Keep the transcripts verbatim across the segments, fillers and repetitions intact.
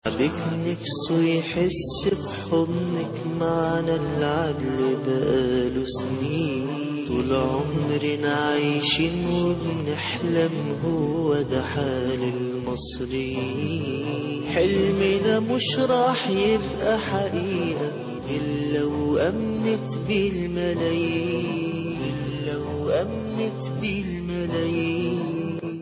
بك نفسه يحس بحضنك معنا العدل بقاله سنين، طول عمرنا عايشين وبنحلم، هو ده حال المصريين. حلمنا مش راح يبقى حقيقة إلا وأمنت بيه الملايين، إلا وأمنت بيه الملايين.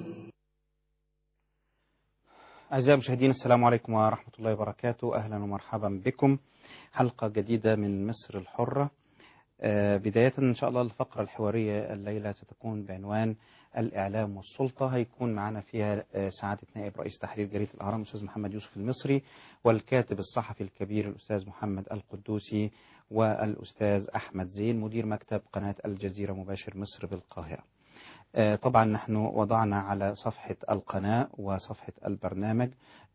أعزائي المشاهدين، السلام عليكم ورحمة الله وبركاته. أهلا ومرحبا بكم حلقة جديدة من مصر الحرة. آه بداية إن شاء الله الفقرة الحوارية الليلة ستكون بعنوان الإعلام والسلطة. هيكون معنا فيها آه سعادة نائب رئيس تحرير جريدة الأهرام الأستاذ محمد يوسف المصري، والكاتب الصحفي الكبير الأستاذ محمد القدوسي، والأستاذ أحمد زين مدير مكتب قناة الجزيرة مباشر مصر بالقاهرة. طبعا نحن وضعنا على صفحة القناة وصفحة البرنامج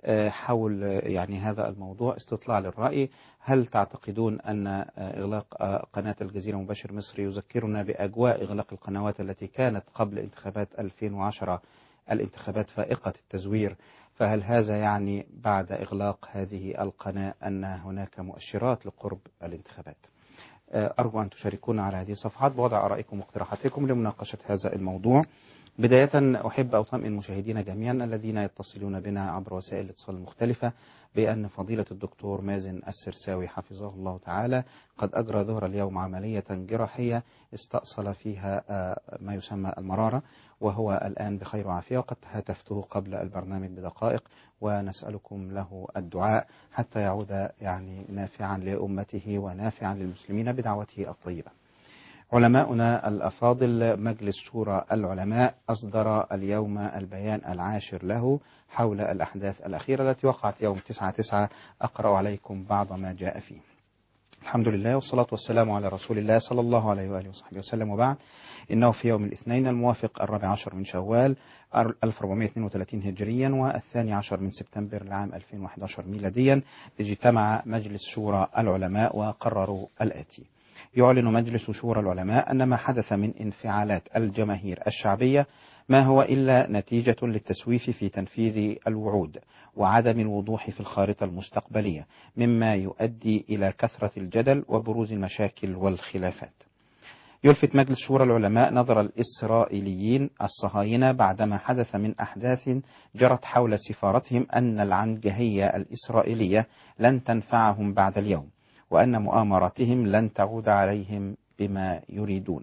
حول يعني هذا الموضوع استطلاع للرأي. هل تعتقدون أن إغلاق قناة الجزيرة مباشر مصر يذكرنا بأجواء إغلاق القنوات التي كانت قبل انتخابات ألفين وعشرة، الانتخابات فائقة التزوير؟ فهل هذا يعني بعد إغلاق هذه القناة أن هناك مؤشرات لقرب الانتخابات؟ أرجو أن تشاركونا على هذه الصفحات بوضع آرائكم واقتراحاتكم لمناقشة هذا الموضوع. بداية أحب أطمئن مشاهدينا جميعا الذين يتصلون بنا عبر وسائل الاتصال المختلفة بأن فضيلة الدكتور مازن السرساوي حفظه الله تعالى قد أجرى ظهر اليوم عملية جراحية استأصل فيها ما يسمى المرارة، وهو الآن بخير وعافية، وقد هاتفته قبل البرنامج بدقائق ونسألكم له الدعاء حتى يعود يعني نافعا لأمته ونافعا للمسلمين بدعوته الطيبة. علماؤنا الأفاضل، مجلس شورى العلماء أصدر اليوم البيان العاشر له حول الأحداث الأخيرة التي وقعت يوم تسعة تسعة. أقرأ عليكم بعض ما جاء فيه. الحمد لله والصلاة والسلام على رسول الله صلى الله عليه وآله وصحبه وسلم، وبعد. إنه في يوم الاثنين الموافق الرابع عشر من شوال ألف وأربعمائة واثنين وثلاثين هجريا والثاني عشر من سبتمبر العام ألفين وأحد عشر ميلاديا اجتمع مجلس شورى العلماء وقرروا الآتي: يعلن مجلس شورى العلماء أن ما حدث من انفعالات الجماهير الشعبية ما هو إلا نتيجة للتسويف في تنفيذ الوعود وعدم الوضوح في الخارطة المستقبلية، مما يؤدي إلى كثرة الجدل وبروز المشاكل والخلافات. يلفت مجلس شورى العلماء نظر الإسرائيليين الصهاينة بعدما حدث من أحداث جرت حول سفارتهم أن العنجهية الإسرائيلية لن تنفعهم بعد اليوم، وأن مؤامراتهم لن تعود عليهم بما يريدون.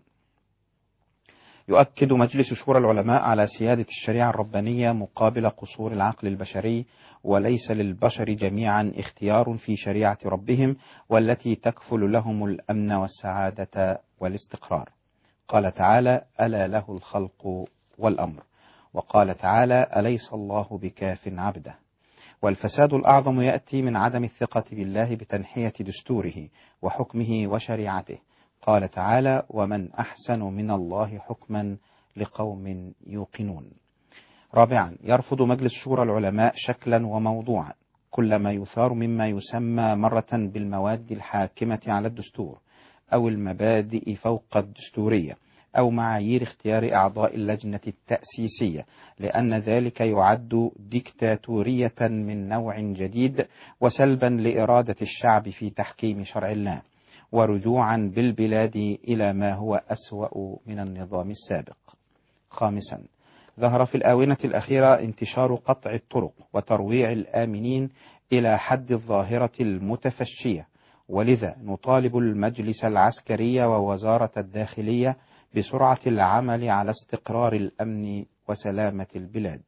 يؤكد مجلس شورى العلماء على سيادة الشريعة الربانية مقابل قصور العقل البشري، وليس للبشر جميعا اختيار في شريعة ربهم والتي تكفل لهم الأمن والسعادة والاستقرار. قال تعالى: ألا له الخلق والأمر. وقال تعالى: أليس الله بكاف عبده. والفساد الأعظم يأتي من عدم الثقة بالله بتنحية دستوره وحكمه وشريعته. قال تعالى: ومن أحسن من الله حكما لقوم يوقنون. رابعا، يرفض مجلس شورى العلماء شكلا وموضوعا كل ما يثار مما يسمى مرة بالمواد الحاكمة على الدستور أو المبادئ فوق الدستورية أو معايير اختيار أعضاء اللجنة التأسيسية، لأن ذلك يعد ديكتاتورية من نوع جديد وسلبا لإرادة الشعب في تحكيم شرع الله، ورجوعا بالبلاد إلى ما هو أسوأ من النظام السابق. خامسا، ظهر في الآونة الأخيرة انتشار قطع الطرق وترويع الآمنين إلى حد الظاهرة المتفشية، ولذا نطالب المجلس العسكري ووزارة الداخلية بسرعة العمل على استقرار الأمن وسلامة البلاد.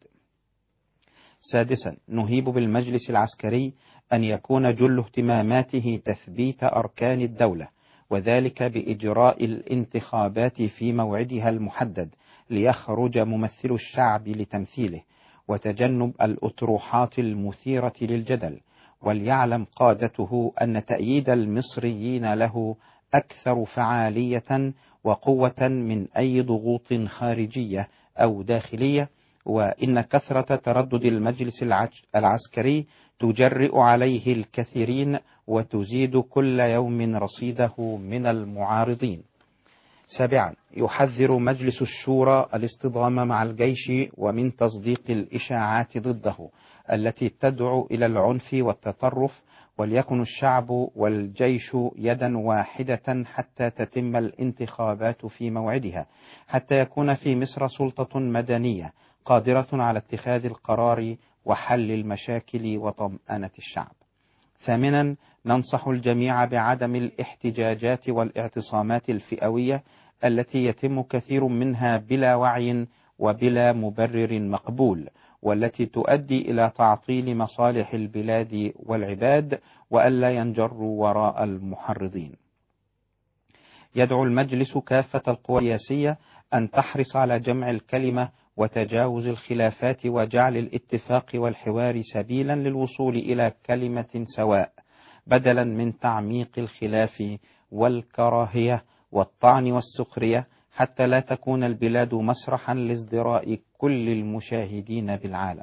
سادسا، نهيب بالمجلس العسكري أن يكون جل اهتماماته تثبيت أركان الدولة، وذلك بإجراء الانتخابات في موعدها المحدد ليخرج ممثل الشعب لتمثيله، وتجنب الأطروحات المثيرة للجدل. وليعلم قادته أن تأييد المصريين له أكثر فعالية وقوة من أي ضغوط خارجية أو داخلية، وإن كثرة تردد المجلس العسكري تجرئ عليه الكثيرين وتزيد كل يوم رصيده من المعارضين. سابعا، يحذر مجلس الشورى الاصطدام مع الجيش ومن تصديق الإشاعات ضده التي تدعو إلى العنف والتطرف، وليكن الشعب والجيش يدا واحدة حتى تتم الانتخابات في موعدها، حتى يكون في مصر سلطة مدنية قادرة على اتخاذ القرار وحل المشاكل وطمأنة الشعب. ثامنا، ننصح الجميع بعدم الاحتجاجات والاعتصامات الفئوية التي يتم كثير منها بلا وعي وبلا مبرر مقبول، والتي تؤدي إلى تعطيل مصالح البلاد والعباد، وألا ينجروا وراء المحرضين. يدعو المجلس كافة القوى السياسية أن تحرص على جمع الكلمة وتجاوز الخلافات وجعل الاتفاق والحوار سبيلا للوصول إلى كلمة سواء، بدلا من تعميق الخلاف والكراهية والطعن والسخرية، حتى لا تكون البلاد مسرحا لازدراء كل المشاهدين بالعالم.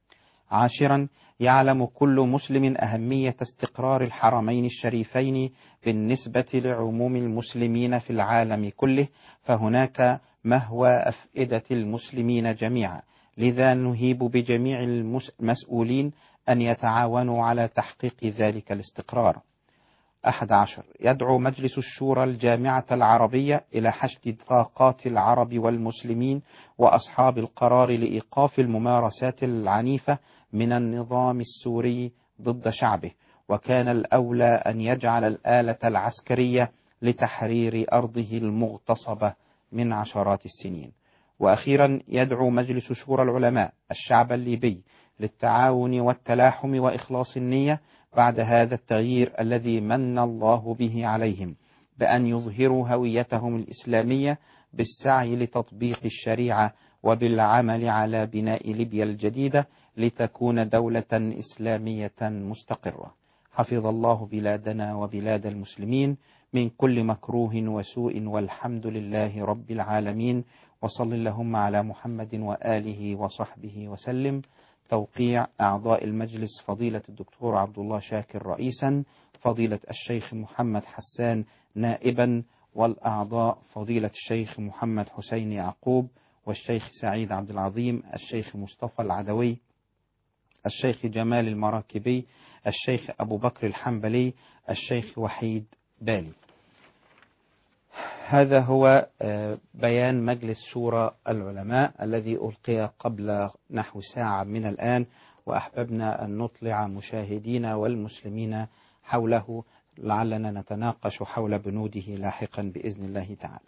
عاشرا، يعلم كل مسلم أهمية استقرار الحرمين الشريفين بالنسبة لعموم المسلمين في العالم كله، فهناك مهوى أفئدة المسلمين جميعا، لذا نهيب بجميع المسؤولين أن يتعاونوا على تحقيق ذلك الاستقرار. أحد عشر، يدعو مجلس الشورى الجامعة العربية إلى حشد طاقات العرب والمسلمين وأصحاب القرار لإيقاف الممارسات العنيفة من النظام السوري ضد شعبه، وكان الأولى أن يجعل الآلة العسكرية لتحرير أرضه المغتصبة من عشرات السنين. وأخيرا، يدعو مجلس شورى العلماء الشعب الليبي للتعاون والتلاحم وإخلاص النية بعد هذا التغيير الذي من الله به عليهم، بأن يظهروا هويتهم الإسلامية بالسعي لتطبيق الشريعة وبالعمل على بناء ليبيا الجديدة لتكون دولة إسلامية مستقرة. حفظ الله بلادنا وبلاد المسلمين من كل مكروه وسوء، والحمد لله رب العالمين، وصل اللهم على محمد وآله وصحبه وسلم. توقيع أعضاء المجلس: فضيلة الدكتور عبد الله شاكر رئيسا، فضيلة الشيخ محمد حسان نائبا، والأعضاء فضيلة الشيخ محمد حسين يعقوب، والشيخ سعيد عبد العظيم، الشيخ مصطفى العدوي، الشيخ جمال المراكبي، الشيخ أبو بكر الحنبلي، الشيخ وحيد بالي. هذا هو بيان مجلس شورى العلماء الذي ألقي قبل نحو ساعة من الآن، وأحببنا أن نطلع مشاهدينا والمسلمين حوله، لعلنا نتناقش حول بنوده لاحقا بإذن الله تعالى.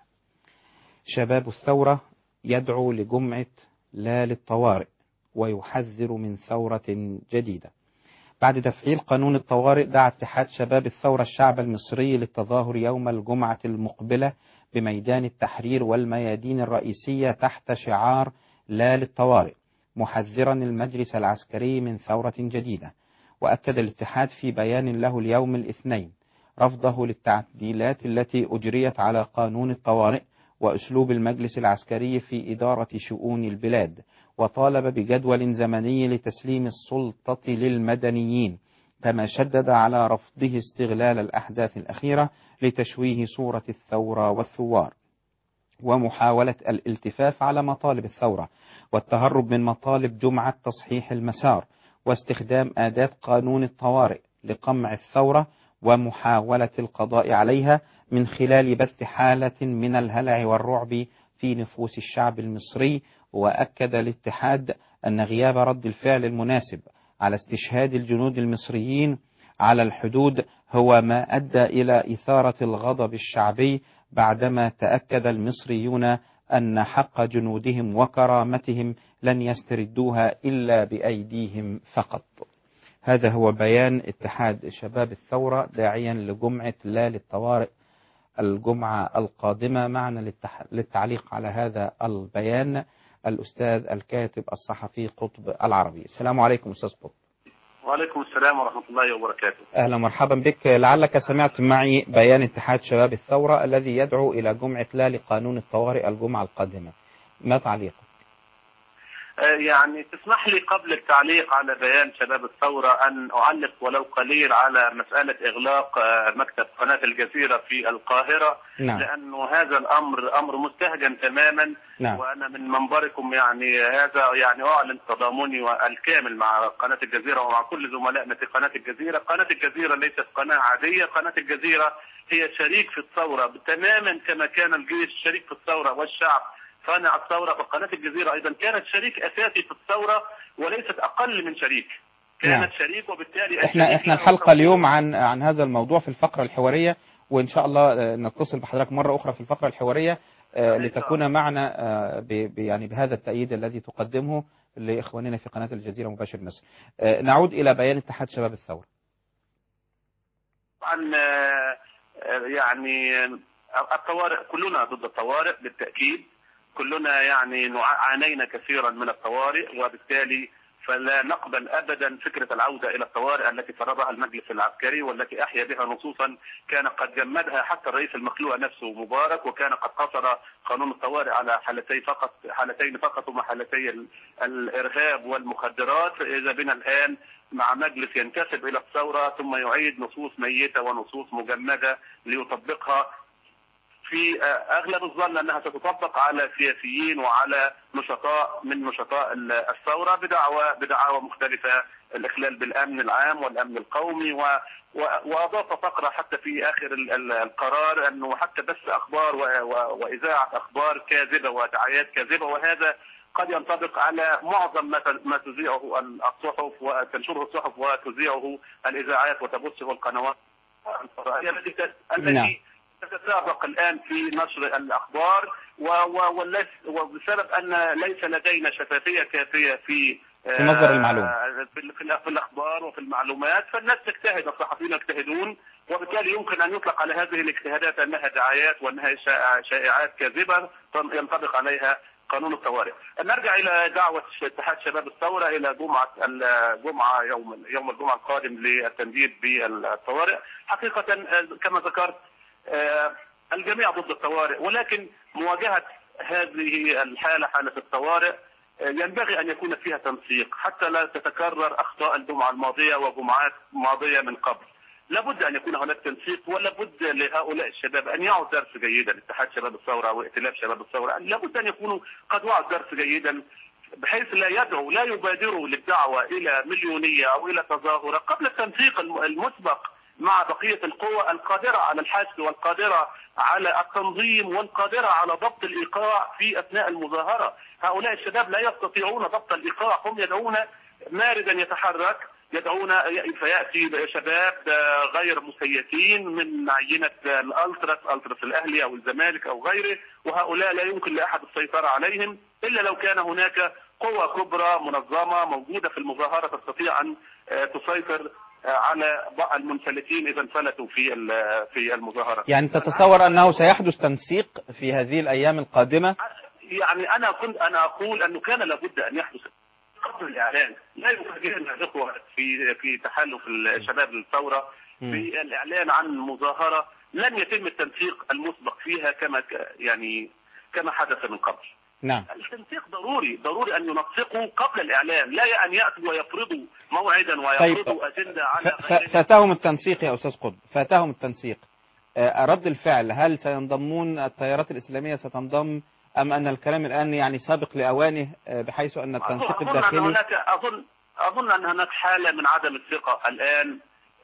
شباب الثورة يدعو لجمعة لا للطوارئ، ويحذر من ثورة جديدة. بعد تفعيل قانون الطوارئ، دعا اتحاد شباب الثورة الشعب المصري للتظاهر يوم الجمعة المقبلة بميدان التحرير والميادين الرئيسية تحت شعار لا للطوارئ، محذرا المجلس العسكري من ثورة جديدة. وأكد الاتحاد في بيان له اليوم الاثنين رفضه للتعديلات التي أجريت على قانون الطوارئ وأسلوب المجلس العسكري في إدارة شؤون البلاد، وطالب بجدول زمني لتسليم السلطة للمدنيين، كما شدد على رفضه استغلال الأحداث الأخيرة لتشويه صورة الثورة والثوار، ومحاولة الالتفاف على مطالب الثورة والتهرب من مطالب جمعة تصحيح المسار، واستخدام أداة قانون الطوارئ لقمع الثورة ومحاولة القضاء عليها من خلال بث حالة من الهلع والرعب في نفوس الشعب المصري. وأكد الاتحاد أن غياب رد الفعل المناسب على استشهاد الجنود المصريين على الحدود هو ما أدى إلى إثارة الغضب الشعبي، بعدما تأكد المصريون أن حق جنودهم وكرامتهم لن يستردوها إلا بأيديهم فقط. هذا هو بيان اتحاد شباب الثورة داعيا لجمعة لا للطوارئ الجمعة القادمة. معنا للتعليق على هذا البيان الأستاذ الكاتب الصحفي قطب العربي. السلام عليكم أستاذ قطب. وعليكم السلام ورحمة الله وبركاته. أهلا مرحبا بك. لعلك سمعت معي بيان اتحاد شباب الثورة الذي يدعو إلى جمعة لا لقانون الطوارئ الجمعة القادمة، ما تعليقك؟ يعني تسمح لي قبل التعليق على بيان شباب الثورة أن أعلق ولو قليل على مسألة إغلاق مكتب قناة الجزيرة في القاهرة. نعم. لأنه هذا الأمر أمر مستهجن تماما. نعم. وأنا من منبركم يعني هذا يعني أعلن تضامني الكامل مع قناة الجزيرة ومع كل زملائنا في قناة الجزيرة. قناة الجزيرة ليست قناة عادية، قناة الجزيرة هي شريك في الثورة تماما كما كان الجيش شريك في الثورة والشعب صانع الثورة. فقناة الجزيرة أيضا كانت شريك أساسي في الثورة وليست أقل من شريك، كانت نعم. شريك وبالتالي احنا احنا الحلقة اليوم عن عن هذا الموضوع في الفقرة الحوارية، وإن شاء الله نتصل بحضرتك مرة أخرى في الفقرة الحوارية لتكون معنا يعني بهذا التأييد الذي تقدمه لإخواننا في قناة الجزيرة مباشر مصر. نعود إلى بيان اتحاد شباب الثورة. طبعا يعني الطوارئ كلنا ضد الطوارئ بالتأكيد، كلنا يعني عانينا كثيرا من الطوارئ، وبالتالي فلا نقبل ابدا فكره العوده الى الطوارئ التي فرضها المجلس العسكري والتي احيا بها نصوصا كان قد جمدها حتى الرئيس المخلوع نفسه مبارك، وكان قد قصر قانون الطوارئ على حالتين فقط حالتين فقط هما حالتي الارهاب والمخدرات. فاذا بنا الان مع مجلس ينتسب الى الثوره ثم يعيد نصوص ميته ونصوص مجمده ليطبقها، في اغلب الظن انها ستطبق على سياسيين وعلى نشطاء من نشطاء الثوره بدعوى بدعاوى مختلفه، الاخلال بالامن العام والامن القومي. واضاف فقره حتى في اخر القرار انه حتى بث اخبار واذاعه اخبار كاذبه ودعايات كاذبه، وهذا قد ينطبق على معظم ما تذيعه الصحف وتنشره الصحف وتذيعه الاذاعات وتبثه القنوات التي تتسابق الآن في نشر الأخبار، وبسبب أن ليس لدينا شفافية كافية في في مصدر المعلومة في الأخبار وفي المعلومات، فالناس تجتهد، الصحفيين يجتهدون، وبالتالي يمكن أن يطلق على هذه الاجتهادات أنها دعايات وأنها شائعات كاذبة ينطبق عليها قانون الطوارئ. نرجع إلى دعوة اتحاد شباب الثورة إلى جمعة الجمعة يوم يوم الجمعة القادم للتنديد بالطوارئ. حقيقة كما ذكرت الجميع ضد الطوارئ، ولكن مواجهة هذه الحالة حالة الطوارئ ينبغي أن يكون فيها تنسيق حتى لا تتكرر أخطاء الجمعة الماضية وجمعات ماضية من قبل. لابد أن يكون هناك تنسيق، ولابد لهؤلاء الشباب أن يعوا درس جيدا، اتحاد شباب الثورة وائتلاف شباب الثورة لابد أن يكونوا قد وعوا درس جيدا بحيث لا يدعوا لا يبادروا للدعوة إلى مليونية أو إلى تظاهرة قبل التنسيق المسبق مع بقية القوى القادرة على الحشد والقادرة على التنظيم والقادرة على ضبط الإيقاع في أثناء المظاهرة. هؤلاء الشباب لا يستطيعون ضبط الإيقاع، هم يدعون ماردا يتحرك، يدعون فيأتي شباب غير مسيسين من عينة الألتراس ألتراس الأهلي أو الزمالك أو غيره، وهؤلاء لا يمكن لأحد السيطرة عليهم إلا لو كان هناك قوة كبرى منظمة موجودة في المظاهرة تستطيع أن تسيطر على المنفلتين إذا انفلتوا في في المظاهرة. يعني تتصور أنه سيحدث تنسيق في هذه الأيام القادمة؟ يعني أنا كنت أنا أقول أنه كان لابد أن يحدث قبل الإعلان. لا يفاجئنا الإخوة في في تحالف الشباب الثورة في الإعلان عن مظاهرة لن يتم التنسيق المسبق فيها كما يعني كما حدث من قبل. نعم. التنسيق ضروري ضروري أن ينسقوا قبل الإعلان، لا أن يأتوا ويفرضوا موعدا ويفرضوا طيب. أجندة على ف... فاتهم التنسيق يا أستاذ قطب، فاتهم التنسيق. رد الفعل، هل سينضمون التيارات الإسلامية ستنضم أم أن الكلام الآن يعني سابق لأوانه بحيث أن التنسيق أظن الداخلي أن هناك أظن أظن أن هناك حالة من عدم الثقة الآن،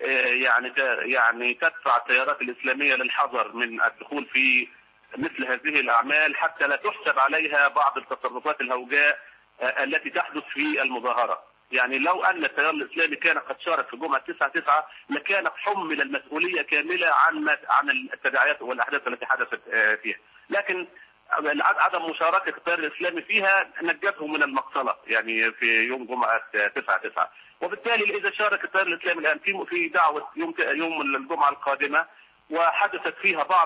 يعني يعني تدفع التيارات الإسلامية للحذر من الدخول في مثل هذه الأعمال حتى لا تحسب عليها بعض التصرفات الهوجاء التي تحدث في المظاهرة. يعني لو أن التيار الإسلامي كان قد شارك في جمعة تسعة تسعة لكان حمل المسؤولية كاملة عن عن التداعيات والأحداث التي حدثت فيها، لكن عدم مشاركة التيار الإسلامي فيها نجته من المقصلة يعني في يوم جمعة تسعة تسعة. وبالتالي إذا شارك التيار الإسلامي الآن في في دعوة يوم يوم الجمعة القادمة وحدثت فيها بعض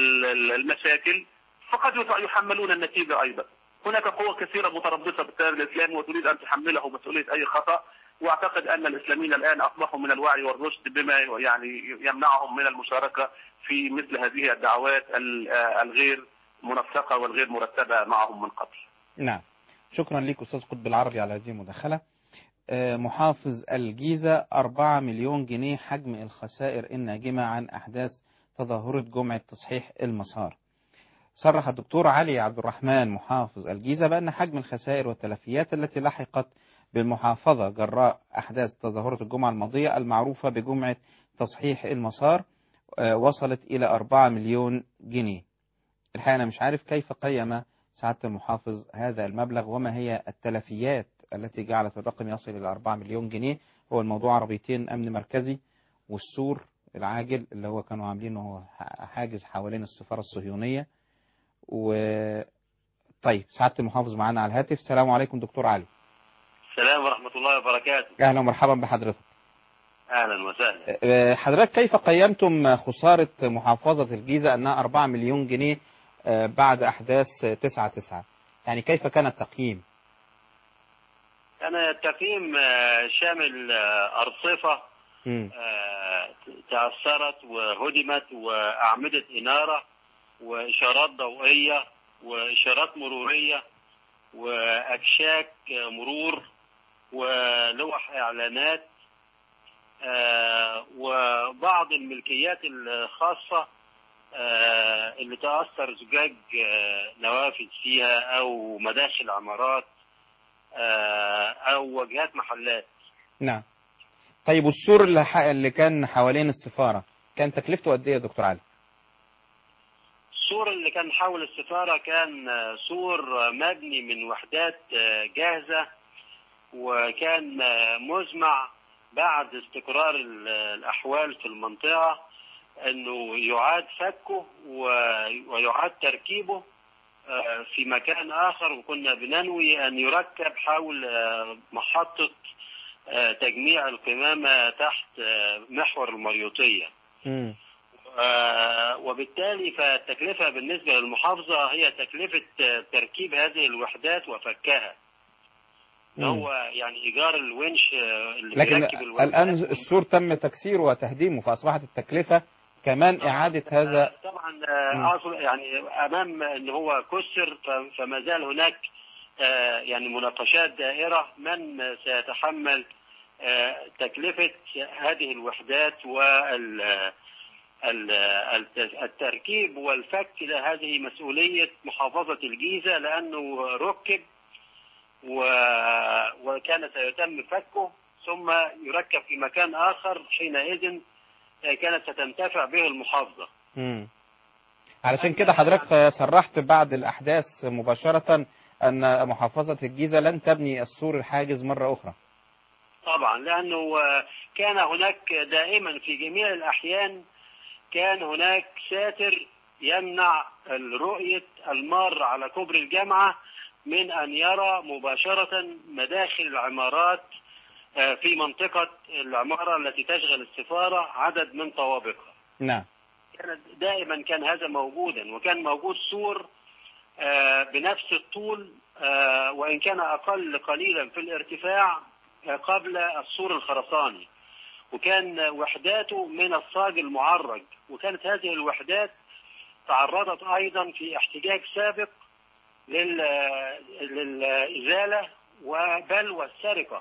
المشاكل فقد يحملون النتيجة أيضا. هناك قوى كثيرة متربصة بالتيار الإسلامي وتريد أن تحمله مسؤولية أي خطأ، واعتقد أن الإسلاميين الآن أصبحوا من الوعي والرشد بما يعني يمنعهم من المشاركة في مثل هذه الدعوات الغير منسقة والغير مرتبة معهم من قبل. نعم. شكرا لك أستاذ قطب العربي على هذه المداخلة. محافظ الجيزة أربعة مليون جنيه حجم الخسائر الناجمة عن أحداث تظاهرة جمعة تصحيح المسار. صرح الدكتور علي عبد الرحمن محافظ الجيزة بأن حجم الخسائر والتلفيات التي لحقت بالمحافظة جراء أحداث تظاهرة الجمعة الماضية المعروفة بجمعة تصحيح المسار وصلت إلى أربعة مليون جنيه. الحقيقة أنا مش عارف كيف قيم سعادة المحافظ هذا المبلغ وما هي التلفيات التي جعلت الرقم يصل إلى أربعة مليون جنيه. هو الموضوع عربيتين أمن مركزي والسور العاجل اللي هو كانوا عاملينه حاجز حوالين السفارة الصهيونية. و طيب سعادة المحافظ معانا على الهاتف. السلام عليكم دكتور علي. السلام ورحمة الله وبركاته. أهلا ومرحبا بحضرتك. أهلا وسهلا. حضرتك كيف قيمتم خسارة محافظة الجيزة أنها أربعة مليون جنيه بعد أحداث تسعة تسعة؟ يعني كيف كان التقييم؟ كان التقييم شامل أرصفة تأثرت وهدمت وأعمدة إنارة وإشارات ضوئية وإشارات مرورية وأكشاك مرور ولوح إعلانات وبعض الملكيات الخاصة اللي تأثر زجاج نوافذ فيها أو مداخل عمارات أو واجهات محلات. نعم. طيب والسور اللي, ح... اللي كان حوالين السفارة كان تكلفته قد إيه يا دكتور علي؟ السور اللي كان حول السفارة كان سور مبني من وحدات جاهزة وكان مزمع بعد استقرار الأحوال في المنطقة أنه يعاد فكه ويعاد تركيبه في مكان آخر، وكنا بننوي أن يركب حول محطة تجميع القمامة تحت محور المريوطية. م. وبالتالي فالتكلفة بالنسبة للمحافظة هي تكلفة تركيب هذه الوحدات وفكها. هو يعني إيجار الونش اللي لكن بيركب الونش. الآن السور تم تكسيره وتهديمه فأصبحت التكلفة كمان إعادة هذا. طبعا أصل يعني أمام أن هو كسر فما زال هناك يعني مناقشات دائرة من سيتحمل تكلفة هذه الوحدات والتركيب والفك. هذه مسؤولية محافظة الجيزة لأنه ركب وكان سيتم فكه ثم يركب في مكان آخر، حينئذ كانت ستنتفع به المحافظة. امم علشان كده حضرتك صرحت بعد الأحداث مباشرة أن محافظة الجيزة لن تبني السور الحاجز مرة أخرى. طبعا لأنه كان هناك دائما في جميع الأحيان كان هناك ساتر يمنع رؤية المار على كوبري الجامعة من أن يرى مباشرة مداخل العمارات في منطقة العمارة التي تشغل السفارة عدد من طوابقها. نعم. كان دائما كان هذا موجودا، وكان موجود سور بنفس الطول وإن كان أقل قليلا في الارتفاع قبل السور الخرساني، وكان وحداته من الصاج المعرج، وكانت هذه الوحدات تعرضت أيضا في احتجاج سابق للإزالة وبل والسرقة.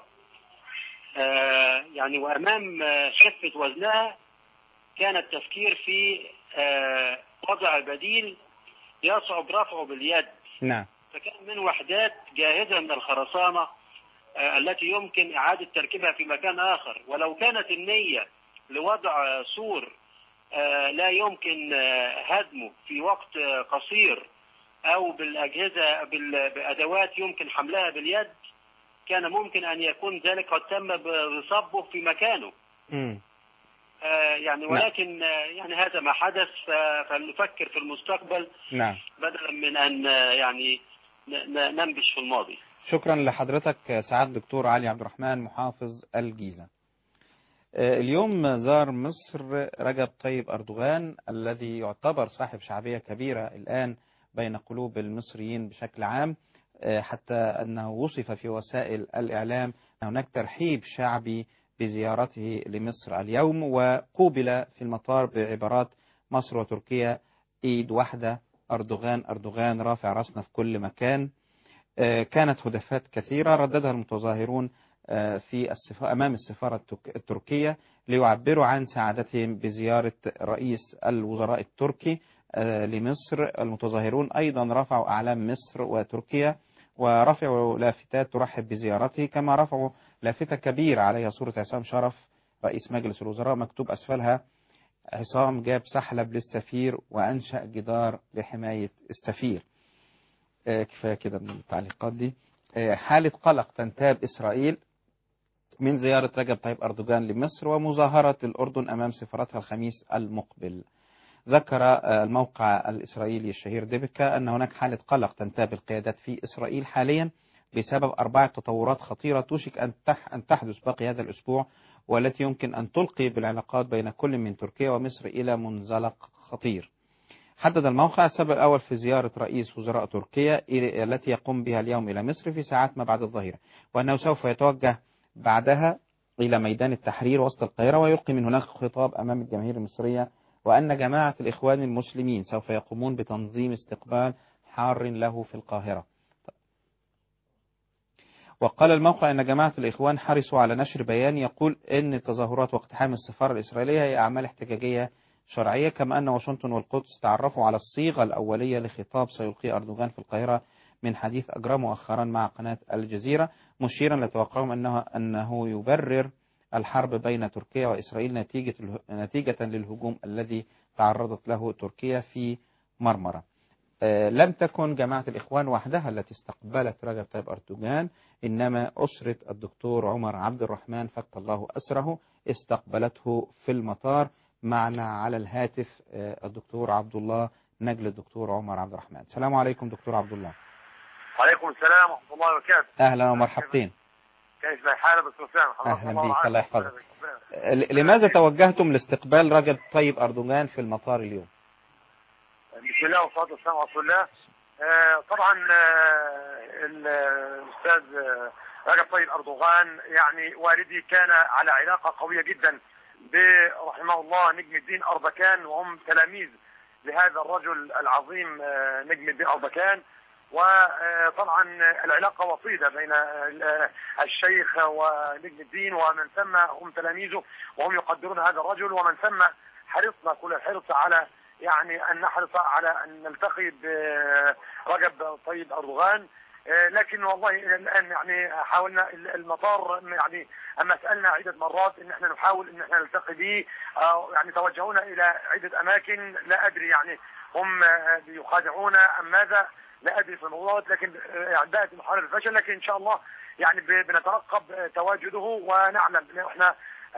يعني وأمام خفة وزنها كان التفكير في وضع بديل يصعب رفعه باليد. نعم. فكان من وحدات جاهزة من الخرسانة التي يمكن إعادة تركيبها في مكان آخر، ولو كانت النية لوضع سور لا يمكن هدمه في وقت قصير أو بالأجهزة بأدوات يمكن حملها باليد، كان ممكن أن يكون ذلك قد تم بصبه في مكانه. م. آه يعني ولكن آه يعني هذا ما حدث، فلنفكر في المستقبل. نعم. بدلا من أن يعني ننبش في الماضي. شكرا لحضرتك سعادة الدكتور علي عبد الرحمن محافظ الجيزة. اليوم زار مصر رجب طيب أردوغان الذي يعتبر صاحب شعبية كبيرة الآن بين قلوب المصريين بشكل عام، حتى أنه وصف في وسائل الإعلام أن هناك ترحيب شعبي بزيارته لمصر اليوم، وقوبل في المطار بعبارات مصر وتركيا إيد واحدة، أردوغان أردوغان رافع رأسنا في كل مكان. كانت هدفات كثيرة رددها المتظاهرون في السفارة أمام السفارة التركية ليعبروا عن سعادتهم بزيارة رئيس الوزراء التركي لمصر. المتظاهرون أيضا رفعوا أعلام مصر وتركيا ورفعوا لافتات ترحب بزيارته، كما رفعوا لافتة كبيرة عليها صورة عصام شرف رئيس مجلس الوزراء مكتوب أسفلها عصام جاب سحلب للسفير وأنشأ جدار لحماية السفير. كفاية كده من التعليقات دي. حالة قلق تنتاب إسرائيل من زيارة رجب طيب أردوغان لمصر ومظاهرة الأردن أمام سفارتها الخميس المقبل. ذكر الموقع الإسرائيلي الشهير ديبكا أن هناك حالة قلق تنتاب القيادات في إسرائيل حاليا بسبب أربعة تطورات خطيرة توشك أن تحدث باقي هذا الأسبوع، والتي يمكن أن تلقي بالعلاقات بين كل من تركيا ومصر إلى منزلق خطير. حدد الموقع السبب الأول في زيارة رئيس وزراء تركيا التي يقوم بها اليوم إلى مصر في ساعات ما بعد الظهيرة، وأنه سوف يتوجه بعدها إلى ميدان التحرير وسط القاهرة ويلقي من هناك خطاب أمام الجماهير المصرية، وأن جماعة الإخوان المسلمين سوف يقومون بتنظيم استقبال حار له في القاهرة. وقال الموقع أن جماعة الإخوان حرصوا على نشر بيان يقول أن التظاهرات واقتحام السفارة الإسرائيلية هي أعمال احتجاجية شرعية، كما أن واشنطن والقدس تعرفوا على الصيغة الأولية لخطاب سيلقيه أردوغان في القاهرة من حديث أجراه مؤخرا مع قناة الجزيرة، مشيرا لتوقعهم أنه, أنه يبرر الحرب بين تركيا وإسرائيل نتيجة, نتيجة للهجوم الذي تعرضت له تركيا في مرمرة. آه لم تكن جماعة الإخوان وحدها التي استقبلت رجب طيب أردوغان، إنما أسرة الدكتور عمر عبد الرحمن فك الله أسره استقبلته في المطار. معنا على الهاتف آه الدكتور عبد الله نجل الدكتور عمر عبد الرحمن. السلام عليكم دكتور عبد الله. وعليكم السلام ورحمة الله وبركاته. أهلا ومرحبتين. كيف حالك دكتور سام؟ أهلا بك الله يحفظك. لماذا توجهتم لاستقبال رجب طيب أردوغان في المطار اليوم؟ بسم الله والصلاة والسلام على رسول الله. آه طبعا آه الأستاذ آه رجب طيب أردوغان يعني والدي كان على علاقة قوية جدا برحمه الله نجم الدين أربكان، وهم تلاميذ لهذا الرجل العظيم آه نجم الدين أربكان، وطبعا العلاقة وطيدة بين الشيخ ونجم الدين ومن ثم هم تلاميذه، وهم يقدرون هذا الرجل، ومن ثم حرصنا كل الحرص على يعني أن نحرص على أن نلتقي برجب طيب أردوغان. لكن والله الآن يعني حاولنا المطار يعني أما سألنا عدة مرات إن احنا نحاول إن احنا نلتقي به، يعني توجهونا إلى عدة أماكن لا أدري يعني هم بيخادعونا أم ماذا، لا أدري في الموضوع، لكن يعني بقت محاولة الفشل، لكن إن شاء الله يعني بنترقب تواجده ونعلم إن احنا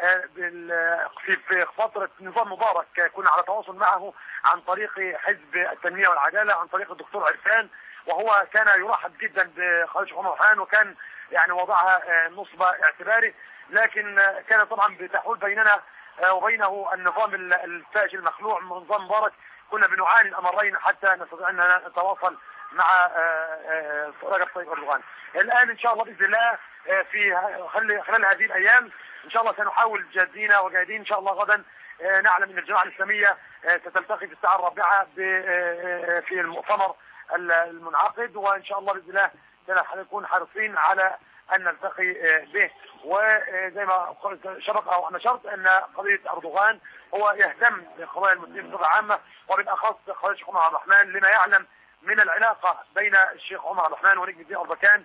في في فترة نظام مبارك كنا على تواصل معه عن طريق حزب التنمية والعدالة، عن طريق الدكتور عرفان، وهو كان يرحب جدا بخالد عمر حان، وكان يعني وضعها نصب اعتباري، لكن كان طبعا بتحول بيننا وبينه النظام الفاشل المخلوع من نظام مبارك. كنا بنعاني الأمرين حتى نستطيع أن نتواصل مع رجب طيب أردوغان. الآن إن شاء الله بإذن الله في خلال هذه الأيام إن شاء الله سنحاول جادين وجادين إن شاء الله غدا. نعلم أن الجماعة الإسلامية ستلتقي في الساعة الرابعة في المؤتمر المنعقد، وإن شاء الله بإذن الله سنكون حريصين على أن نلتقي به. وزي ما سبق أو نشرت أن قضية أردوغان هو يهتم بقضايا المسلمين بصفة عامة، وبالأخص قضية الشيخ عمر عبد الرحمن، لما يعلم من العلاقة بين الشيخ عمر عبد الرحمن ونجم الدين أربكان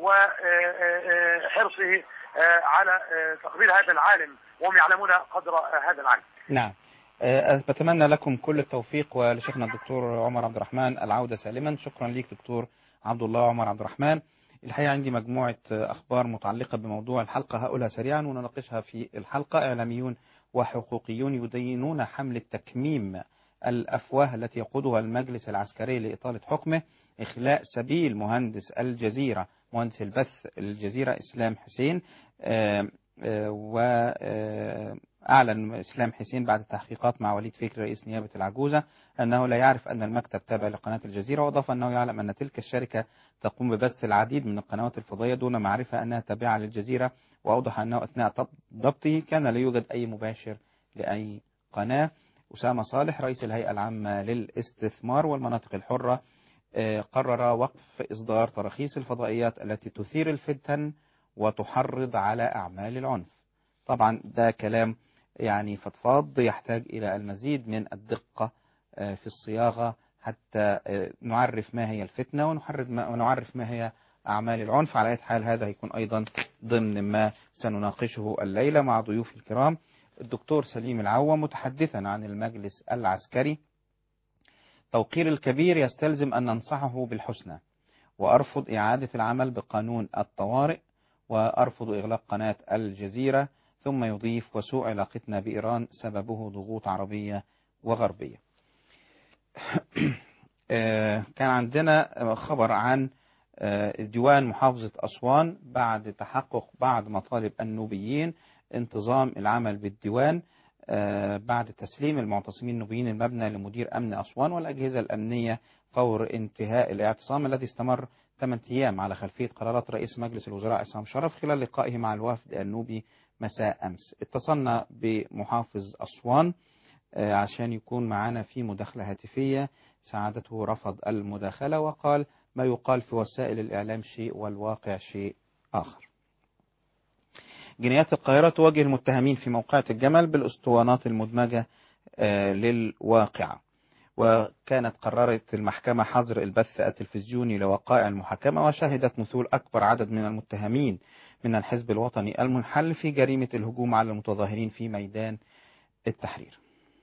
وحرصه على تقبيل هذا العالم، وهم يعلمون قدر هذا العالم. نعم. بتمنى لكم كل التوفيق، ولشيخنا الدكتور عمر عبد الرحمن العودة سالما. شكرا ليك دكتور عبد الله عمر عبد الرحمن. الحقيقة عندي مجموعة أخبار متعلقة بموضوع الحلقة هقولها سريعا ونناقشها في الحلقة. إعلاميون وحقوقيون يدينون حملة تكميم الأفواه التي يقودها المجلس العسكري لإطالة حكمه، إخلاء سبيل مهندس الجزيرة مهندس البث الجزيرة إسلام حسين. وأعلن إسلام حسين بعد التحقيقات مع وليد فكري رئيس نيابة العجوزة أنه لا يعرف أن المكتب تابع لقناة الجزيرة، وأضاف أنه يعلم أن تلك الشركة تقوم ببث العديد من القنوات الفضائية دون معرفة أنها تابعة للجزيرة، وأوضح أنه أثناء ضبطه كان لا يوجد أي مباشر لأي قناة. أسامة صالح رئيس الهيئة العامة للاستثمار والمناطق الحرة قرر وقف إصدار تراخيص الفضائيات التي تثير الفتن وتحرض على أعمال العنف. طبعا ده كلام يعني فضفاض يحتاج إلى المزيد من الدقة في الصياغة حتى نعرف ما هي الفتنة ونعرف ما هي أعمال العنف. على أي حال هذا هيكون أيضا ضمن ما سنناقشه الليلة مع ضيوف الكرام. الدكتور سليم العوة متحدثا عن المجلس العسكري: توقير الكبير يستلزم أن ننصحه بالحسنى، وأرفض إعادة العمل بقانون الطوارئ، وأرفض إغلاق قناة الجزيرة. ثم يضيف: وسوء علاقتنا بإيران سببه ضغوط عربية وغربية. كان عندنا خبر عن ديوان محافظة أسوان بعد تحقق بعض مطالب النوبيين انتظام العمل بالديوان بعد تسليم المعتصمين النوبيين المبنى لمدير أمن أسوان والأجهزة الأمنية فور انتهاء الاعتصام الذي استمر ثمانية أيام على خلفية قرارات رئيس مجلس الوزراء عصام شرف خلال لقائه مع الوفد النوبي مساء أمس. اتصلنا بمحافظ أسوان عشان يكون معنا في مداخلة هاتفية، سعادته رفض المداخلة وقال: ما يقال في وسائل الإعلام شيء والواقع شيء آخر. جنايات القاهرة تواجه المتهمين في موقعة الجمل بالأسطوانات المدمجة للواقعة. وكانت قررت المحكمة حظر البث التلفزيوني لوقائع المحاكمة، وشهدت مثول أكبر عدد من المتهمين من الحزب الوطني المنحل في جريمة الهجوم على المتظاهرين في ميدان التحرير.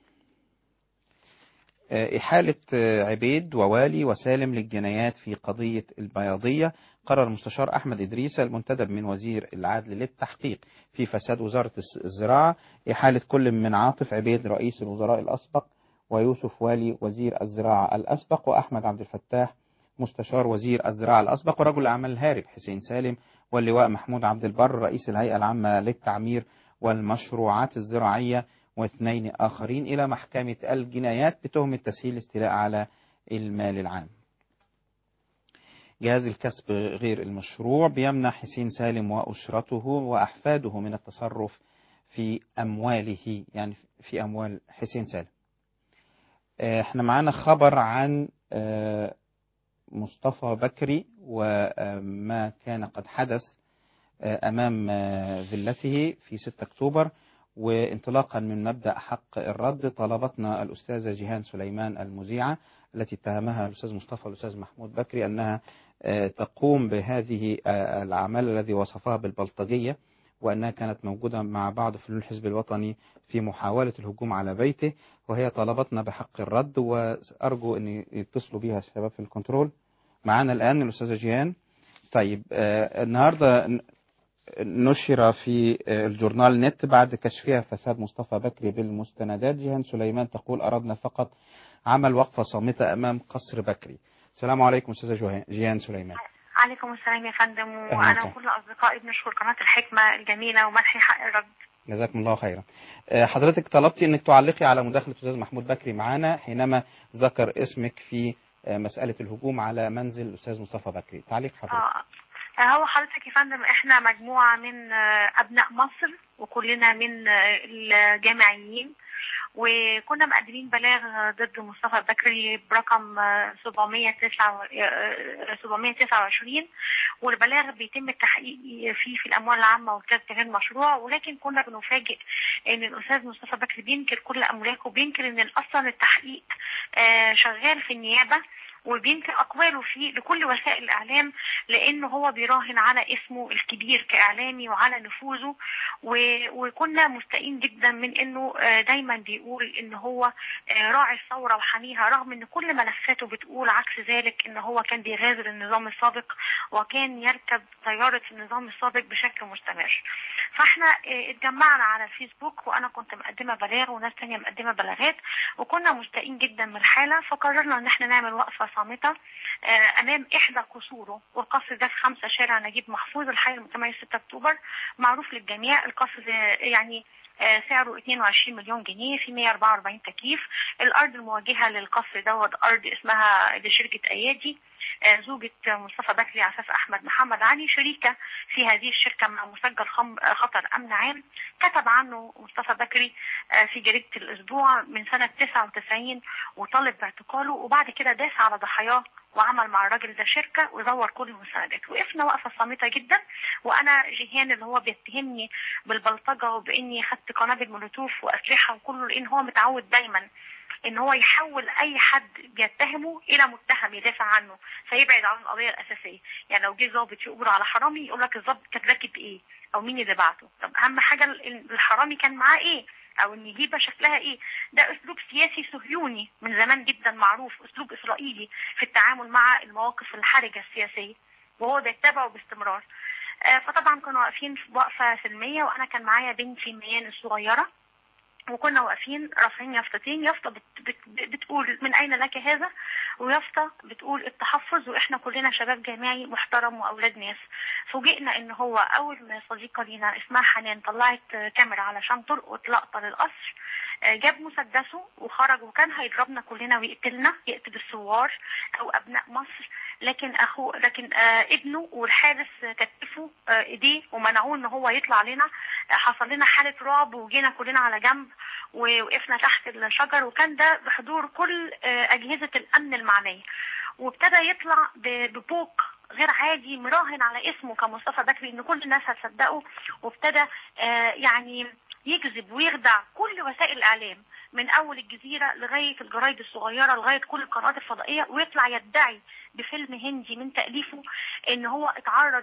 إحالة عبيد ووالي وسالم للجنايات في قضية البياضية. قرر المستشار أحمد إدريس المنتدب من وزير العدل للتحقيق في فساد وزارة الزراعة إحالة كل من عاطف عبيد رئيس الوزراء الأسبق، ويوسف والي وزير الزراعة الأسبق، وأحمد عبد الفتاح مستشار وزير الزراعة الأسبق، ورجل الأعمال الهارب حسين سالم، واللواء محمود عبد البر رئيس الهيئة العامة للتعمير والمشروعات الزراعية، واثنين آخرين إلى محكمة الجنايات بتهمة تسهيل الاستيلاء على المال العام. جهاز الكسب غير المشروع بيمنع حسين سالم وأسرته وأحفاده من التصرف في أمواله، يعني في أموال حسين سالم. احنا معانا خبر عن مصطفى بكري وما كان قد حدث أمام فيلته في ستة أكتوبر. وانطلاقا من مبدأ حق الرد طلبتنا الأستاذة جيهان سليمان المذيعة التي اتهمها الأستاذ مصطفى والأستاذ محمود بكري أنها تقوم بهذه الأعمال الذي وصفها بالبلطجية، وأنها كانت موجودة مع بعض فلول الحزب الوطني في محاولة الهجوم على بيته، وهي طلبتنا بحق الرد، وأرجو أن يتصلوا بها الشباب في الكنترول. معنا الآن الأستاذة جيهان. طيب آه النهاردة نشر في الجورنال نت بعد كشفها فساد مصطفى بكري بالمستندات. جيهان سليمان تقول: أردنا فقط عمل وقفة صامتة أمام قصر بكري. السلام عليكم أستاذة جيهان سليمان. عليكم السلام يا فندم، وأنا وكل أصدقائي بنشكر قناة الحكمة الجميلة ومنحي حق الرد. جزاكم الله خيرا. حضرتك طلبتي أنك تعلقي على مداخلة الأستاذ محمود بكري معنا حينما ذكر اسمك في مسألة الهجوم على منزل الأستاذ مصطفى بكري. تعليق حضرتك. آه. هو حضرتك يا فندم احنا مجموعة من أبناء مصر وكلنا من الجامعيين، وكنا مقدمين بلاغ ضد مصطفى بكري برقم سبعمية وتسعة وعشرين، والبلاغ بيتم التحقيق فيه في الأموال العامة والكسب غير مشروع. ولكن كنا بنفاجئ ان الأستاذ مصطفى بكري بينكر كل أملاكه، وبينكر ان أصلا التحقيق شغال في النيابة، وبينكر أقواله فيه لكل وسائل الإعلام، لأنه هو بيراهن على اسمه الكبير كإعلامي وعلى نفوذه. وكنا مستائين جدا من أنه دايما بيقول أنه هو راعي الثورة وحاميها، رغم أن كل ملفاته بتقول عكس ذلك، أنه هو كان بيغادر النظام السابق وكان يركب طيارة النظام السابق بشكل مستمر. فاحنا اتجمعنا على الفيسبوك، وأنا كنت مقدمة بلاغ وناس تانية مقدمة بلاغات، وكنا مستائين جدا من الحالة. فقررنا أن احنا نعمل وقفة صامتة امام احدى قصوره، والقصر ده في خمسة شارع نجيب محفوظ الحي المتميز ستة أكتوبر، معروف للجميع. القصر يعني سعره اثنين وعشرين مليون جنيه، في مية وأربعة وأربعين تكييف. الارض المواجهه للقصر دوت ارض اسمها لشركه ايادي، زوجة مصطفى بكري عفاف أحمد محمد علي شريكة في هذه الشركة مع مسجل خطر أمن عام. كتب عنه مصطفى بكري في جريدة الأسبوع من سنة تسعة وتسعين وطالب باعتقاله، وبعد كده داس على ضحاياه وعمل مع الراجل ده شركة وزور كل المساعدات. وقفنا وقفة صامتة جدا، وأنا جيهان اللي هو بيتهمني بالبلطجة وبإني خدت قنابل مولوتوف وأسلحة وكله، لأن هو متعود دايما ان هو يحول اي حد بيتهمه الى متهم يدافع عنه فيبعد عن القضيه الاساسيه. يعني لو جه ضابط يقبض على حرامي يقول لك الضابط كان راكب ايه او مين اللي بعته، طب اهم حاجه الحرامي كان معاه ايه او النجيبه شكلها ايه. ده اسلوب سياسي صهيوني من زمان جدا معروف، اسلوب اسرائيلي في التعامل مع المواقف الحرجه السياسيه، وهو بيتبعه باستمرار. آه فطبعا كنا واقفين في وقفه سلميه، وانا كان معايا بنتي ميان الصغيره، وكنا واقفين رافعين يافطتين، يافطه بت بت بتقول من اين لك هذا، ويافطه بتقول التحفظ، واحنا كلنا شباب جامعي محترم واولاد ناس. فوجئنا ان هو اول ما صديقه لينا اسمها حنان طلعت كاميرا علشان تلقط لقطه للقصر، جاب مسدسه وخرج، وكان هيضربنا كلنا ويقتلنا، يقتل الثوار او ابناء مصر، لكن اخوه لكن آه ابنه والحارس كتفوا آه ايديه ومنعوه ان هو يطلع لنا. آه حصل لنا حاله رعب وجينا كلنا على جنب ووقفنا تحت الشجر، وكان ده بحضور كل آه اجهزه الامن المعنيه. وابتدى يطلع ببوق غير عادي مراهن على اسمه كمصطفى بكري ان كل الناس هتصدقه، وابتدى آه يعني يكذب ويخدع كل وسائل الاعلام من اول الجزيره لغايه الجرايد الصغيره لغايه كل القنوات الفضائيه، ويطلع يدعي بفيلم هندي من تاليفه ان هو اتعرض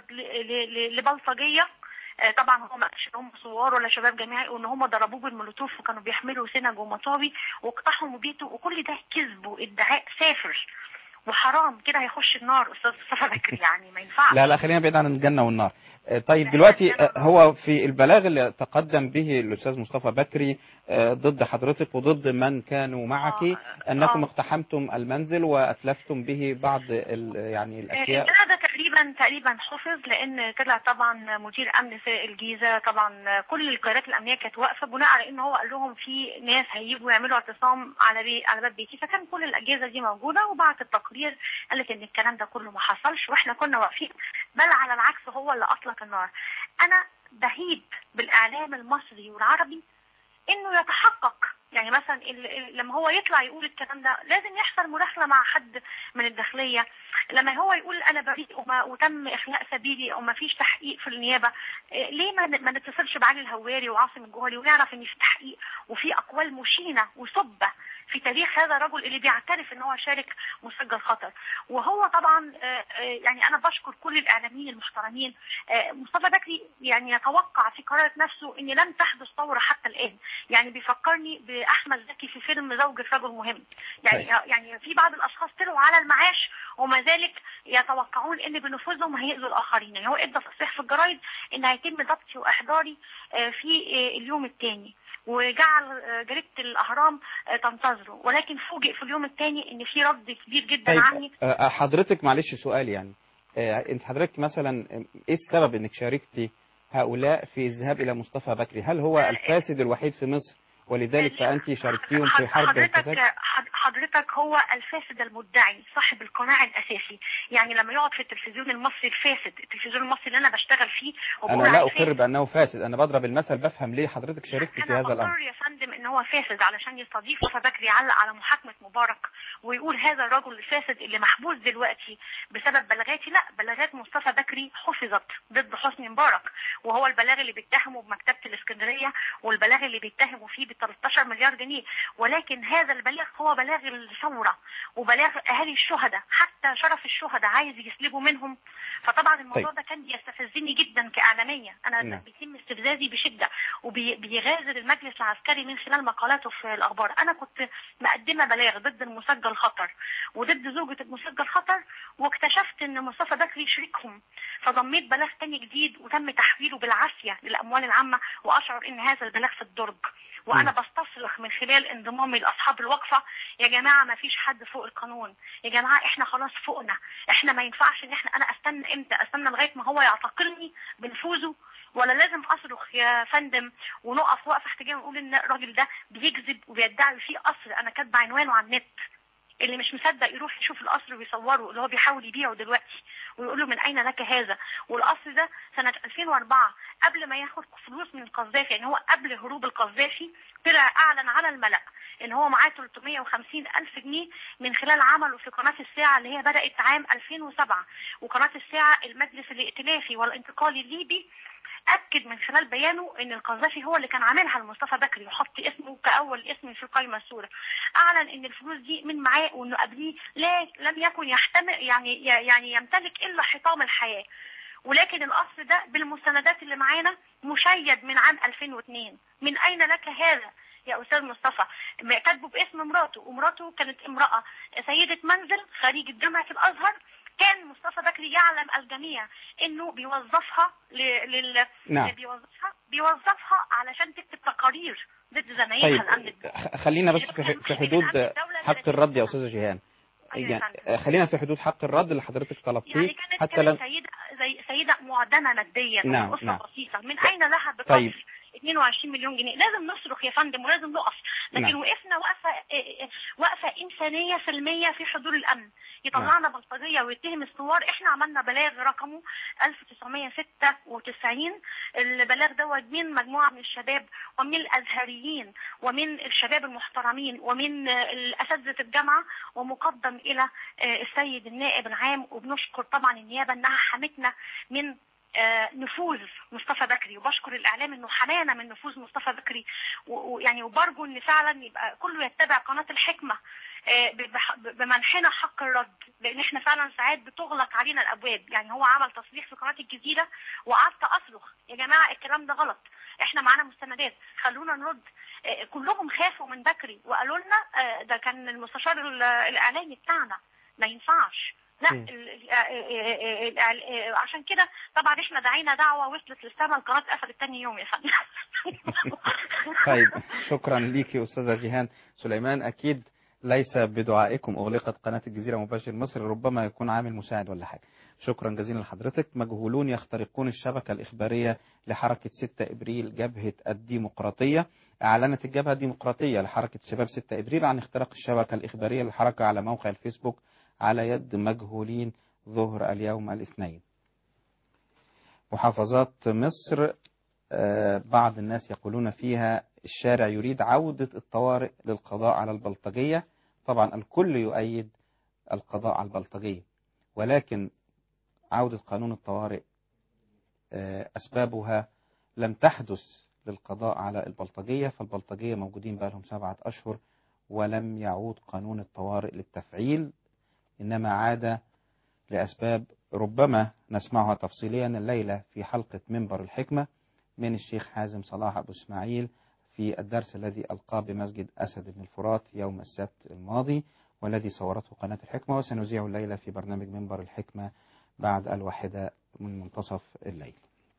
لبلطجيه. طبعا هو ما قالش ان هم ثوار ولا شباب جامعي، وان هم ضربوه بالمولوتوف وكانوا بيحملوا سنج ومطاوي واقتحموا بيته، وكل ده كذب وادعاء سافر وحرام كده هيخش النار استاذ مصطفى بكري، يعني ما ينفعش. لا لا خلينا بعيد عن الجنه والنار. طيب دلوقتي هو في البلاغ اللي تقدم به الاستاذ مصطفى بكري ضد حضرتك وضد من كانوا معك آه انكم آه. اقتحمتم المنزل واتلفتم به بعض يعني الاشياء. هذا تقريبا تقريبا حفظ، لان طلع طبعا مدير امن في الجيزه، طبعا كل القيادات الامنيه كانت واقفه بناء على ان هو قال لهم في ناس هيجوا يعملوا اعتصام على بي على باب بيتي، فكان كل الاجهزه دي موجوده وبعت التقرير قالت ان الكلام ده كله ما حصلش واحنا كنا واقفين، بل على العكس هو اللي اطلق النار. انا بهيب بالاعلام المصري والعربي انه يتحقق، يعني مثلا لما هو يطلع يقول الكلام ده لازم يحصل مداخله مع حد من الداخليه، لما هو يقول انا بريء وما وتم اخلاء سبيلي او ما فيش تحقيق في النيابه، ليه ما ما نتصلش بعلي الهواري وعاصم الجوهري ونعرف ان في تحقيق وفي اقوال مشينه وسبه في تاريخ هذا الرجل اللي بيعترف ان هو شارك مسجل خطر. وهو طبعا يعني انا بشكر كل الاعلاميين المحترمين. مصطفى بكري يعني يتوقع في قرارة نفسه ان لم تحدث ثوره حتى الان، يعني بيفكرني باحمد زكي في فيلم زوجة رجل مهم، يعني يعني في بعض الاشخاص طلعوا على المعاش وما ذلك يتوقعون ان بنفوذهم هيأذوا الاخرين. يعني هو ادى تصريح في الجرايد ان هيتم ضبطي واحضاري في اليوم الثاني، وجعل جريدة الأهرام تنتظره، ولكن فوجئ في اليوم الثاني ان في رد كبير جدا طيب عني. حضرتك معلش سؤال، يعني انت حضرتك مثلا ايه السبب انك شاركتي هؤلاء في الذهاب الى مصطفى بكري؟ هل هو الفاسد الوحيد في مصر ولذلك فأنت شاركتيهم في حرب الفساد؟ حضرتك هو الفاسد المدعي صاحب القناع الأساسي، يعني لما يقعد في التلفزيون المصري الفاسد، التلفزيون المصري اللي أنا بشتغل فيه، أنا لا أقر بأنه فاسد، أنا بضرب المثل بفهم ليه حضرتك شاركتي في هذا الأمر. أنا أقر يا فندم إن هو فاسد علشان يستضيف مصطفى بكري يعلق على محاكمة مبارك ويقول هذا الرجل الفاسد اللي محبوس دلوقتي بسبب بلاغاتي. لا، بلاغات مصطفى بكري حفظت ضد حسني مبارك، وهو البلاغ اللي بيتهمه بمكتبة الإسكندرية والبلاغ اللي بيتهمه فيه ب ثلاثة عشر مليار جنيه، ولكن هذا البلاغ هو بلاغ الثورة وبلاغ أهالي الشهداء، حتى شرف الشهداء عايز يسلبوا منهم. فطبعا الموضوع طيب. ده كان يستفزني جدا كإعلامية، أنا نعم. بيتم استفزازي بشدة وبيغازل المجلس العسكري من خلال مقالاته في الأخبار. أنا كنت مقدمة بلاغ ضد المسجل خطر وضد زوجة المسجل خطر، واكتشفت ان مصطفى بكري شريكهم، فضميت بلاغ تاني جديد وتم تحويله بالعافية للأموال العامة، وأشعر ان هذا البلاغ في الدرج. وانا بستصرخ من خلال انضمامي لاصحاب الوقفه، يا جماعه ما فيش حد فوق القانون، يا جماعه احنا خلاص فوقنا، احنا ما ينفعش ان احنا انا استنى امتى؟ استنى لغايه ما هو يعتقلني بنفوذه، ولا لازم اصرخ يا فندم ونقف وقفه احتجاج ونقول ان الراجل ده بيكذب وبيدعي فيه قصر؟ انا كاتبه عنوانه على النت، اللي مش مصدق يروح يشوف القصر ويصوره، اللي هو بيحاول يبيعه دلوقتي ويقول له من اين لك هذا. والقصر ده سنه ألفين وأربعة قبل ما ياخد فلوس من القذافي، يعني هو قبل هروب القذافي طلع اعلن على الملأ ان هو معاه ثلاثمائة وخمسين الف جنيه من خلال عمله في قناه الساعه اللي هي بدات عام ألفين وسبعة. وقناه الساعه المجلس الائتلافي والانتقالي الليبي أكد من خلال بيانه إن القذافي هو اللي كان عاملها لمصطفى بكري وحط اسمه كأول اسم في القائمة السورة. أعلن إن الفلوس دي من معاه وإنه قبليه لا لم يكن يحتمل يعني يعني يمتلك إلا حطام الحياة. ولكن القصر ده بالمستندات اللي معانا مشيد من عام ألفين واثنين. من أين لك هذا يا أستاذ مصطفى؟ كاتبه باسم مراته، ومراته كانت امرأة سيدة منزل خريجة جامعة الأزهر. كان مصطفى بكري يعلم الجميع انه بيوظفها لل نعم. بيوظفها بيوظفها علشان تكتب تقارير ضد زمايلها طيب الامن. خلينا بس في في حدود حق الرد يا استاذه جيهان. يعني خلينا في حدود حق الرد اللي حضرتك طلبتيه. يعني كانت حتى كانت لن... سيده زي سيده معدمه ماديا نعم. من اسره نعم. بسيطه، من اين لها بقدر طيب. اثنين وعشرين مليون جنيه؟ لازم نصرخ يا فندم ولازم نقف، لكن نعم. وقفنا وقفه وقفه انسانيه سلميه في حضور الامن. يطلعنا بلطجيه ويتهم الثوار. احنا عملنا بلاغ رقمه ألف وتسعمائة وستة وتسعين. البلاغ دوت من مجموعه من الشباب ومن الازهريين ومن الشباب المحترمين ومن اساتذه الجامعه، ومقدم الى السيد النائب العام. وبنشكر طبعا النيابه انها حمتنا من نفوذ مصطفى بكري، وبشكر الاعلام انه حمانا من نفوذ مصطفى بكري. ويعني وبرجو ان فعلا يبقى كله يتبع قناه الحكمه بمنحنا حق الرد، لان احنا فعلا ساعات بتغلق علينا الابواب. يعني هو عمل تصريح في قناه الجزيره وقعدت اصرخ يا جماعه الكلام ده غلط، احنا معانا مستندات خلونا نرد. كلهم خافوا من بكري وقالوا لنا ده كان المستشار الاعلامي بتاعنا ما ينفعش. لا ال ال ال عشان كده طبعا احنا دعينا دعوه وصلت للسما، القناه اتقفلت تاني يوم يا فندم. طيب شكرا ليكي استاذه جيهان سليمان. اكيد ليس بدعائكم اغلقت قناه الجزيره مباشر مصر، ربما يكون عامل مساعد ولا حاجه. شكرا جزيلا لحضرتك. مجهولون يخترقون الشبكه الاخباريه لحركه ستة ابريل جبهه الديمقراطيه. اعلنت الجبهه الديمقراطيه لحركه شباب ستة ابريل عن اختراق الشبكه الاخباريه للحركه على موقع الفيسبوك على يد مجهولين ظهر اليوم الاثنين. محافظات مصر بعض الناس يقولون فيها الشارع يريد عودة الطوارئ للقضاء على البلطجية. طبعا الكل يؤيد القضاء على البلطجية، ولكن عودة قانون الطوارئ أسبابها لم تحدث للقضاء على البلطجية، فالبلطجية موجودين بقى لهم سبعة أشهر ولم يعود قانون الطوارئ للتفعيل، إنما عاد لأسباب ربما نسمعها تفصيليا الليلة في حلقة منبر الحكمة من الشيخ حازم صلاح أبو إسماعيل في الدرس الذي ألقاه بمسجد أسد بن الفرات يوم السبت الماضي، والذي صورته قناة الحكمة، وسنذيعه الليلة في برنامج منبر الحكمة بعد الواحدة من منتصف الليل.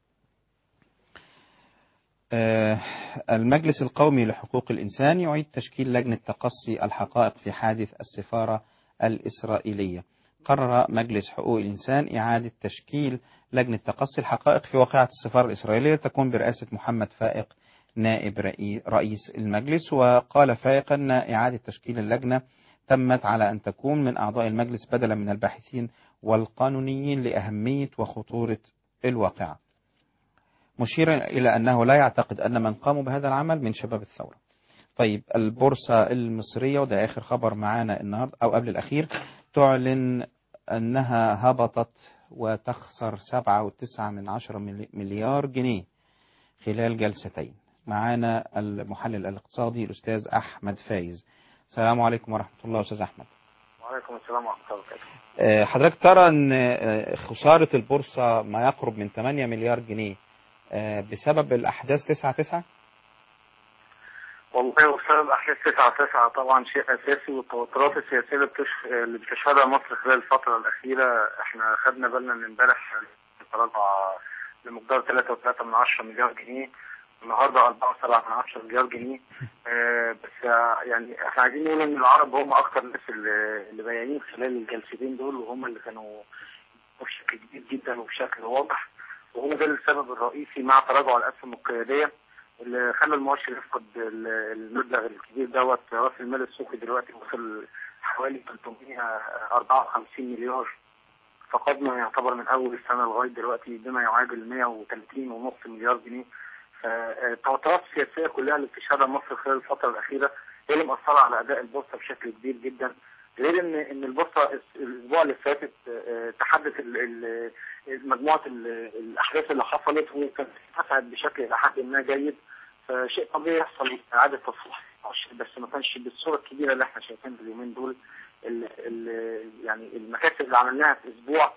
المجلس القومي لحقوق الإنسان يعيد تشكيل لجنة تقصي الحقائق في حادث السفارة الإسرائيلية. قرر مجلس حقوق الإنسان إعادة تشكيل لجنة تقصي الحقائق في واقعة السفارة الإسرائيلية تكون برئاسة محمد فائق نائب رئيس المجلس. وقال فائق أن إعادة تشكيل اللجنة تمت على أن تكون من أعضاء المجلس بدلا من الباحثين والقانونيين لأهمية وخطورة الواقعة، مشيرا إلى أنه لا يعتقد أن من قاموا بهذا العمل من شباب الثورة. طيب البورصة المصرية، وده آخر خبر معانا النهاردة أو قبل الأخير، تعلن أنها هبطت وتخسر سبعة وتسعة من عشرة مليار جنيه خلال جلستين. معانا المحلل الاقتصادي الأستاذ أحمد فايز. السلام عليكم ورحمة الله أستاذ أحمد. وعليكم السلام ورحمة الله وبركاته. حضرتك ترى أن خسارة البورصة ما يقرب من ثمانية مليار جنيه بسبب الأحداث تسعة تسعة؟ والله بسبب أحداث تسعة تسعة طبعا شيء أساسي، والتوترات السياسية اللي بتشهدها مصر خلال الفترة الأخيرة. احنا خدنا بالنا من امبارح تراجع بمقدار ثلاثة وثلاثة من عشرة مليار جنيه، النهارده أربعة وسبعة من عشرة مليار جنيه. اه بس يعني احنا عايزين نقول ان العرب هم اكتر الناس اللي بيانين خلال الجلستين دول، وهم اللي كانوا بشكل كبير جدا وبشكل واضح، وهو ده السبب الرئيسي مع تراجع الاسهم القياديه اللي خلى المؤشر يفقد المبلغ الكبير دوت. راس المال السوقي دلوقتي وصل حوالي ثلاثمائة وأربعة وخمسين مليار. فقدنا يعتبر من اول السنه لغايه دلوقتي بما يعادل مئة وثلاثين فاصلة خمسة مليار جنيه. فالتوترات السياسيه كلها اللي بتشهدها مصر خلال الفتره الاخيره هي اللي مأثره على اداء البورصه بشكل كبير جدا. غير ان ان البورصه الاسبوع اللي فاتت تحدث مجموعه الاحداث اللي حصلت وكانت ارتفعت بشكل الى حد ما جيد. فشيء طبيعي يحصل اعاده تصحيح بس ما كانش بالصوره الكبيره اللي احنا شايفينها اليومين دول. ال ال يعني المكاسب اللي عملناها في اسبوع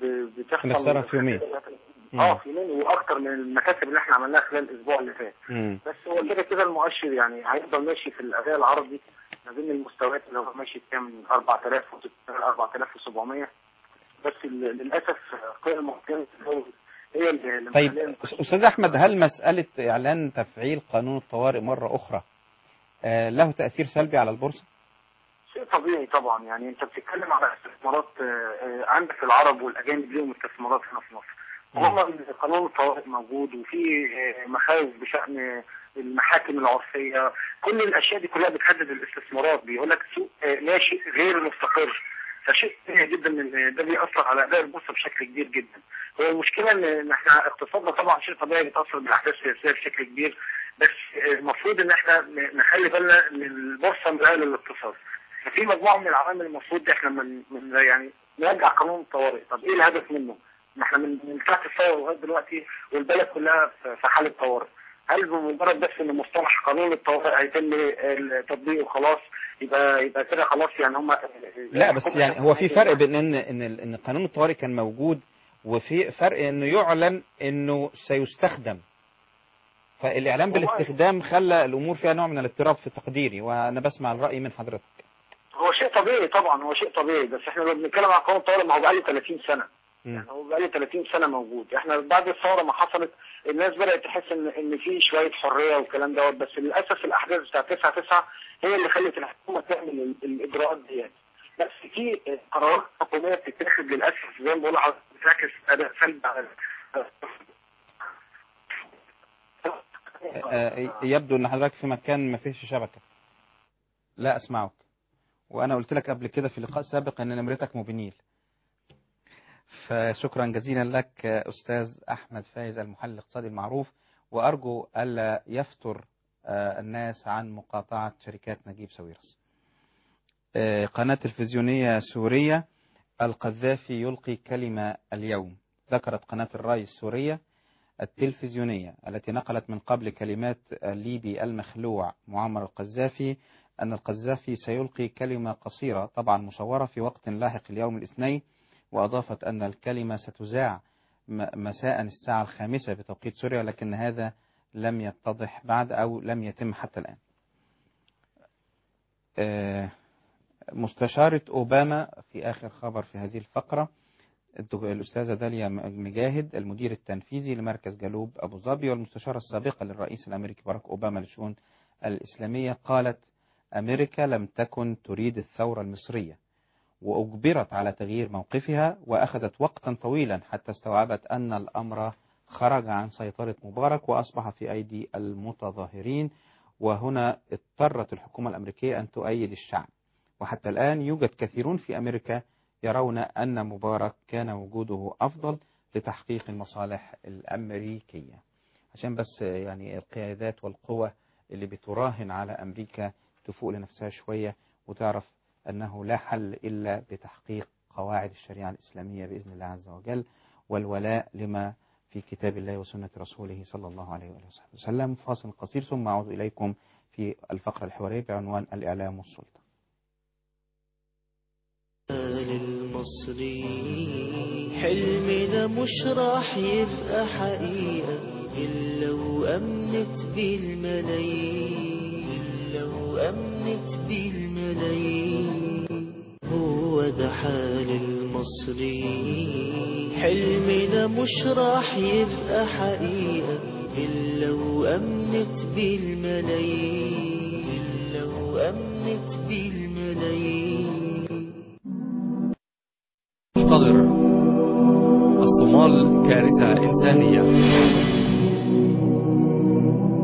بتحصل في يومين اه في يومين واكثر من المكاسب اللي احنا عملناها خلال الاسبوع اللي فات. بس هو كده كده المؤشر يعني هيفضل ماشي في الاداء العرضي ما بين المستويات اللي هو ماشي فيها من أربعة آلاف وستمائة أربعة آلاف وسبعمائة. بس للاسف قيم المحكمه هي اللي طيب استاذ احمد، هل مساله اعلان تفعيل قانون الطوارئ مره اخرى آه له تاثير سلبي على البورصه؟ شيء طبيعي طبعا. يعني انت بتتكلم على استثمارات عندك العرب والاجانب ليهم استثمارات هنا في مصر. هم قانون الطوارئ موجود وفي مخاوف بشان المحاكم العرفيه. كل الاشياء دي كلها بتهدد الاستثمارات. بيقول لك سوق ناشئ غير مستقر. فشيء طبيعي جدا ان ده بيأثر على اداء البورصه بشكل كبير جدا. هو المشكله ان احنا اقتصادنا طبعا شيء طبيعي بيتاثر بالاحداث السياسيه بشكل كبير. بس المفروض ان احنا نخلي بالنا ان البورصه مرايه للاقتصاد. ففي مجموعه من العوامل المفروض احنا من, من يعني نرجع قانون الطوارئ. طب ايه الهدف منه؟ ما احنا من من ساعه الثوره لغايه دلوقتي والبلد كلها في حاله طوارئ. هل بمجرد بس ان مصطلح قانون الطوارئ هيتم تطبيقه وخلاص يبقى يبقى كده خلاص يعني هم؟ لا بس يعني هو في فرق بين ان ان ان قانون الطوارئ كان موجود وفي فرق انه يعلن انه سيستخدم. فالاعلان بالاستخدام خلى الامور فيها نوع من الاضطراب في تقديري، وانا بسمع الراي من حضرتك. هو شيء طبيعي طبعا، هو شيء طبيعي. بس احنا لو بنتكلم عن قانون الطوارئ ما هو بقاله ثلاثين سنه. يعني هو بقاله ثلاثين سنه موجود. احنا بعد الثوره ما حصلت الناس بدات تحس ان ان في شويه حريه والكلام دوت. بس للاسف الاحداث بتاعت تسعة تسعة هي اللي خلت الحكومه تعمل الاجراءات ديت. بس في قرارات حكوميه بتتاخد للاسف زي ما بقول لحضرتك بتعكس اداء سلبي على يبدو ان حضرتك في مكان ما فيهش شبكه. لا اسمعك. وانا قلت لك قبل كده في لقاء سابق ان نمرتك موبينيل. فشكرا جزيلا لك أستاذ أحمد فايز المحلل الاقتصادي المعروف، وأرجو ألا يفتر الناس عن مقاطعة شركات نجيب ساويرس. قناة تلفزيونية سورية: القذافي يلقي كلمة اليوم. ذكرت قناة الراي السورية التلفزيونية التي نقلت من قبل كلمات الليبي المخلوع معمر القذافي أن القذافي سيلقي كلمة قصيرة طبعا مصورة في وقت لاحق اليوم الاثنين، وأضافت أن الكلمة ستذاع مساء الساعة الخامسة بتوقيت سوريا، لكن هذا لم يتضح بعد أو لم يتم حتى الآن. مستشارة أوباما في آخر خبر في هذه الفقرة، الأستاذة داليا مجاهد المدير التنفيذي لمركز جالوب أبو ظبي والمستشارة السابقة للرئيس الأمريكي باراك أوباما للشؤون الإسلامية، قالت: أمريكا لم تكن تريد الثورة المصرية وأجبرت على تغيير موقفها، وأخذت وقتا طويلا حتى استوعبت أن الأمر خرج عن سيطرة مبارك وأصبح في أيدي المتظاهرين، وهنا اضطرت الحكومة الأمريكية أن تؤيد الشعب. وحتى الآن يوجد كثيرون في أمريكا يرون أن مبارك كان وجوده أفضل لتحقيق المصالح الأمريكية. عشان بس يعني القيادات والقوى اللي بتراهن على أمريكا تفوق لنفسها شوية وتعرف أنه لا حل إلا بتحقيق قواعد الشريعة الإسلامية بإذن الله عز وجل، والولاء لما في كتاب الله وسنة رسوله صلى الله عليه وسلم. فاصل قصير ثم أعود إليكم في الفقرة الحوارية بعنوان الإعلام والسلطة. المصري حلمنا مش راح يبقى حقيقة إلا وأمنت بالملايين، إلا وأمنت بالملايين. هو ده حال المصري. حلمنا مش راح يبقى حقيقة إلا وأمنت بالملايين، إلا وأمنت بالملايين. محتضر الصومال كارثة إنسانية.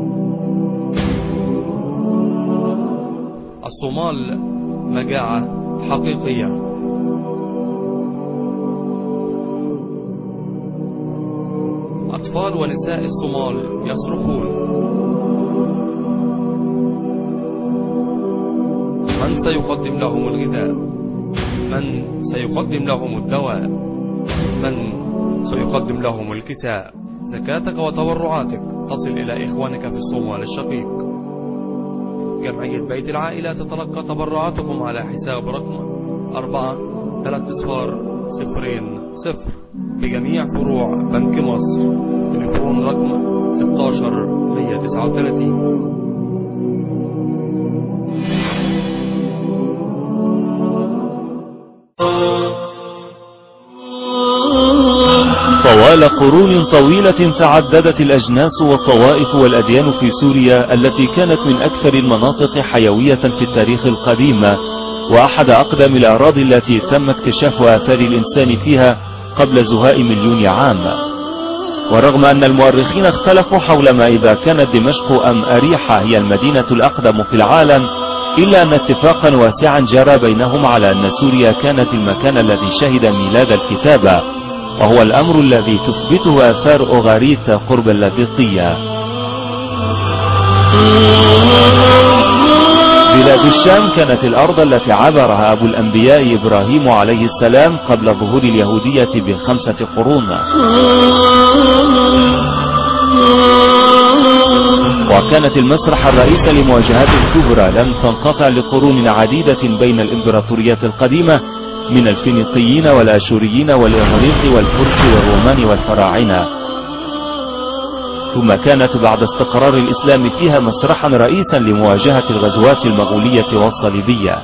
الصومال مجاعة حقيقية. أطفال ونساء الصومال يصرخون: من سيقدم لهم الغذاء؟ من سيقدم لهم الدواء؟ من سيقدم لهم الكساء؟ زكاتك وتبرعاتك تصل إلى إخوانك في الصومال الشقيق. جمعية بيت العائلة تتلقى تبرعاتكم على حساب رقم أربعة ثلاثة صفر صفرين صفر بجميع فروع بنك مصر. تليفون رقم ستة عشر مية وتسعة وثلاثين. طوال قرون طويلة تعددت الأجناس والطوائف والأديان في سوريا التي كانت من أكثر المناطق حيوية في التاريخ القديم، وأحد أقدم الأراضي التي تم اكتشاف آثار الإنسان فيها قبل زهاء مليون عام. ورغم أن المؤرخين اختلفوا حول ما إذا كانت دمشق أم أريحة هي المدينة الأقدم في العالم، إلا أن اتفاقا واسعا جرى بينهم على أن سوريا كانت المكان الذي شهد ميلاد الكتابة، وهو الأمر الذي تثبته آثار أوغاريت قرب اللاذقية. بلاد الشام كانت الأرض التي عبرها أبو الأنبياء إبراهيم عليه السلام قبل ظهور اليهودية بخمسة قرون، وكانت المسرح الرئيس لمواجهات كبرى لم تنقطع لقرون عديدة بين الإمبراطوريات القديمة من الفينيقيين والآشوريين والإغريق والفرس والرومان والفراعنة، ثم كانت بعد استقرار الإسلام فيها مسرحا رئيسا لمواجهة الغزوات المغولية والصليبية.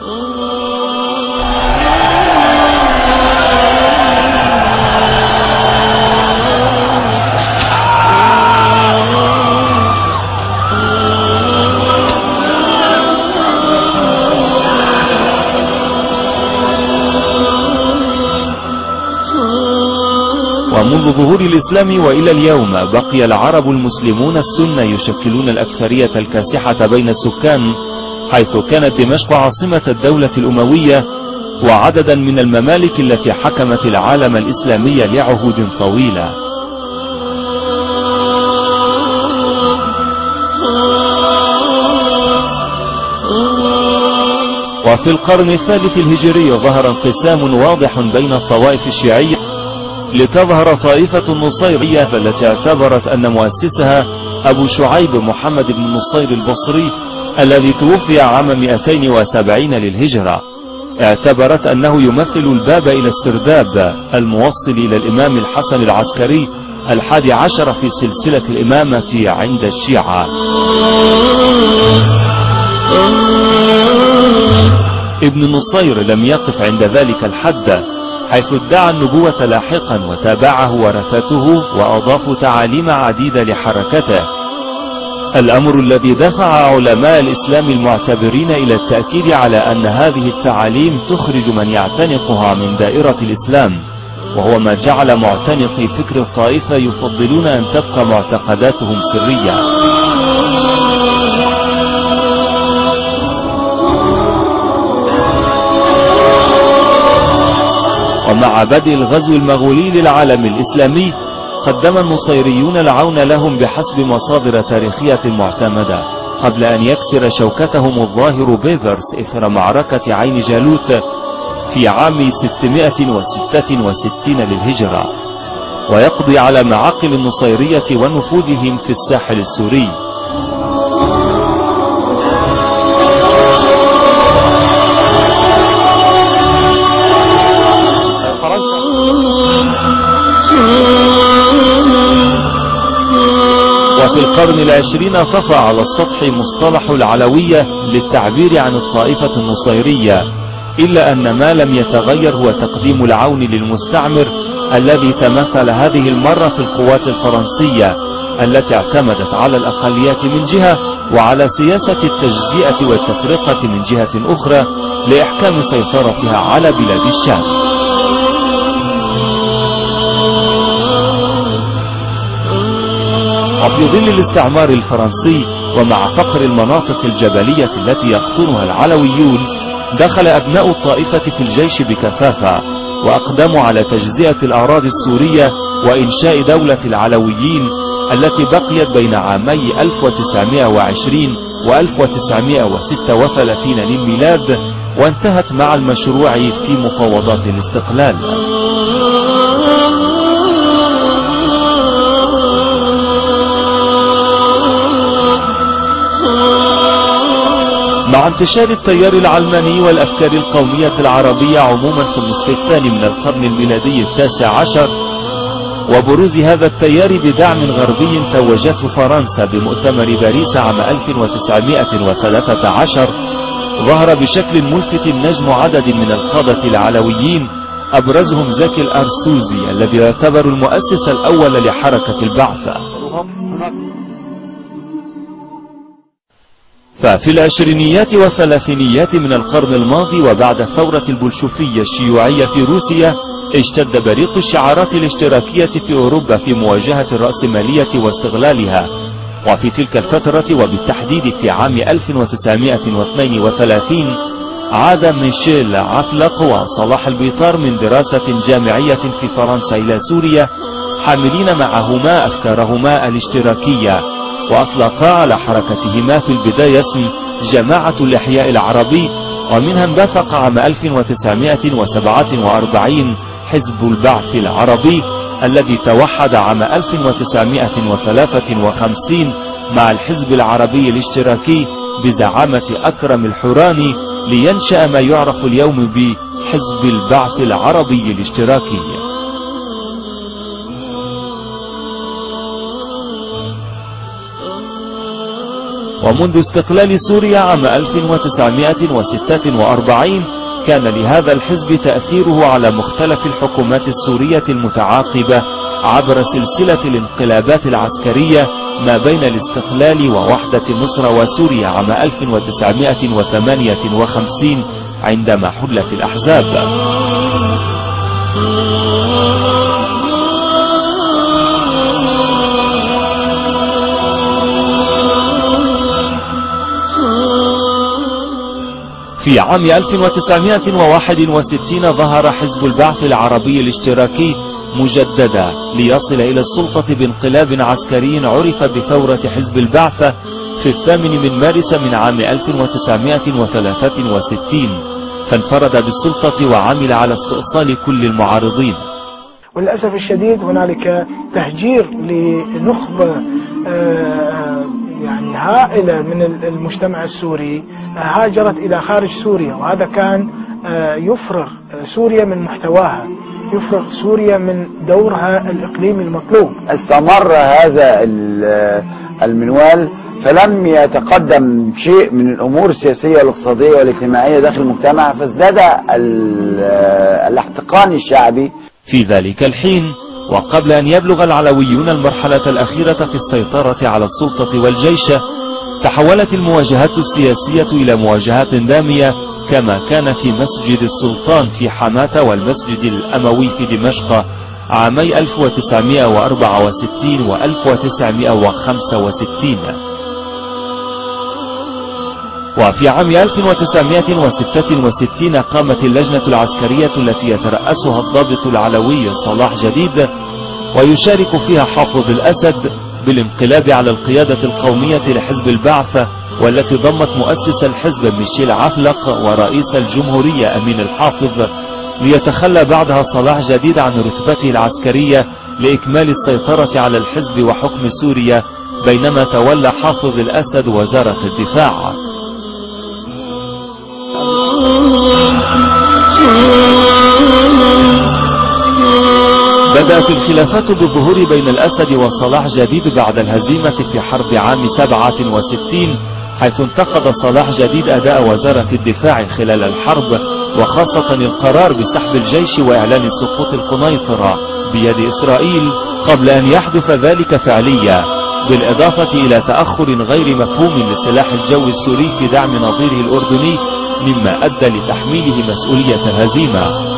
ومنذ ظهور الإسلام وإلى اليوم بقي العرب المسلمون السنة يشكلون الأكثرية الكاسحة بين السكان، حيث كانت دمشق عاصمة الدولة الأموية وعددا من الممالك التي حكمت العالم الإسلامي لعهود طويلة. وفي القرن الثالث الهجري ظهر انقسام واضح بين الطوائف الشيعية، لتظهر طائفة النصيرية التي اعتبرت أن مؤسسها أبو شعيب محمد بن النصير البصري الذي توفي عام مئتين وسبعين للهجرة، اعتبرت أنه يمثل الباب إلى السرداب الموصل إلى الإمام الحسن العسكري الحادي عشر في سلسلة الإمامة عند الشيعة. ابن النصير لم يقف عند ذلك الحد، حيث ادعى النبوة لاحقا وتابعه ورثته وأضافوا تعاليم عديدة لحركته، الأمر الذي دفع علماء الإسلام المعتبرين إلى التأكيد على أن هذه التعاليم تخرج من يعتنقها من دائرة الإسلام، وهو ما جعل معتنقي فكر الطائفة يفضلون أن تبقى معتقداتهم سرية. ومع بدء الغزو المغولي للعالم الإسلامي قدم النصيريون العون لهم بحسب مصادر تاريخية معتمدة، قبل أن يكسر شوكتهم الظاهر بيفرس إثر معركة عين جالوت في عام ستمائة وستة وستين للهجرة، ويقضي على معاقل النصيرية ونفوذهم في الساحل السوري. وفي القرن العشرين طفى على السطح مصطلح العلوية للتعبير عن الطائفة النصيرية، إلا أن ما لم يتغير هو تقديم العون للمستعمر الذي تمثل هذه المرة في القوات الفرنسية التي اعتمدت على الأقليات من جهة وعلى سياسة التجزئة والتفرقة من جهة أخرى لإحكام سيطرتها على بلاد الشام. وفي ظل الاستعمار الفرنسي ومع فقر المناطق الجبلية التي يقطنها العلويون، دخل أبناء الطائفة في الجيش بكثافة، وأقدموا على تجزئة الأراضي السورية وإنشاء دولة العلويين التي بقيت بين عامي ألف وتسعمائة وعشرين و ألف وتسعمائة وستة وثلاثين للميلاد، وانتهت مع المشروع في مفاوضات الاستقلال. مع انتشار التيار العلماني والأفكار القومية العربية عموما في النصف الثاني من القرن الميلادي التاسع عشر، وبروز هذا التيار بدعم غربي توجته فرنسا بمؤتمر باريس عام ألف وتسعمائة وثلاثة عشر، ظهر بشكل ملفت نجم عدد من القادة العلويين، أبرزهم زكي الأرسوزي الذي يعتبر المؤسس الأول لحركة البعث. ففي العشرينيات والثلاثينيات من القرن الماضي وبعد الثورة البلشفية الشيوعية في روسيا، اشتد بريق الشعارات الاشتراكية في أوروبا في مواجهة الرأسمالية واستغلالها. وفي تلك الفترة وبالتحديد في عام ألف وتسعمائة واثنين وثلاثين عاد ميشيل عفلق وصلاح البيطار من دراسة جامعية في فرنسا إلى سوريا، حاملين معهما أفكارهما الاشتراكية، وأطلقا على حركتهما في البداية اسم جماعة الإحياء العربي، ومنها انبثق عام ألف وتسعمائة وسبعة وأربعين حزب البعث العربي الذي توحد عام ألف وتسعمائة وثلاثة وخمسين مع الحزب العربي الاشتراكي بزعامة أكرم الحوراني، لينشأ ما يعرف اليوم بحزب البعث العربي الاشتراكي. ومنذ استقلال سوريا عام ألف وتسعمائة وستة وأربعين كان لهذا الحزب تأثيره على مختلف الحكومات السورية المتعاقبة عبر سلسلة الانقلابات العسكرية ما بين الاستقلال ووحدة مصر وسوريا عام ألف وتسعمائة وثمانية وخمسين عندما حلت الأحزاب. في عام ألف وتسعمائة وواحد وستين ظهر حزب البعث العربي الاشتراكي مجددا ليصل إلى السلطة بانقلاب عسكري عرف بثورة حزب البعث في الثامن من مارس من عام ألف وتسعمائة وثلاثة وستين، فانفرد بالسلطة وعمل على استئصال كل المعارضين. وللأسف الشديد هنالك تهجير لنخبة يعني هائلة من المجتمع السوري هاجرت إلى خارج سوريا، وهذا كان يفرغ سوريا من محتواها، يفرغ سوريا من دورها الإقليمي المطلوب. استمر هذا المنوال فلم يتقدم شيء من الأمور السياسية والاقتصادية والاجتماعية داخل المجتمع، فازداد الاحتقان الشعبي. في ذلك الحين وقبل أن يبلغ العلويون المرحلة الأخيرة في السيطرة على السلطة والجيش، تحولت المواجهات السياسية إلى مواجهات دامية، كما كان في مسجد السلطان في حماة والمسجد الأموي في دمشق عامي ألف وتسعمائة وأربعة وستين و ألف وتسعمائة وخمسة وستين. وفي عام ألف وتسعمائة وستة وستين قامت اللجنة العسكرية التي يترأسها الضابط العلوي صلاح جديد ويشارك فيها حافظ الأسد بالانقلاب على القيادة القومية لحزب البعث، والتي ضمت مؤسس الحزب ميشيل عفلق ورئيس الجمهورية أمين الحافظ، ليتخلى بعدها صلاح جديد عن رتبته العسكرية لإكمال السيطرة على الحزب وحكم سوريا، بينما تولى حافظ الأسد وزارة الدفاع. بدأت الخلافات بالظهور بين الأسد وصلاح جديد بعد الهزيمة في حرب عام سبعة وستين، حيث انتقد صلاح جديد أداء وزارة الدفاع خلال الحرب، وخاصة القرار بسحب الجيش وإعلان سقوط القنيطرة بيد إسرائيل قبل أن يحدث ذلك فعليا، بالإضافة إلى تأخر غير مفهوم لسلاح الجو السوري في دعم نظيره الأردني، مما أدى لتحميله مسؤولية الهزيمة.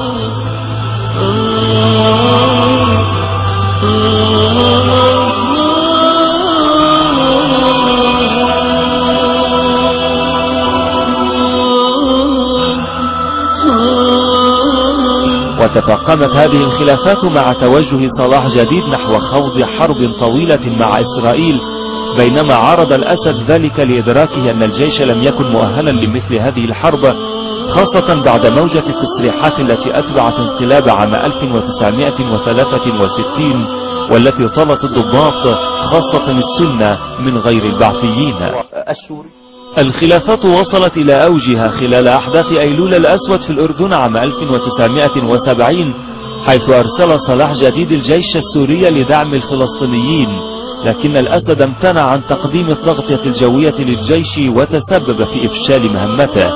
وتفاقمت هذه الخلافات مع توجه صلاح جديد نحو خوض حرب طويلة مع إسرائيل، بينما عرض الأسد ذلك لإدراكه أن الجيش لم يكن مؤهلا لمثل هذه الحرب، خاصة بعد موجة التصريحات التي أتبعت انقلاب عام ألف وتسعمائة وثلاثة وستين والتي طالت الضباط خاصة السنة من غير البعثيين. السوري الخلافات وصلت إلى أوجها خلال أحداث أيلول الأسود في الأردن عام ألف وتسعمائة وسبعين، حيث أرسل صلاح جديد الجيش السوري لدعم الفلسطينيين، لكن الأسد امتنع عن تقديم التغطية الجوية للجيش وتسبب في إفشال مهمته.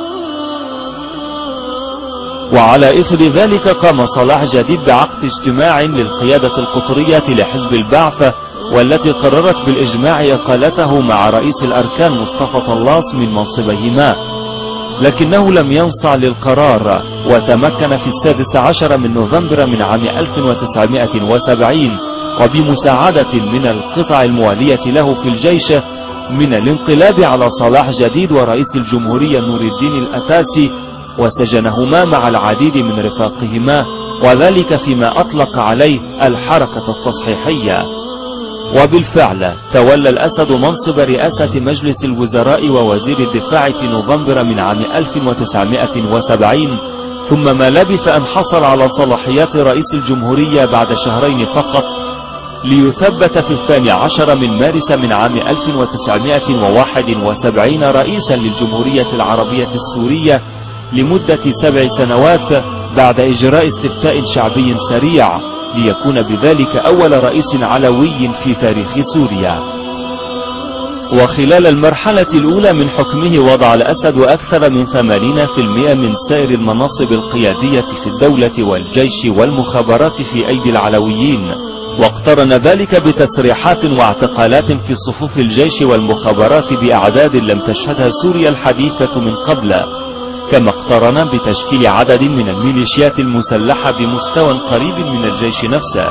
وعلى إثر ذلك قام صلاح جديد بعقد اجتماع للقيادة القطرية لحزب البعث، والتي قررت بالإجماع إقالته مع رئيس الأركان مصطفى طلاس من منصبيهما، لكنه لم ينصع للقرار، وتمكن في السادس عشر من نوفمبر من عام ألف وتسعمائة وسبعين وبمساعدة من القطع الموالية له في الجيش من الانقلاب على صلاح جديد ورئيس الجمهورية نور الدين الأتاسي، وسجنهما مع العديد من رفاقهما، وذلك فيما أطلق عليه الحركة التصحيحية. وبالفعل تولى الأسد منصب رئاسة مجلس الوزراء ووزير الدفاع في نوفمبر من عام ألف وتسعمائة وسبعين، ثم ما لبث أن حصل على صلاحيات رئيس الجمهورية بعد شهرين فقط، ليثبت في الثاني عشر من مارس من عام ألف وتسعمائة وواحد وسبعين رئيسا للجمهورية العربية السورية لمدة سبع سنوات بعد إجراء استفتاء شعبي سريع، ليكون بذلك أول رئيس علوي في تاريخ سوريا. وخلال المرحلة الأولى من حكمه وضع الأسد أكثر من ثمانين بالمئة من سائر المناصب القيادية في الدولة والجيش والمخابرات في أيدي العلويين، واقترن ذلك بتسريحات واعتقالات في صفوف الجيش والمخابرات بأعداد لم تشهدها سوريا الحديثة من قبل، كما اقترن بتشكيل عدد من الميليشيات المسلحة بمستوى قريب من الجيش نفسه.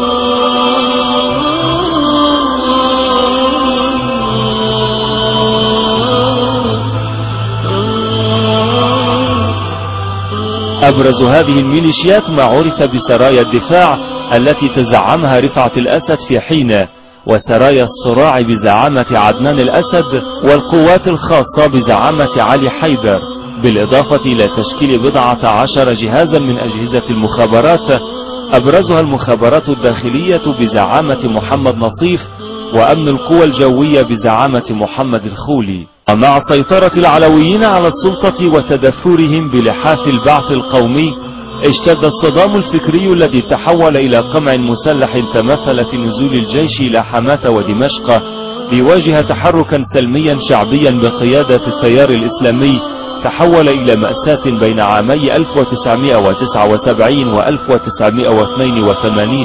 أبرز هذه الميليشيات ما عرف بسرايا الدفاع التي تزعمها رفعت الأسد في حينه، وسرايا الصراع بزعامة عدنان الأسد، والقوات الخاصة بزعامة علي حيدر، بالإضافة إلى تشكيل بضعة عشر جهازا من أجهزة المخابرات، أبرزها المخابرات الداخلية بزعامة محمد نصيف، وأمن القوى الجوية بزعامة محمد الخولي. ومع سيطرة العلويين على السلطة وتدثرهم بلحاف البعث القومي، اشتد الصدام الفكري الذي تحول إلى قمع مسلح تمثل في نزول الجيش إلى حماة ودمشق ليواجه تحركا سلميا شعبيا بقيادة التيار الإسلامي، تحول إلى مأساة بين عامي ألف وتسعمائة وتسعة وسبعين و ألف وتسعمائة واثنين وثمانين.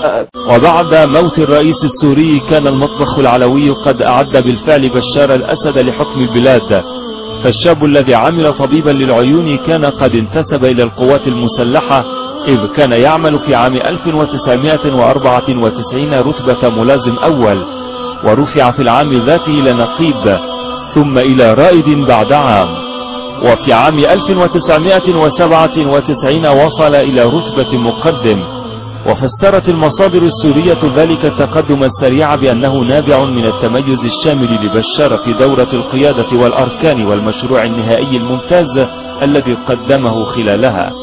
وبعد موت الرئيس السوري كان المطبخ العلوي قد أعد بالفعل بشار الأسد لحكم البلاد، فالشاب الذي عمل طبيبا للعيون كان قد انتسب إلى القوات المسلحة، إذ كان يعمل في عام ألف وتسعمائة وأربعة وتسعين رتبة ملازم أول، ورفع في العام ذاته إلى نقيب ثم إلى رائد بعد عام. وفي عام ألف وتسعمائة وسبعة وتسعين وصل إلى رتبة مقدم. وفسرت المصادر السورية ذلك التقدم السريع بأنه نابع من التميز الشامل لبشار في دورة القيادة والأركان والمشروع النهائي الممتاز الذي قدمه خلالها.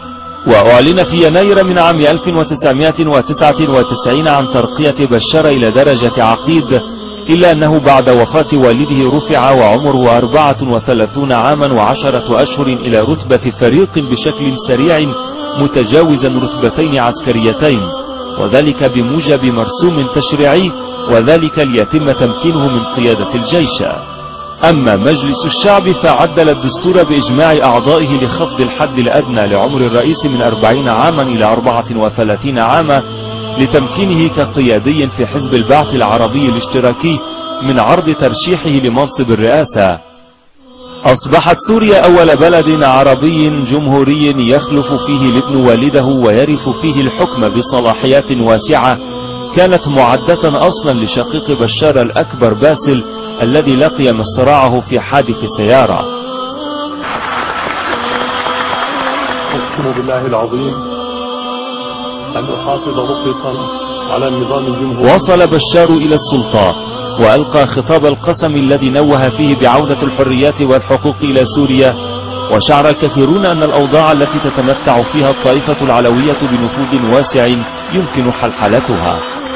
وأعلن في يناير من عام ألف وتسعمائة وتسعة وتسعين عن ترقية بشار إلى درجة عقيد، إلا أنه بعد وفاة والده رفع وعمره أربعة وثلاثين عاما وعشرة أشهر إلى رتبة فريق بشكل سريع متجاوزا رتبتين عسكريتين، وذلك بموجب مرسوم تشريعي، وذلك ليتم تمكينه من قيادة الجيش. أما مجلس الشعب فعدل الدستور بإجماع أعضائه لخفض الحد الأدنى لعمر الرئيس من أربعين عاما إلى أربعة وثلاثين عاما، لتمكينه كقيادي في حزب البعث العربي الاشتراكي من عرض ترشيحه لمنصب الرئاسة. أصبحت سوريا أول بلد عربي جمهوري يخلف فيه الابن والده ويرث فيه الحكم بصلاحيات واسعة، كانت معدة أصلا لشقيق بشار الأكبر باسل الذي لقي مصراعه في حادث سيارة. أقسم بالله العظيم أن أحافظ مطلقا على النظام الجمهوري. وصل بشار إلى السلطة وألقى خطاب القسم الذي نوه فيه بعودة الحريات والحقوق إلى سوريا، وشعر الكثيرون أن الأوضاع التي تتمتع فيها الطائفة العلوية بنفوذ واسع يمكن حلحلتها.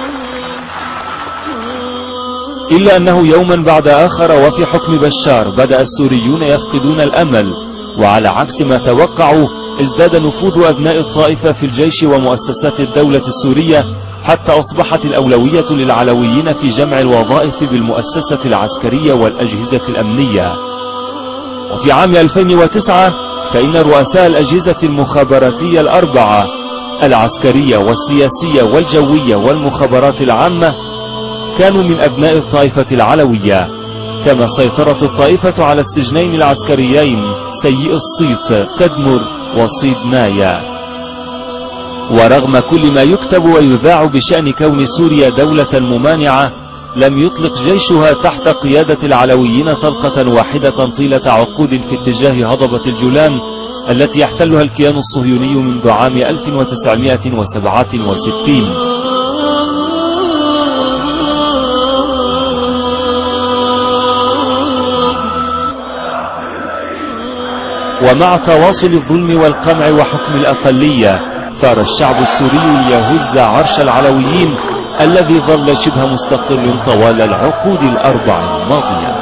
إلا أنه يوما بعد آخر وفي حكم بشار بدأ السوريون يفقدون الأمل، وعلى عكس ما توقعوا ازداد نفوذ أبناء الطائفة في الجيش ومؤسسات الدولة السورية، حتى أصبحت الأولوية للعلويين في جمع الوظائف بالمؤسسة العسكرية والأجهزة الأمنية. وفي عام ألفين وتسعة فإن رؤساء الأجهزة المخابراتية الأربعة العسكرية والسياسية والجوية والمخابرات العامة كانوا من أبناء الطائفة العلوية، كما سيطرت الطائفة على السجنين العسكريين سيء الصيت تدمر وصيدنايا. ورغم كل ما يكتب ويذاع بشأن كون سوريا دولة ممانعة، لم يطلق جيشها تحت قيادة العلويين طلقة واحدة طيلة عقود في اتجاه هضبة الجولان التي يحتلها الكيان الصهيوني منذ عام ألف وتسعمائة وسبعة وستين. ومع تواصل الظلم والقمع وحكم الأقلية، ثار الشعب السوري ليهز عرش العلويين الذي ظل شبه مستقر طوال العقود الأربع الماضية.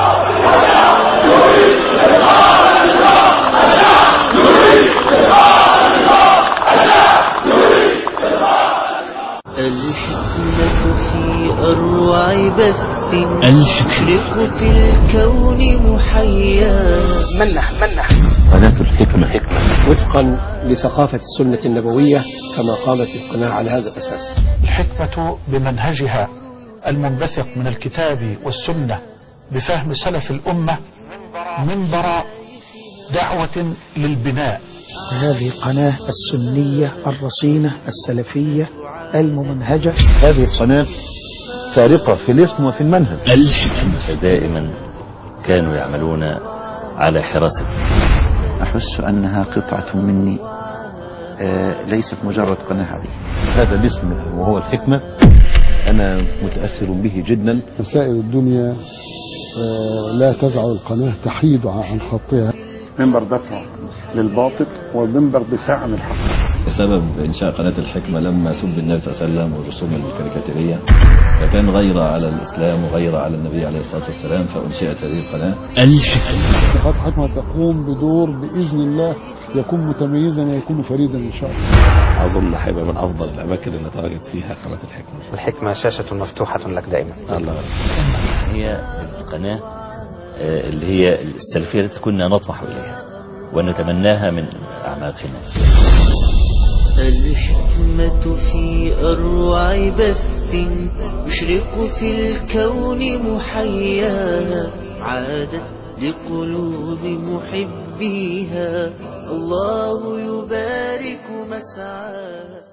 الحكمة في أروع بث تشرق في الكون محيا. من نحن من نحن قناة الحكمة حكمة وفقا لثقافة السنة النبوية كما قامت القناة على هذا الأساس. الحكمة بمنهجها المنبثق من الكتاب والسنة بفهم سلف الأمة منبر دعوة للبناء. هذه القناة السنية الرصينة السلفية الممنهجة. هذه القناة فارقة في الاسم وفي المنهج. الحكمة دائما كانوا يعملون على حراسة. أحس أنها قطعة مني، آه ليست مجرد قناة عادية. هذا الاسم وهو الحكمة أنا متأثر به جدا. مسائل الدنيا آه لا تجعل القناة تحيد عن خطها. منبر دفع للباطل ومنبر دفاع عن الحق. بسبب إنشاء قناة الحكمة لما سب النبي صلى الله عليه وسلم والرسوم الكاريكاتيرية، فكان غيرة على الإسلام وغيرة على النبي عليه الصلاة والسلام، فأنشئت هذه القناة. الحكمة قناة الحكمة تقوم بدور بإذن الله يكون متميزا ويكون فريدا إن شاء الله. أظن هيبقى من أفضل الأماكن اللي نتواجد فيها قناة الحكمة. الحكمة شاشة مفتوحة لك دائما. الله. هي القناة اللي هي السلفية التي كنا نطمح إليها ونتمناها من أعماقنا. الحكمة في أروع بث يشرق في الكون محياها، عادت لقلوب محبيها، الله يبارك مسعاها.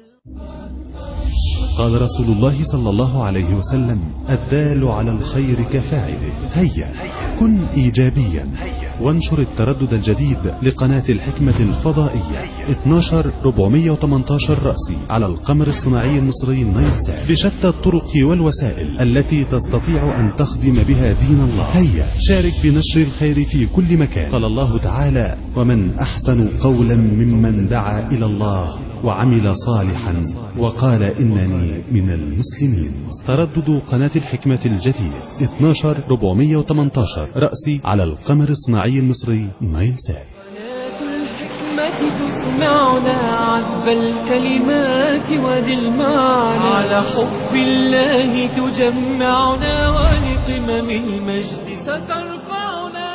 قال رسول الله صلى الله عليه وسلم: الدال على الخير كفاعله. هيا كن إيجابيا وانشر التردد الجديد لقناة الحكمة الفضائية اثناشر أربعمائة وثمانية عشر رأسي على القمر الصناعي المصري نايلسات بشتى الطرق والوسائل التي تستطيع أن تخدم بها دين الله. هيا شارك بنشر الخير في كل مكان. قال الله تعالى: ومن أحسن قولا ممن دعا إلى الله وعمل صالحا وقال إنني من المسلمين. تردد قناة الحكمة الجديد اثناشر أربعمائة وثمانية عشر رأسي على القمر الصناعي المصري نايلسات. الحكمة تسمعنا عذب الكلمات وذي المعنى، على حب الله تجمعنا ولقمم المجد سترفعنا.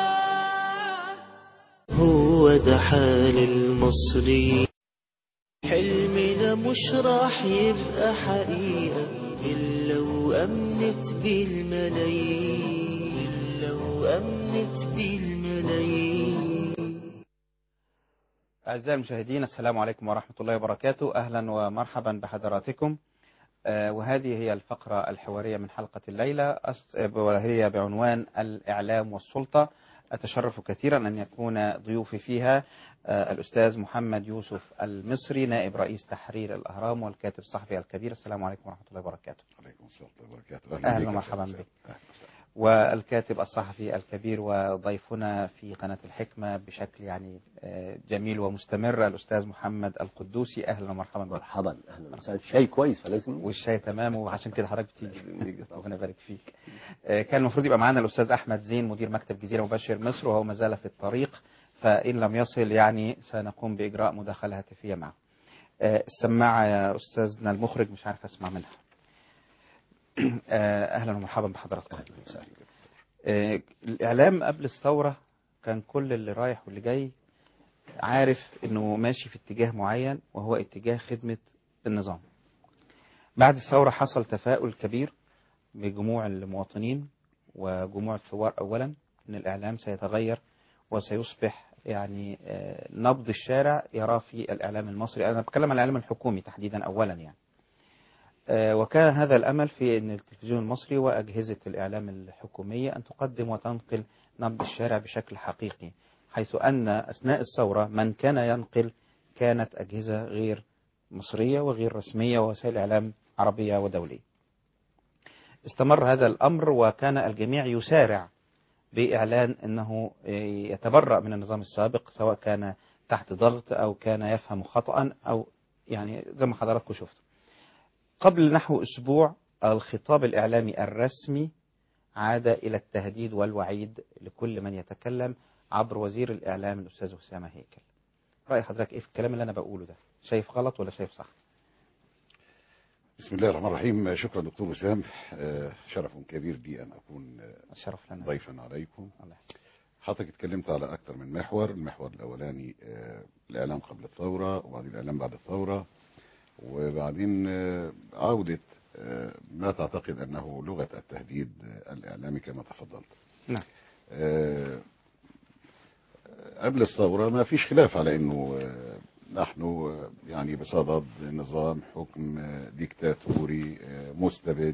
هو ده حال المصري، حلمنا مش راح يبقى حقيقة إلا وأمنت بالملايين، إلا وأمنت بالملايين. أعزائي المشاهدين، السلام عليكم ورحمة الله وبركاته. أهلا ومرحبا بحضراتكم. آه وهذه هي الفقرة الحوارية من حلقة الليلة وهي بعنوان الإعلام والسلطة. أتشرف كثيرا أن يكون ضيوفي فيها الأستاذ محمد يوسف المصري، نائب رئيس تحرير الأهرام والكاتب الصحفي الكبير. السلام عليكم ورحمة الله وبركاته. وعليكم السلام ورحمة الله وبركاته. أهلا ومرحبا بك. والكاتب الصحفي الكبير وضيفنا في قناة الحكمة بشكل يعني جميل ومستمر الأستاذ محمد القدوسي. أهلا ومرحبا بك. مرحبا. أهلا وسهلا. الشاي كويس فلازم. والشاي تمام، وعشان كده حضرتك بتيجي. ربنا يبارك فيك. كان المفروض يبقى معانا الأستاذ أحمد زين مدير مكتب جزيرة مباشر مصر، وهو ما زال في الطريق، فإن لم يصل يعني سنقوم بإجراء مداخلة هاتفية معه. السماعة يا أستاذنا المخرج مش عارف أسمع منها. أهلا ومرحبا بحضراتكم. الإعلام قبل الثورة كان كل اللي رايح واللي جاي عارف أنه ماشي في اتجاه معين، وهو اتجاه خدمة النظام. بعد الثورة حصل تفاؤل كبير بجموع المواطنين وجموع الثوار أولا أن الإعلام سيتغير وسيصبح يعني نبض الشارع يرى في الإعلام المصري. أنا بتكلم عن الإعلام الحكومي تحديدا أولا يعني. وكان هذا الأمل في أن التلفزيون المصري وأجهزة الإعلام الحكومية أن تقدم وتنقل نبض الشارع بشكل حقيقي، حيث أن أثناء الثورة من كان ينقل كانت أجهزة غير مصرية وغير رسمية ووسائل إعلام عربية ودولية. استمر هذا الأمر، وكان الجميع يسارع بإعلان أنه يتبرأ من النظام السابق، سواء كان تحت ضغط أو كان يفهم خطأ أو يعني زي ما حضراتكم شفتوا. قبل نحو أسبوع الخطاب الإعلامي الرسمي عاد إلى التهديد والوعيد لكل من يتكلم عبر وزير الإعلام الأستاذ أسامة هيكل. رأي حضرتك إيه في الكلام اللي أنا بقوله ده؟ شايف غلط ولا شايف صح؟ بسم الله الرحمن الرحيم. شكرا دكتور وسام، شرف كبير لي أن أكون الشرف لنا. ضيفا عليكم. حضرتك اتكلمت على أكثر من محور. المحور الأولاني الإعلام قبل الثورة، وبعدين الإعلام بعد الثورة، وبعدين عودة ما تعتقد أنه لغة التهديد الإعلامي كما تفضلت. نعم. قبل الثورة ما فيش خلاف على أنه نحن يعني بصدد نظام حكم ديكتاتوري مستبد،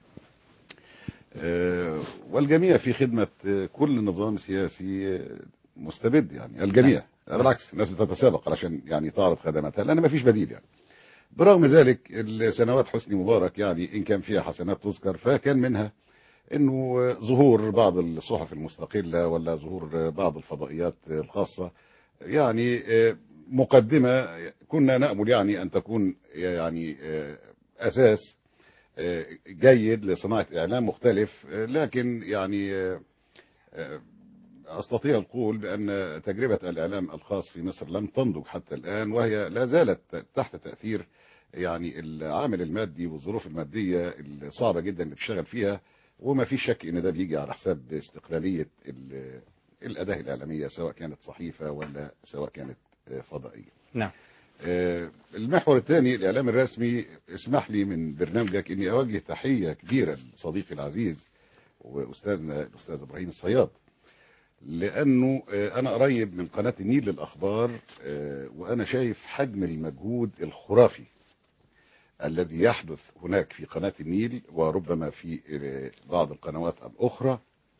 والجميع في خدمة كل نظام سياسي مستبد، يعني الجميع. بالعكس الناس بتتسابق علشان يعني تعرض خدماتها لأن ما فيش بديل يعني. برغم ذلك السنوات حسني مبارك يعني إن كان فيها حسنات تذكر، فكان منها أنه ظهور بعض الصحف المستقلة ولا ظهور بعض الفضائيات الخاصة، يعني مقدمة كنا نأمل يعني أن تكون يعني أساس جيد لصناعة إعلام مختلف. لكن يعني أستطيع القول بأن تجربة الإعلام الخاص في مصر لم تنضج حتى الآن، وهي لا زالت تحت تأثير يعني العامل المادي والظروف المادية الصعبة جدا اللي بتشتغل فيها، وما في شك ان ده بيجي على حساب استقلالية الأداة الإعلامية، سواء كانت صحيفة ولا سواء كانت فضائية. نعم. المحور الثاني الإعلام الرسمي. اسمح لي من برنامجك اني اوجه تحية كبيرة لصديقي العزيز وأستاذنا الأستاذ إبراهيم الصياد، لأنه أنا قريب من قناة النيل للأخبار، وأنا شايف حجم المجهود الخرافي الذي يحدث هناك في قناة النيل وربما في بعض القنوات الأخرى.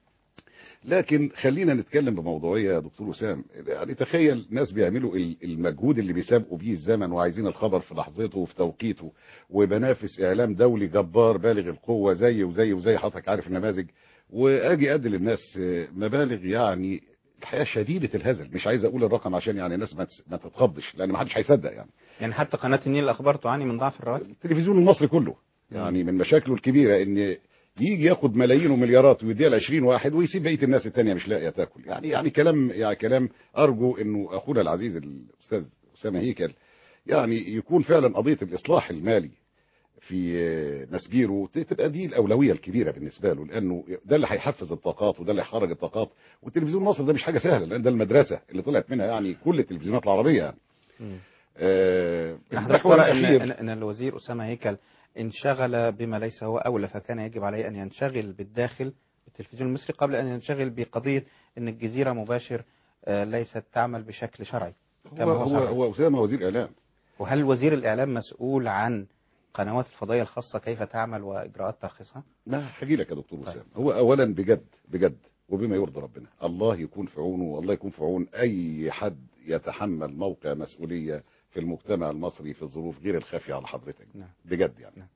لكن خلينا نتكلم بموضوعية يا دكتور وسام. يعني تخيل ناس بيعملوا المجهود اللي بيسابقوا بيه الزمن وعايزين الخبر في لحظته وفي توقيته، وبنافس إعلام دولي جبار بالغ القوة زي وزي وزي حضرتك عارف النماذج، واجي ادي للناس مبالغ يعني الحقيقه شديده الهزل. مش عايز اقول الرقم عشان يعني الناس ما تتخضش، لان ما حدش هيصدق يعني. يعني حتى قناه النيل الاخبار تعاني من ضعف الرواتب. التلفزيون المصري كله يعني من مشاكله الكبيره ان يجي ياخد ملايين ومليارات ويديها ل عشرين واحد ويسيب بقيه الناس الثانيه مش لاقيه تاكل. يعني يعني كلام يعني كلام ارجو انه اخونا العزيز الاستاذ اسامه هيكل يعني يكون فعلا قضيه الاصلاح المالي في مسجيره تبقى دي الأولوية الكبيرة بالنسبة له، لأنه ده اللي هيحفز الطاقات وده اللي هيحرك الطاقات. والتلفزيون المصري ده مش حاجة سهلة، لأن ده المدرسة اللي طلعت منها يعني كل التلفزيونات العربية يعني. آه حضرتك ترى إن, إن الوزير أسامة هيكل انشغل بما ليس هو أولى، فكان يجب عليه أن ينشغل بالداخل بالتلفزيون المصري قبل أن ينشغل بقضية أن الجزيرة مباشر آه ليست تعمل بشكل شرعي. هو هو, هو أسامة وزير إعلام. وهل وزير الإعلام مسؤول عن قنوات الفضائية الخاصة كيف تعمل وإجراءات ترخيصها؟ لا هجي لك يا دكتور وسام. هو أولا بجد بجد وبما يرضي ربنا. الله يكون في عونه، والله يكون في عون أي حد يتحمل موقع مسؤولية في المجتمع المصري في الظروف غير الخافية على حضرتك. نعم. بجد يعني.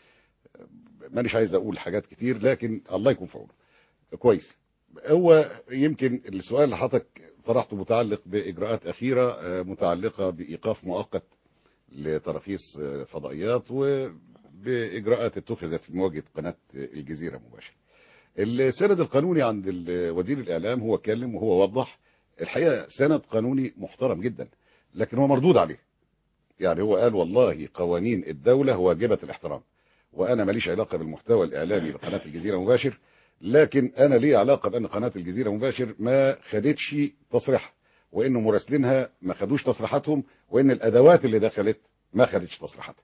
مانيش عايز أقول حاجات كتير، لكن الله يكون في عونه. كويس. هو يمكن السؤال اللي حضرتك طرحته متعلق بإجراءات أخيرة متعلقة بإيقاف مؤقت لتراخيص فضائيات وبإجراءات اتخذت في مواجهة قناة الجزيرة مباشرة. السند القانوني عند وزير الإعلام هو اتكلم وهو وضح الحقيقة سند قانوني محترم جدا، لكن هو مردود عليه. يعني هو قال والله قوانين الدولة واجبة الاحترام، وأنا ماليش علاقة بالمحتوى الإعلامي لقناة الجزيرة مباشر، لكن أنا لي علاقة بأن قناة الجزيرة مباشر ما خدتش تصريح، وإنه مراسلينها ما خدوش تصريحاتهم، وإن الأدوات اللي دخلت ما خدتش تصريحاتها.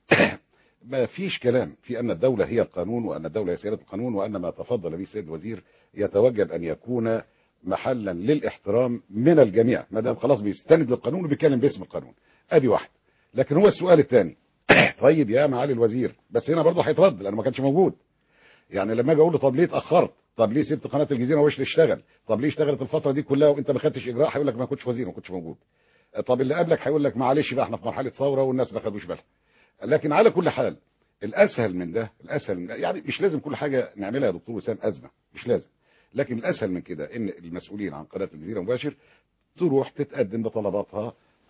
ما فيش كلام في أن الدولة هي القانون، وأن الدولة هي سيادة القانون، وأن ما تفضل به السيد الوزير يتوجب أن يكون محلا للاحترام من الجميع، ما دام خلاص بيستند للقانون وبيتكلم باسم القانون. ادي واحد. لكن هو السؤال الثاني طيب يا معالي الوزير، بس هنا برضه هيترد لانه ما كانش موجود. يعني لما اجي اقول له طب ليه اتاخرت؟ طب ليه سبت قناه الجزيره ومش تشتغل؟ طب ليه اشتغلت الفتره دي كلها وانت ما خدتش اجراء؟ هيقول لك ما كنتش وزير، ما كنتش موجود. طب اللي قبلك هيقول لك معلش بقى احنا في مرحله ثوره والناس ما خدوش بالها. لكن على كل حال الاسهل من ده، الاسهل من ده يعني مش لازم كل حاجه نعملها يا دكتور وسام ازمه، مش لازم. لكن الاسهل من كده ان المسؤولين عن قناه الجزيره مباشر تروح تتقدم بطلباتها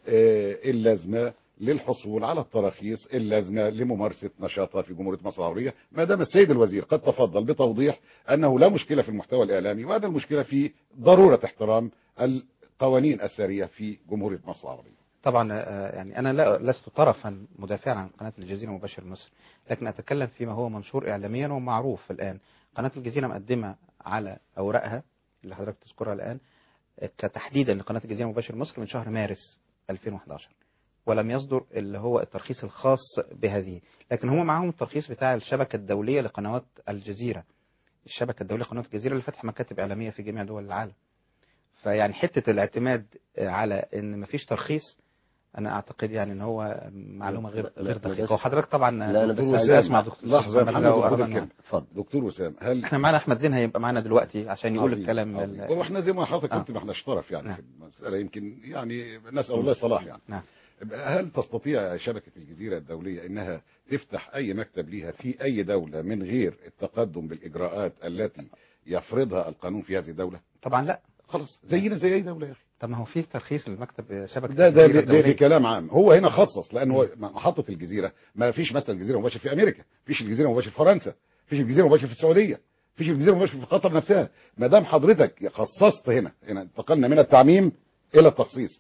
اللازمه للحصول على التراخيص اللازمه لممارسه نشاطها في جمهوريه مصر العربيه، ما دام السيد الوزير قد تفضل بتوضيح انه لا مشكله في المحتوى الاعلامي، وان المشكله في ضروره احترام القوانين الساريه في جمهوريه مصر العربيه. طبعا يعني انا لا لست طرفا مدافعا عن قناه الجزيره مباشر مصر، لكن اتكلم فيما هو منشور اعلاميا ومعروف الان. قناه الجزيره مقدمه على اوراقها اللي حضرتك تذكرها الان كتحديدا لقناه الجزيره مباشر مصر من شهر مارس ألفين وأحد عشر، ولم يصدر اللي هو الترخيص الخاص بهذه، لكن هم معاهم الترخيص بتاع الشبكه الدوليه لقنوات الجزيره، الشبكه الدوليه لقنوات الجزيره اللي فتح مكاتب اعلاميه في جميع دول العالم. فيعني حته الاعتماد على ان مفيش ترخيص انا اعتقد يعني ان هو معلومه غير غير دقيقه. وحضرتك طبعا لا دكتور بس وسام اسمع دكتور لحظه يا محمد اتفضل. اتفضل دكتور وسام. هل احنا معانا احمد زين هيبقى معانا دلوقتي عشان يقول الكلام ال... هو احنا زي ما حضرتك قلت ما احناش طرف يعني نعم. في المساله يمكن يعني نسال الله الصلاح يعني نعم. هل تستطيع شبكه الجزيره الدوليه انها تفتح اي مكتب ليها في اي دوله من غير التقدم بالاجراءات التي يفرضها القانون في هذه الدوله؟ طبعا لا، خلاص زينا زي اي دوله يا اخي. طب ما هو في ترخيص للمكتب شبكه ده ده, ده بكلام عام. هو هنا خصص لانه محطه الجزيره ما فيش مثلا الجزيره مباشر في امريكا، فيش الجزيره مباشر في فرنسا، فيش الجزيره مباشر في السعوديه، فيش الجزيره مباشر في قطر نفسها. ما دام حضرتك خصصت هنا هنا انتقلنا من التعميم الى التخصيص،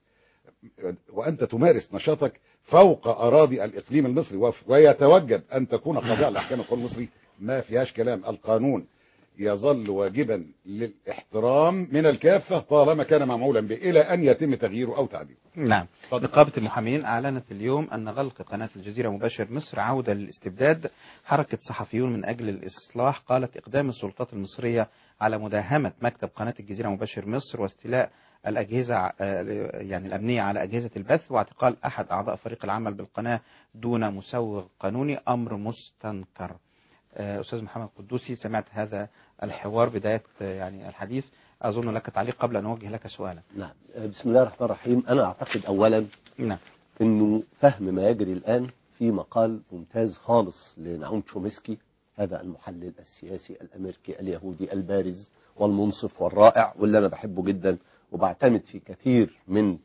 وانت تمارس نشاطك فوق اراضي الاقليم المصري ويتوجب ان تكون خاضعه لاحكام القانون المصري، ما فيهاش كلام. القانون يظل واجبا للاحترام من الكافة طالما كان معمولا به إلى أن يتم تغييره أو تعديله. نعم. نقابة المحامين أعلنت اليوم أن غلق قناة الجزيرة مباشر مصر عودة للاستبداد. حركة صحفيون من أجل الإصلاح قالت إقدام السلطات المصرية على مداهمة مكتب قناة الجزيرة مباشر مصر واستيلاء الأجهزة يعني الأمنية على أجهزة البث واعتقال أحد أعضاء فريق العمل بالقناة دون مسوغ قانوني، أمر مستنكر. أستاذ محمد قدوسي، سمعت هذا الحوار بداية يعني الحديث، أظن لك تعليق قبل أن أوجه لك سؤالا. نعم. بسم الله الرحمن الرحيم. أنا أعتقد أولا نعم أنه فهم ما يجري الآن في مقال ممتاز خالص لنعوم تشومسكي، هذا المحلل السياسي الأمريكي اليهودي البارز والمنصف والرائع، واللي أنا بحبه جدا وبعتمد في كثير من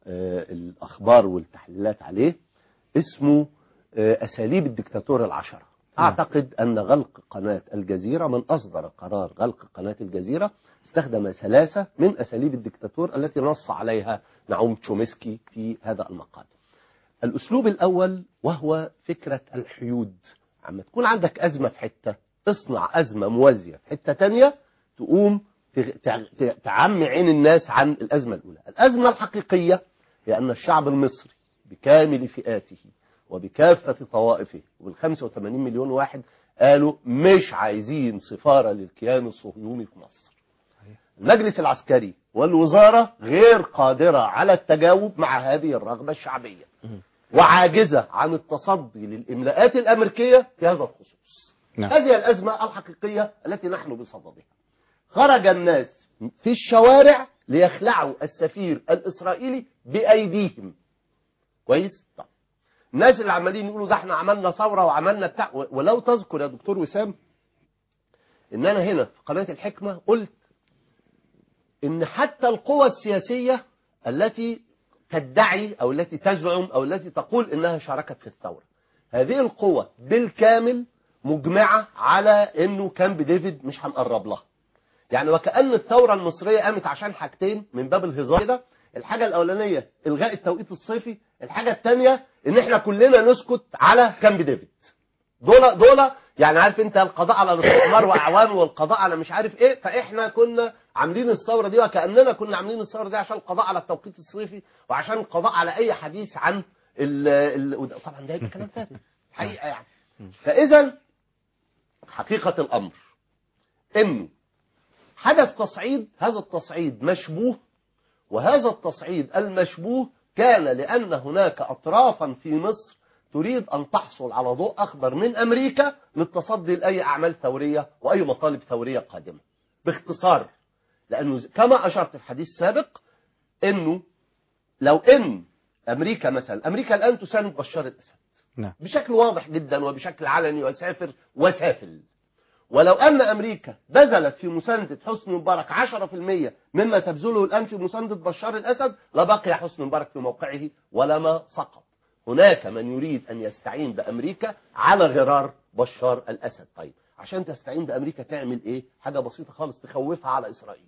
الأخبار والتحليلات عليه، اسمه أساليب الدكتاتور العشرة. أعتقد أن غلق قناة الجزيرة، من أصدر قرار غلق قناة الجزيرة استخدم ثلاثة من أساليب الدكتاتور التي نص عليها نعوم تشومسكي في هذا المقال. الأسلوب الأول وهو فكرة الحيود. عما تكون عندك أزمة في حتة تصنع أزمة موازية في حتة تانية، تقوم تعمي عين الناس عن الأزمة الأولى. الأزمة الحقيقية هي أن الشعب المصري بكامل فئاته وبكافة طوائفه والخمسة وثمانين مليون واحد قالوا مش عايزين سفارة للكيان الصهيوني في مصر. المجلس العسكري والوزارة غير قادرة على التجاوب مع هذه الرغبة الشعبية وعاجزة عن التصدي للإملاءات الأمريكية في هذا الخصوص. نعم. هذه الأزمة الحقيقية التي نحن بصددها. خرج الناس في الشوارع ليخلعوا السفير الإسرائيلي بأيديهم. كويس؟ طب الناس اللي عمالين يقولوا ده احنا عملنا ثورة وعملنا بتاع، ولو تذكر يا دكتور وسام ان انا هنا في قناة الحكمة قلت ان حتى القوى السياسية التي تدعي او التي تزعم او التي تقول انها شاركت في الثورة، هذه القوى بالكامل مجمعة على انه كامب ديفيد مش هنقرب لها. يعني وكأن الثورة المصرية قامت عشان حاجتين من باب الهزار كده. الحاجة الأولانية إلغاء التوقيت الصيفي، الحاجة الثانية إن إحنا كلنا نسكت على كامب ديفيد. دول دول يعني عارف أنت القضاء على الاستثمار وأعوانه والقضاء على مش عارف إيه، فإحنا كنا عاملين الثورة دي وكأننا كنا عاملين الثورة دي عشان القضاء على التوقيت الصيفي وعشان القضاء على أي حديث عن ال ال طبعا ده يبقى كلام فارغ حقيقة يعني. فإذا حقيقة الأمر إنه حدث تصعيد، هذا التصعيد مشبوه، وهذا التصعيد المشبوه كان لأن هناك أطرافا في مصر تريد أن تحصل على ضوء أخضر من أمريكا للتصدي لأي أعمال ثورية وأي مطالب ثورية قادمة. باختصار، لأنه كما أشرت في حديث سابق أنه لو أن أمريكا مثلا، أمريكا الآن تساند بشار الأسد نعم. بشكل واضح جدا وبشكل علني وسافر وسافل، ولو أن أمريكا بذلت في مساندة حسني مبارك عشرة في المية مما تبذله الآن في مساندة بشار الأسد لبقي حسني مبارك في موقعه ولما سقط. هناك من يريد أن يستعين بأمريكا على غرار بشار الأسد. طيب عشان تستعين بأمريكا تعمل إيه؟ حاجة بسيطة خالص، تخوفها على إسرائيل.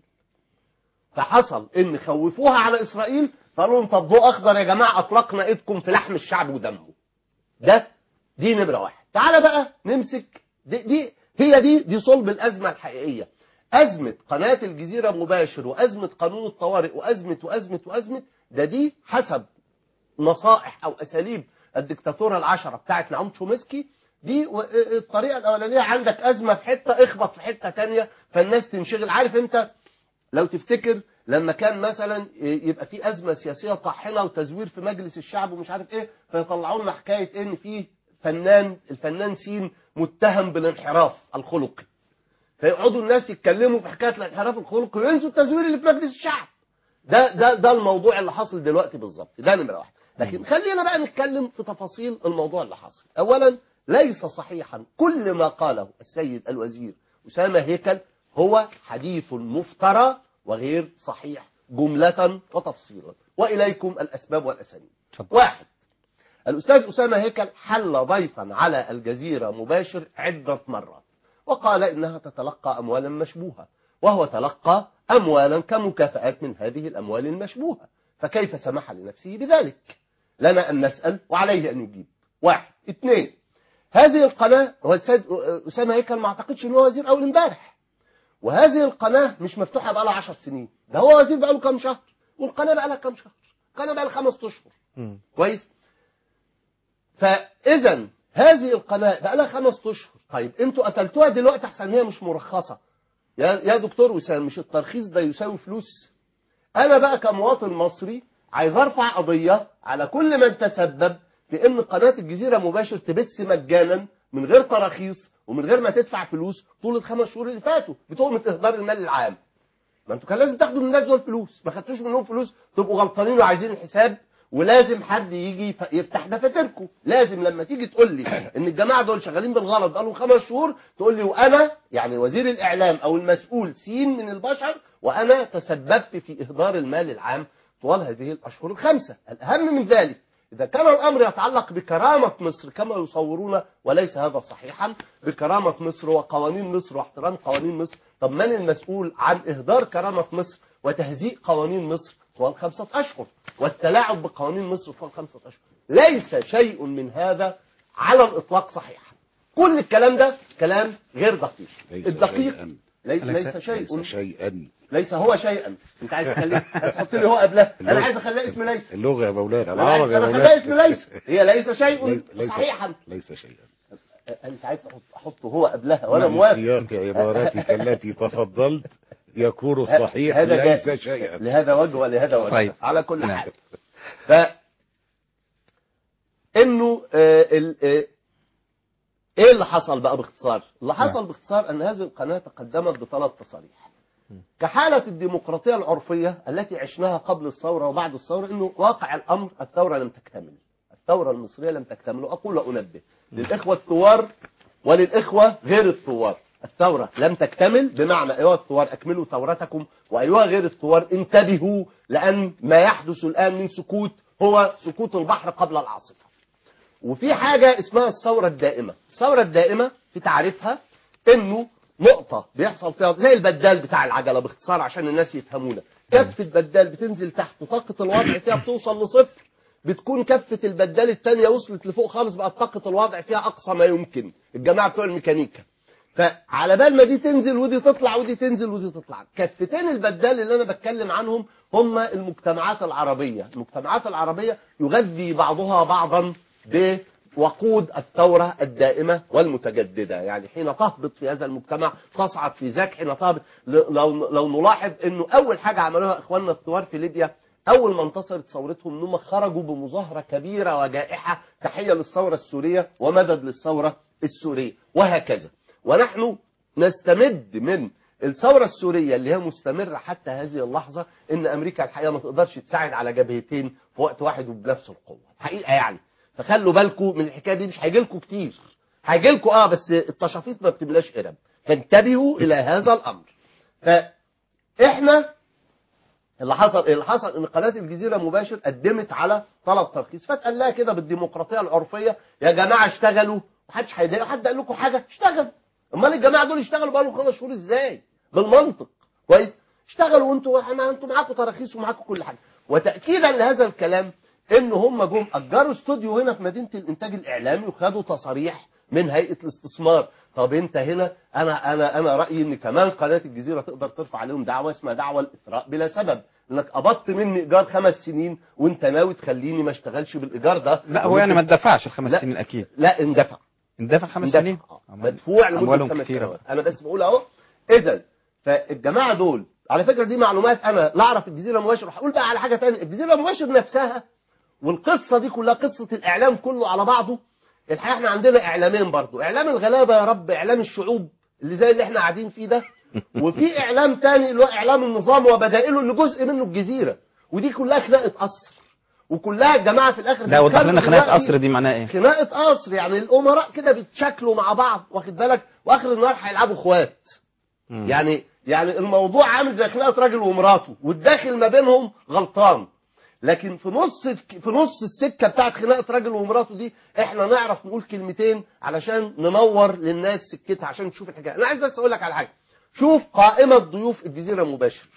فحصل إن خوفوها على إسرائيل، قالوا لهم طب ضوء أخضر يا جماعة، أطلقنا إيدكم في لحم الشعب ودمه. ده دي نمرة واحد. تعال بقى نمسك دي, دي هي دي دي صلب الأزمة الحقيقية. أزمة قناة الجزيرة مباشر وأزمة قانون الطوارئ وأزمة وأزمة وأزمة ده دي حسب نصائح أو أساليب الدكتاتورة العشرة بتاعت نعوم تشومسكي. دي الطريقة الأولانية، عندك أزمة في حتة اخبط في حتة تانية فالناس تنشغل. عارف أنت لو تفتكر لما كان مثلا يبقى في أزمة سياسية طاحنة وتزوير في مجلس الشعب ومش عارف إيه، فيطلعوا لنا حكاية إن في فنان الفنان سين متهم بالانحراف الخلقي، فيقعدوا الناس يتكلموا في حكايه الانحراف الخلقي وينسوا التزوير اللي في مجلس الشعب. ده ده ده الموضوع اللي حاصل دلوقتي بالظبط. ده نمره واحد. لكن خلينا بقى نتكلم في تفاصيل الموضوع اللي حاصل. اولا، ليس صحيحا كل ما قاله السيد الوزير أسامة هيكل، هو حديث مفترى وغير صحيح جمله وتفصيلا، واليكم الاسباب والاسانيد. واحد، الأستاذ أسامة هيكل حل ضيفا على الجزيرة مباشر عدة مرات وقال إنها تتلقى أموالا مشبوهة، وهو تلقى أموالا كمكافآت من هذه الأموال المشبوهة، فكيف سمح لنفسه بذلك؟ لنا أن نسأل وعليه أن يجيب. واحد. اثنين، هذه القناة، هو السيد أسامة هيكل ما أعتقدش أنه وزير أول امبارح، وهذه القناة مش مفتوحة بقى لها عشر سنين، ده هو وزير بقى له كام شهر، والقناة بقى لها كام شهر، القناة بقى لها خمس أشهر. كويس؟ فإذا هذه القناة بقى لها خمس أشهر. طيب أنتوا قتلتوها دلوقتي أحسن هي مش مرخصة. يا يا دكتور وسام، مش الترخيص ده يساوي فلوس؟ أنا بقى كمواطن مصري عايز أرفع قضية على كل من تسبب في إن قناة الجزيرة مباشر تبث مجانا من غير تراخيص ومن غير ما تدفع فلوس طول الخمس شهور اللي فاتوا بتهمة إهدار المال العام. ما أنتوا كان لازم تاخدوا من الناس دول فلوس، ما خدتوش منهم فلوس تبقوا غلطانين وعايزين الحساب، ولازم حد يجي يفتح دفاتركم. لازم لما تيجي تقول لي ان الجماعه دول شغالين بالغلط بقالهم خمس شهور تقول لي وانا يعني وزير الاعلام او المسؤول سين من البشر وانا تسببت في اهدار المال العام طوال هذه الاشهر الخمسه. الاهم من ذلك، اذا كان الامر يتعلق بكرامه مصر كما يصورون وليس هذا صحيحا، بكرامه مصر وقوانين مصر واحترام قوانين مصر، طب من المسؤول عن اهدار كرامه مصر وتهزيء قوانين مصر طوال خمسة أشهر والتلاعب بقوانين مصر طوال خمسة أشهر؟ ليس شيء من هذا على الإطلاق صحيحا. كل الكلام ده كلام غير دقيق. ليس الدقيق شيئا. ليس, ليس شيء ليس شيئا ليس هو شيئا. انت عايز تخليه تحط لي هو قبلها، انا عايز اخليها اسم ليس. اللغه يا مولانا العربي يا انا مولانا اخليها اسم ليس، هي ليس شيء ليس صحيحا. ليس شيئا. انت عايز تحط احطه هو قبلها وانا موافق. سياق عباراتك التي تفضلت يكون الصحيح ليس شيئا. لهذا وجه ولهذا وجه. طيب. على كل نعم. حال، ف انه آه ال آه ايه اللي حصل بقى باختصار؟ اللي حصل نعم. باختصار ان هذه القناه تقدمت بثلاث تصاريح. كحالة الديمقراطية العرفية التي عشناها قبل الثورة وبعد الثورة، انه واقع الامر الثورة لم تكتمل، الثورة المصرية لم تكتمل. واقول وانبه للاخوة الثوار وللاخوة غير الثوار، الثورة لم تكتمل، بمعنى ايها الثوار اكملوا ثورتكم، وايها غير الثوار انتبهوا، لان ما يحدث الان من سكوت هو سكوت البحر قبل العاصفة. وفي حاجة اسمها الثورة الدائمة. الثورة الدائمة في تعريفها انه نقطة بيحصل فيها زي البدال بتاع العجلة باختصار عشان الناس يفهمونا، كفة بدال بتنزل تحت وطاقة الوضع فيها بتوصل لصفر، بتكون كفة البدال الثانية وصلت لفوق خالص، بقت طاقة الوضع فيها أقصى ما يمكن، الجماعة بتوع الميكانيكا. فعلى بال ما دي تنزل ودي تطلع ودي تنزل ودي تطلع، كفتين البدال اللي أنا بتكلم عنهم هم المجتمعات العربية. المجتمعات العربية يغذي بعضها بعضا بوقود الثورة الدائمة والمتجددة، يعني حين تهبط في هذا المجتمع تصعد في ذاك، حين تهبط. لو, لو نلاحظ أنه أول حاجة عملوها إخواننا الثوار في ليبيا أول ما انتصرت ثورتهم أنهم خرجوا بمظاهرة كبيرة وجائحة تحية للثورة السورية ومدد للثورة السورية، وهكذا. ونحن نستمد من الثورة السورية اللي هي مستمرة حتى هذه اللحظة ان امريكا الحقيقة ما تقدرش تساعد على جبهتين في وقت واحد وبنفس القوة الحقيقة يعني. فخلوا بالكم من الحكاية دي، مش هيجي لكم كتير، هيجي لكم اه بس التشافيط ما بتبلاش قرب، فانتبهوا الى هذا الامر. فاحنا اللي حصل اللي حصل ان قناة الجزيرة مباشر قدمت على طلب ترخيص، فتقال لها كده بالديمقراطية العرفية يا جماعة اشتغلوا، محدش هيضايق حد، قال لكم حاجة اشتغل. امال الجماعه دول اشتغلوا بقى لهم خمس شهور ازاي؟ بالمنطق كويس؟ اشتغلوا وانتوا انتوا معاكم تراخيص ومعاكم كل حاجه. وتاكيدا لهذا الكلام ان هم جم اجروا استوديو هنا في مدينه الانتاج الاعلامي وخدوا تصاريح من هيئه الاستثمار. طب انت هنا انا انا انا رايي ان كمان قناه الجزيره تقدر ترفع عليهم دعوه اسمها دعوه الاثراء بلا سبب، انك قبضت مني ايجار خمس سنين وانت ناوي تخليني ما اشتغلش بالايجار ده. لا هو يعني ما اتدفعش الخمس سنين اكيد. لا اندفع. اندفع خمس سنين مدفوع لمده خمس سنوات. انا بس بقول اهو. اذا فالجماعه دول على فكره دي معلومات انا لا اعرف الجزيره مباشر. هقول بقى على حاجه ثانيه، الجزيره مباشر نفسها والقصه دي كلها قصه الاعلام كله على بعضه. الحقيقه احنا عندنا اعلامين برضو، اعلام الغلابه يا رب، اعلام الشعوب اللي زي اللي احنا قاعدين فيه ده، وفي اعلام ثاني اللي هو اعلام النظام وبدائله اللي جزء منه الجزيره، ودي كلها خناقه قصر وكلها الجماعه في الاخر. لا وضح لنا خناقه قصر دي معناها ايه؟ خناقه قصر يعني الامراء كده بيتشكلوا مع بعض، واخد بالك، واخر النهار هيلعبوا اخوات. يعني يعني الموضوع عامل زي خناقه راجل ومراته، والداخل ما بينهم غلطان. لكن في نص في نص السكه بتاعت خناقه راجل ومراته دي احنا نعرف نقول كلمتين علشان ننور للناس سكتها عشان تشوف الحكايه. انا عايز بس اقول لك على حاجه، شوف قائمه ضيوف الجزيره مباشر.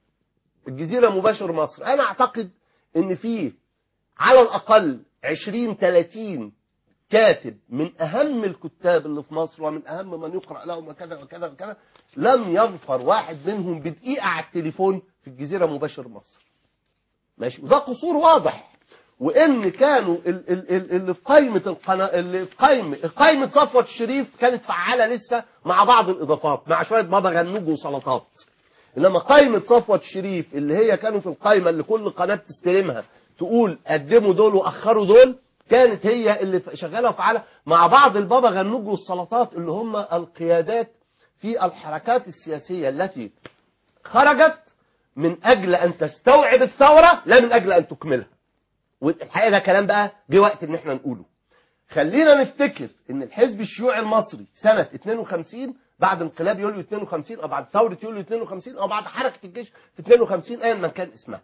الجزيره مباشر مصر، انا اعتقد ان فيه على الأقل عشرين ثلاثين كاتب من أهم الكتاب اللي في مصر ومن أهم من يقرأ لهم وكذا وكذا وكذا، لم يظفر واحد منهم بدقيقة على التليفون في الجزيرة مباشر مصر. ماشي، وده قصور واضح. وإن كانوا اللي في قائمة القناة اللي في قائمة قائمة صفوة الشريف كانت فعالة لسه مع بعض الإضافات، مع شوية بابا غنوج وسلطات. إنما قائمة صفوة الشريف اللي هي كانوا في القائمة اللي كل قناة تستلمها تقول قدموا دول واخروا دول، كانت هي اللي شغاله وفعاله مع بعض البابا غنوج والسلطات اللي هم القيادات في الحركات السياسيه التي خرجت من اجل ان تستوعب الثوره لا من اجل ان تكملها. والحقيقه ده كلام بقى جه وقت ان احنا نقوله. خلينا نفتكر ان الحزب الشيوعي المصري سنه اثنين وخمسين بعد انقلاب يوليو اثنين وخمسين او بعد ثوره يوليو اثنين وخمسين او بعد حركه الجيش في اثنين وخمسين ايا ما كان اسمها،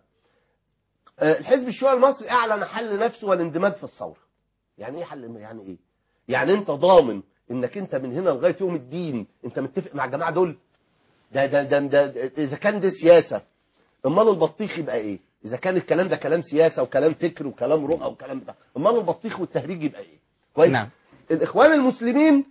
الحزب الشيوعي المصري اعلن حل نفسه والاندماج في الثوره. يعني ايه حل؟ يعني ايه؟ يعني انت ضامن انك انت من هنا لغايه يوم الدين انت متفق مع الجماعه دول؟ ده ده ده, ده, ده اذا كان ده سياسه، امال البطيخ يبقى ايه؟ اذا كان الكلام ده كلام سياسه وكلام فكر وكلام رؤى وكلام ده، امال البطيخ والتهريج يبقى ايه؟ كويس؟ نعم. الاخوان المسلمين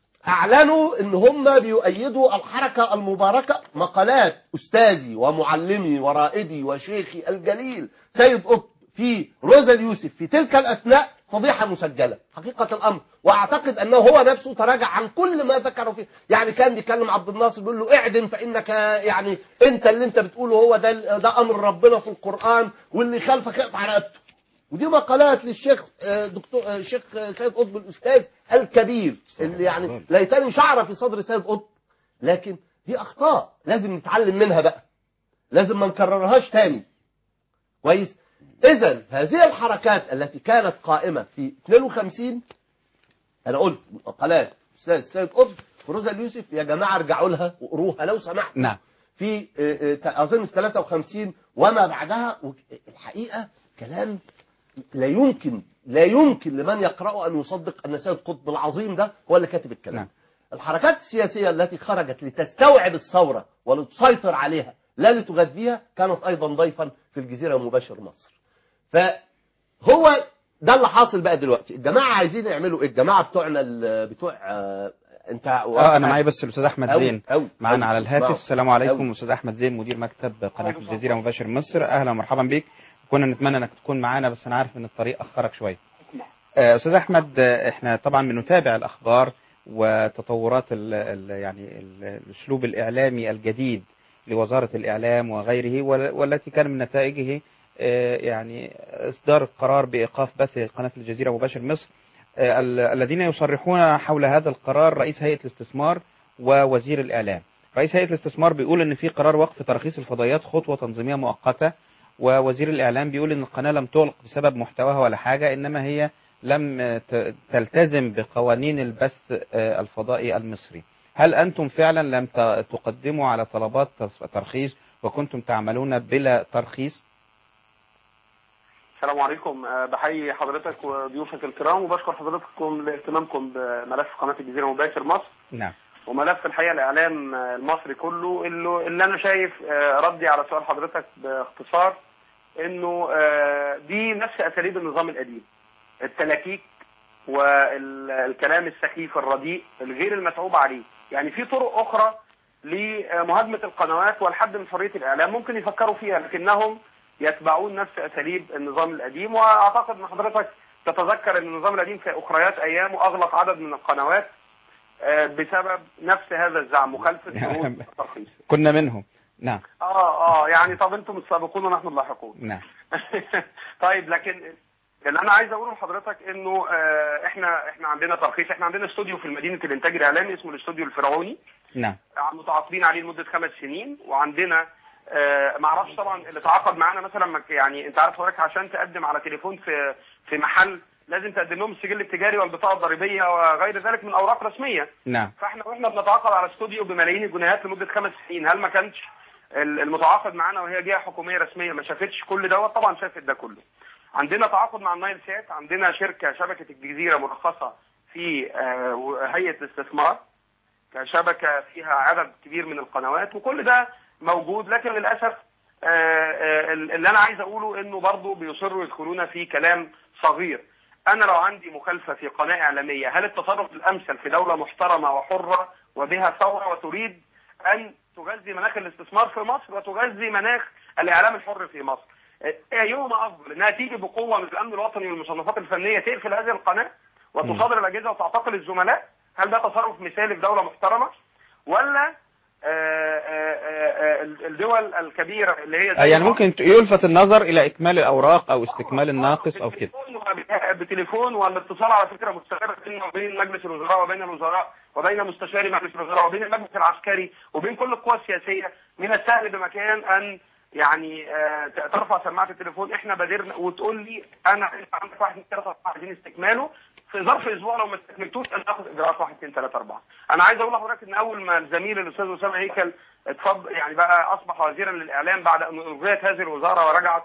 اعلنوا ان هم بيؤيدوا الحركه المباركه. مقالات استاذي ومعلمي ورائدي وشيخي الجليل سيد قطب في روزا اليوسف في تلك الاثناء فضيحه مسجله حقيقه الامر، واعتقد انه هو نفسه تراجع عن كل ما ذكره فيه. يعني كان بيكلم عبد الناصر بيقول له اعدم فانك يعني انت اللي انت بتقوله هو ده ده امر ربنا في القران واللي خالفك يقطع رقبته. ودي مقالات للشيخ دكتور الشيخ سيد قطب الاستاذ الكبير اللي يعني ليتني شعر في صدر سيد قطب. لكن دي اخطاء لازم نتعلم منها بقى، لازم ما نكررهاش تاني. كويس. اذا هذه الحركات التي كانت قائمه في اثنين وخمسين، انا قلت مقالات استاذ السيد قطب وروزا اليوسف، يا جماعه ارجعوا لها وقروها لو سمحتوا. نعم. في اظن في ثلاثة وخمسين وما بعدها. الحقيقه كلام لا يمكن لا يمكن لمن يقرأه أن يصدق أن سيد قطب العظيم ده هو اللي كاتب الكلام. نعم. الحركات السياسية التي خرجت لتستوعب الثورة ولتسيطر عليها لا لتغذيها كانت أيضا ضيفا في الجزيرة مباشر مصر. فهو ده اللي حاصل بقى دلوقتي. الجماعة عايزين يعملوا إيه؟ الجماعة بتوعنا بتوع آه انت اه انا معايا بس الاستاذ احمد زين معانا على الهاتف. السلام عليكم استاذ احمد زين مدير مكتب قناه الجزيره مباشر مصر، اهلا ومرحبا بك. كنا نتمنى انك تكون معانا بس انا عارف ان الطريق اخرك شويه. استاذ احمد، احنا طبعا بنتابع الاخبار وتطورات ال ال يعني الاسلوب الاعلامي الجديد لوزاره الاعلام وغيره، والتي كان من نتائجه يعني اصدار القرار بايقاف بث قناه الجزيره مباشر مصر. الذين يصرحون حول هذا القرار رئيس هيئة الاستثمار ووزير الإعلام. رئيس هيئة الاستثمار بيقول إن في قرار وقف ترخيص الفضائيات خطوة تنظيمية مؤقتة، ووزير الإعلام بيقول إن القناة لم تغلق بسبب محتواها ولا حاجة، إنما هي لم تلتزم بقوانين البث الفضائي المصري. هل أنتم فعلا لم تقدموا على طلبات ترخيص وكنتم تعملون بلا ترخيص؟ السلام عليكم، بحيي حضرتك وضيوفك الكرام وبشكر حضرتكم لاهتمامكم بملف قناة الجزيرة مباشر مصر. نعم. وملف الحقيقة الإعلام المصري كله، اللي, اللي أنا شايف ردي على سؤال حضرتك باختصار إنه دي نفس أساليب النظام القديم، التلاكيك والكلام السخيف الرديء الغير المتعوب عليه. يعني في طرق أخرى لمهاجمة القنوات والحد من حرية الإعلام ممكن يفكروا فيها، لكنهم يتبعون نفس أساليب النظام القديم. وأعتقد أن حضرتك تتذكر أن النظام القديم في أخريات أيامه أغلق عدد من القنوات بسبب نفس هذا الزعم، مخالفة شروط الترخيص. كنا منهم. نعم. آه آه يعني طب أنتم السابقون ونحن اللاحقون. نعم. طيب، لكن اللي أنا عايز أقوله لحضرتك إنه إحنا إحنا عندنا ترخيص، إحنا عندنا استوديو في مدينة الإنتاج الإعلامي اسمه الاستوديو الفرعوني. نعم. متعاقدين عليه لمدة خمس سنين، وعندنا آه ما اعرفش طبعا اللي تعاقد معانا مثلا، يعني انت عارف حضرتك عشان تقدم على تليفون في في محل لازم تقدم لهم السجل التجاري والبطاقه الضريبيه وغير ذلك من اوراق رسميه. نعم. فاحنا واحنا بنتعاقد على استوديو بملايين الجنيهات لمده خمس سنين، هل ما كانش المتعاقد معانا وهي جهه حكوميه رسميه ما شافتش كل دوت؟ طبعا شافت ده كله. عندنا تعاقد مع النايل سات، عندنا شركه شبكه الجزيره مرخصه في آه هيئه الاستثمار كشبكه فيها عدد كبير من القنوات، وكل ده موجود. لكن للأسف اللي أنا عايز أقوله إنه برضو بيصروا يدخلون في كلام صغير. أنا لو عندي مخالفة في قناة إعلامية، هل التصرف الأمثل في دولة محترمة وحرة وبها ثورة وتريد أن تغذي مناخ الاستثمار في مصر وتغذي مناخ الإعلام الحر في مصر، أيهما أفضل؟ إنها تيجي بقوة من الأمن الوطني والمصنفات الفنية تقفل هذه القناة وتصادر الأجهزة وتعتقل الزملاء؟ هل ده تصرف مثالي في دولة محترمة؟ ولا آآ آآ الدول الكبيرة اللي هي يعني ممكن يلفت النظر إلى إكمال الأوراق أو استكمال الناقص أو كده بتليفون والاتصال على فكرة مستمرة بيننا وبين مجلس الوزراء وبين الوزراء وبين مستشاري مجلس الوزراء وبين المجلس العسكري وبين كل القوى السياسية. من السهل بمكان أن يعني ترفع سماعة التليفون، احنا بادرنا وتقول لي انا انت عندك واحد اثنين ثلاثة أربعة عايزين استكماله في ظرف اسبوع، لو ما استكملتوش انا هاخد اجراءات واحد اثنين ثلاثة أربعة. انا عايز اقول لحضرتك ان اول ما الزميل الاستاذ اسامه هيكل اتفضل يعني بقى اصبح وزيرا للاعلام بعد ان الغيت هذه الوزاره ورجعت،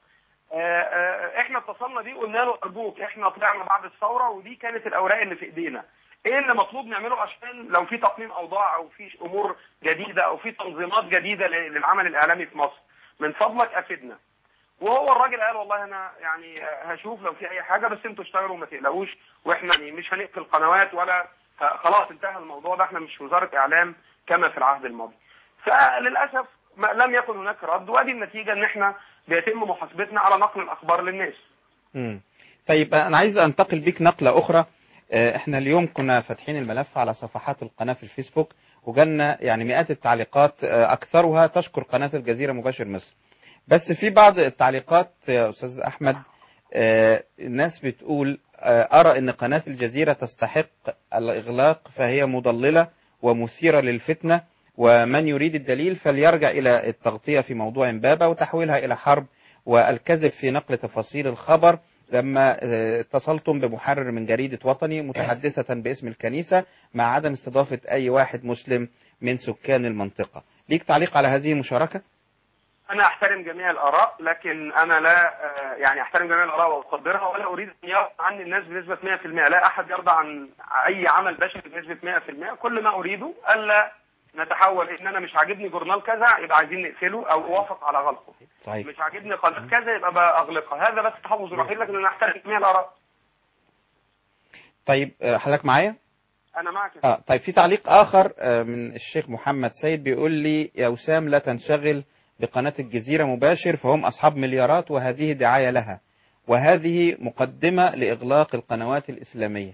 احنا اتصلنا بيه وقلنا له ارجوك احنا طلعنا بعد الثوره ودي كانت الاوراق اللي في ايدينا، ايه اللي مطلوب نعمله عشان لو في تقنين اوضاع او في امور جديده او في تنظيمات جديده للعمل الاعلامي في مصر من فضلك افدنا. وهو الراجل قال والله انا يعني هشوف لو في اي حاجه بس انتوا اشتغلوا ما تقلقوش، واحنا يعني مش هنقفل قنوات ولا خلاص انتهى الموضوع ده، احنا مش وزاره اعلام كما في العهد الماضي. فللاسف لم يكن هناك رد، وادي النتيجه ان احنا بيتم محاسبتنا على نقل الاخبار للناس. امم طيب انا عايز انتقل بيك نقله اخرى. احنا اليوم كنا فاتحين الملف على صفحات القناه في الفيسبوك وجالنا يعني مئات التعليقات اكثرها تشكر قناه الجزيره مباشر مصر، بس في بعض التعليقات يا استاذ احمد الناس بتقول ارى ان قناه الجزيره تستحق الاغلاق فهي مضلله ومثيره للفتنه ومن يريد الدليل فليرجع إلى التغطية في موضوع إمبابة وتحويلها إلى حرب والكذب في نقل تفاصيل الخبر لما اتصلتم بمحرر من جريدة وطني متحدثة باسم الكنيسة مع عدم استضافة أي واحد مسلم من سكان المنطقة. ليك تعليق على هذه المشاركة؟ أنا أحترم جميع الآراء، لكن أنا لا يعني أحترم جميع الآراء وأقدرها، ولا أريد أن يرضى عني الناس بنسبة مئة في المئة. لا أحد يرضى عن أي عمل بشري بنسبة مئة في المئة. كل ما أريده ألا نتحول إن أنا مش عاجبني جورنال كذا يبقى عايزين نقفله أو أوافق على غلقه. صحيح. مش عاجبني قناة كذا يبقى بقى أغلقها. هذا بس تحفظ الوحيد، لكن أنا أحترم جميع الآراء. طيب حضرتك معايا؟ أنا معك. آه طيب في تعليق آخر من الشيخ محمد سيد بيقول لي يا وسام لا تنشغل بقناة الجزيرة مباشر فهم أصحاب مليارات وهذه دعاية لها وهذه مقدمة لإغلاق القنوات الإسلامية.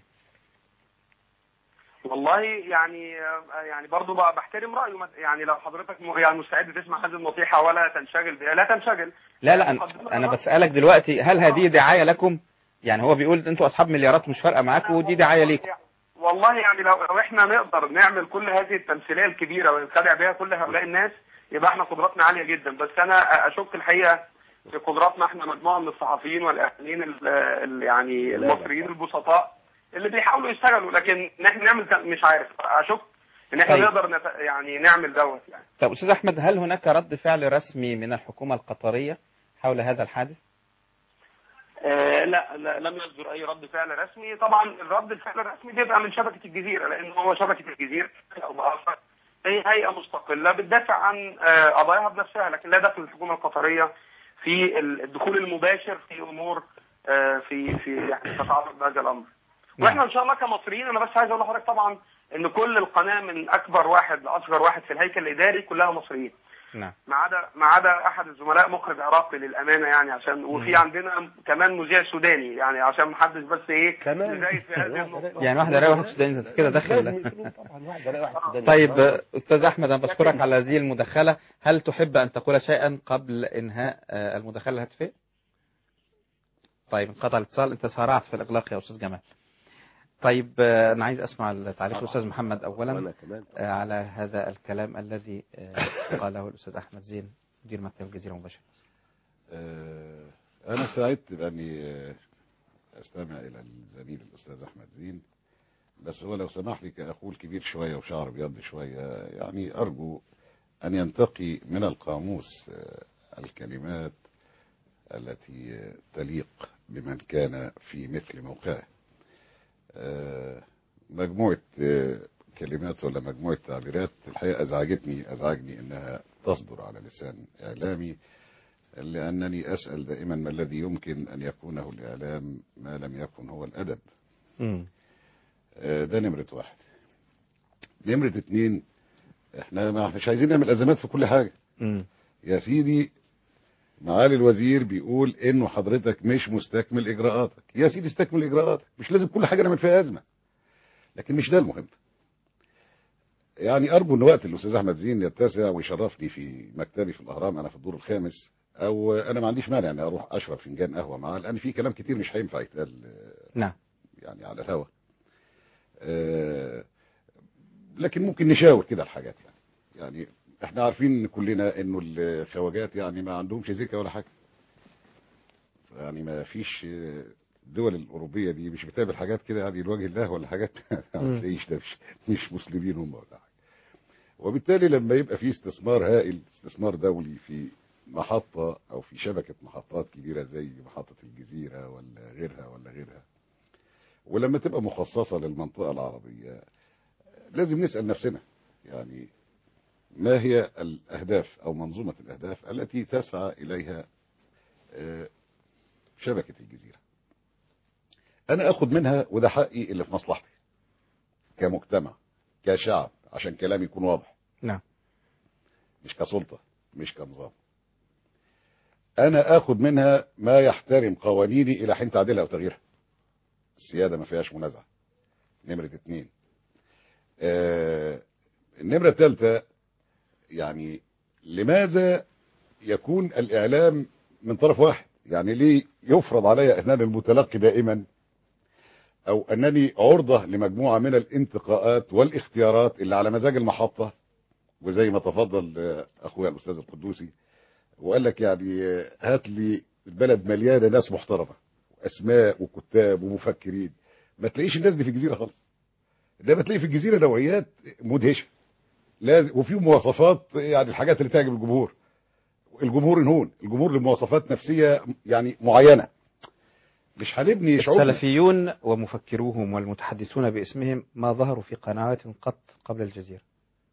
والله يعني يعني برضه بحترم رأيه، يعني لو حضرتك يعني مستعد تسمع هذه النصيحة ولا تنشغل بها لا تنشغل. لا لا أنا, أنا بسألك دلوقتي هل هذه دعاية لكم؟ يعني هو بيقول أنتوا أصحاب مليارات مش فارقة معاكم ودي دعاية ليكم. والله يعني لو, لو احنا نقدر نعمل كل هذه التمثيلية الكبيرة ونتابع بها كل هؤلاء الناس يبقى احنا قدراتنا عالية جدا، بس انا اشك الحقيقة في قدراتنا احنا مجموعة من الصحفيين والاعلاميين يعني المصريين البسطاء اللي بيحاولوا يشتغلوا، لكن نحن نعمل مش عارف اشك ان احنا طيب. نقدر نت... يعني نعمل دوت يعني. طب استاذ احمد هل هناك رد فعل رسمي من الحكومة القطرية حول هذا الحادث؟ آه لا, لا لم يصدر اي رد فعل رسمي. طبعا الرد الفعل الرسمي بيبقى من شبكة الجزيرة، لان هو شبكة الجزيرة او بآخر هي هيئة مستقلة بتدافع عن آه قضاياها بنفسها، لكن لا دخل الحكومة القطرية في الدخول المباشر في امور آه في في يعني تتعلق بهذا الامر. واحنا ان شاء الله كمصريين، انا بس عايز اقول لحضرتك طبعا ان كل القناه من اكبر واحد لاصغر واحد في الهيكل الاداري كلها مصريين. نعم. ما عدا ما عدا احد الزملاء مخرج عراقي للامانه يعني عشان وفي عندنا كمان مذيع سوداني يعني عشان ما حدش بس ايه كمان في هذه النقطه يعني واحد راي واحد سوداني انت كده داخل. طبعا واحد راي واحد سوداني. طيب استاذ احمد انا بشكرك على هذه المداخله، هل تحب ان تقول شيئا قبل انهاء المداخله الهاتفيه؟ طيب انقطع الاتصال، انت سارعت في الاغلاق يا استاذ جمال. طيب أنا عايز أسمع التعليق الأستاذ محمد أولا على هذا الكلام الذي قاله الأستاذ أحمد زين مدير مكتب الجزيرة مباشرة. أنا سعدت بأني أستمع إلى الزميل الأستاذ أحمد زين، بس هو لو سمح لي كأخوه الكبير شوية وشعر بيض شوية يعني أرجو أن ينتقي من القاموس الكلمات التي تليق بمن كان في مثل موقعه. مجموعة كلمات ولا مجموعة تعبيرات الحقيقة أزعجتني أزعجني أنها تصدر على لسان إعلامي، لأنني أسأل دائما ما الذي يمكن أن يكونه الإعلام ما لم يكن هو الأدب. م. ده نمرة واحد. نمرة اتنين، احنا ما مش عايزين نعمل أزمات في كل حاجة. م. يا سيدي معالي الوزير بيقول انه حضرتك مش مستكمل اجراءاتك، يا سيدي استكمل اجراءاتك، مش لازم كل حاجه نعمل فيها ازمه، لكن مش ده المهم. يعني ارجو ان وقت الاستاذ احمد زين يتسع ويشرفني في مكتبي في الاهرام، انا في الدور الخامس، او انا ما عنديش مانع اني اروح اشرب فنجان قهوه معاه، لان في كلام كتير مش هينفع يتقال نعم يعني على الهوا. أه لكن ممكن نشاور كده الحاجات يعني يعني احنا عارفين كلنا انه الخواجات يعني ما عندهمش ذكر ولا حاجه، يعني ما فيش الدول الاوروبيه دي مش بتعمل حاجات كده يعني لوجه الله ولا حاجات ما تلاقيش ده مش, مش مسلمين هم ولا حاجه. وبالتالي لما يبقى في استثمار هائل، استثمار دولي في محطه او في شبكه محطات كبيره زي محطه الجزيره ولا غيرها ولا غيرها، ولما تبقى مخصصه للمنطقه العربيه، لازم نسال نفسنا يعني ما هي الأهداف أو منظومة الأهداف التي تسعى إليها شبكة الجزيرة. أنا أخذ منها وده حقي اللي في مصلحتي كمجتمع كشعب، عشان كلامي يكون واضح. نعم. مش كسلطة مش كنظام. أنا أخذ منها ما يحترم قوانيني إلى حين تعديلها أو تغييرها. السيادة ما فيهاش منازعة. نمرة اتنين. آه النمرة الثالثة، يعني لماذا يكون الإعلام من طرف واحد؟ يعني ليه يفرض علي أنني المتلقي دائما، أو أنني عرضة لمجموعة من الانتقاءات والاختيارات اللي على مزاج المحطة وزي ما تفضل اخويا الاستاذ القدوسي وقال لك يعني هات لي البلد مليانه ناس محترمه اسماء وكتاب ومفكرين، ما تلاقيش الناس دي في الجزيره خالص. انما تلاقي في الجزيره نوعيات مدهشه لازم، وفي مواصفات يعني الحاجات اللي تعجب الجمهور. الجمهور نهون، الجمهور لمواصفات نفسيه يعني معينه. مش هنبني شعوب. السلفيون ومفكروهم والمتحدثون باسمهم ما ظهروا في قنوات قط قبل الجزيرة.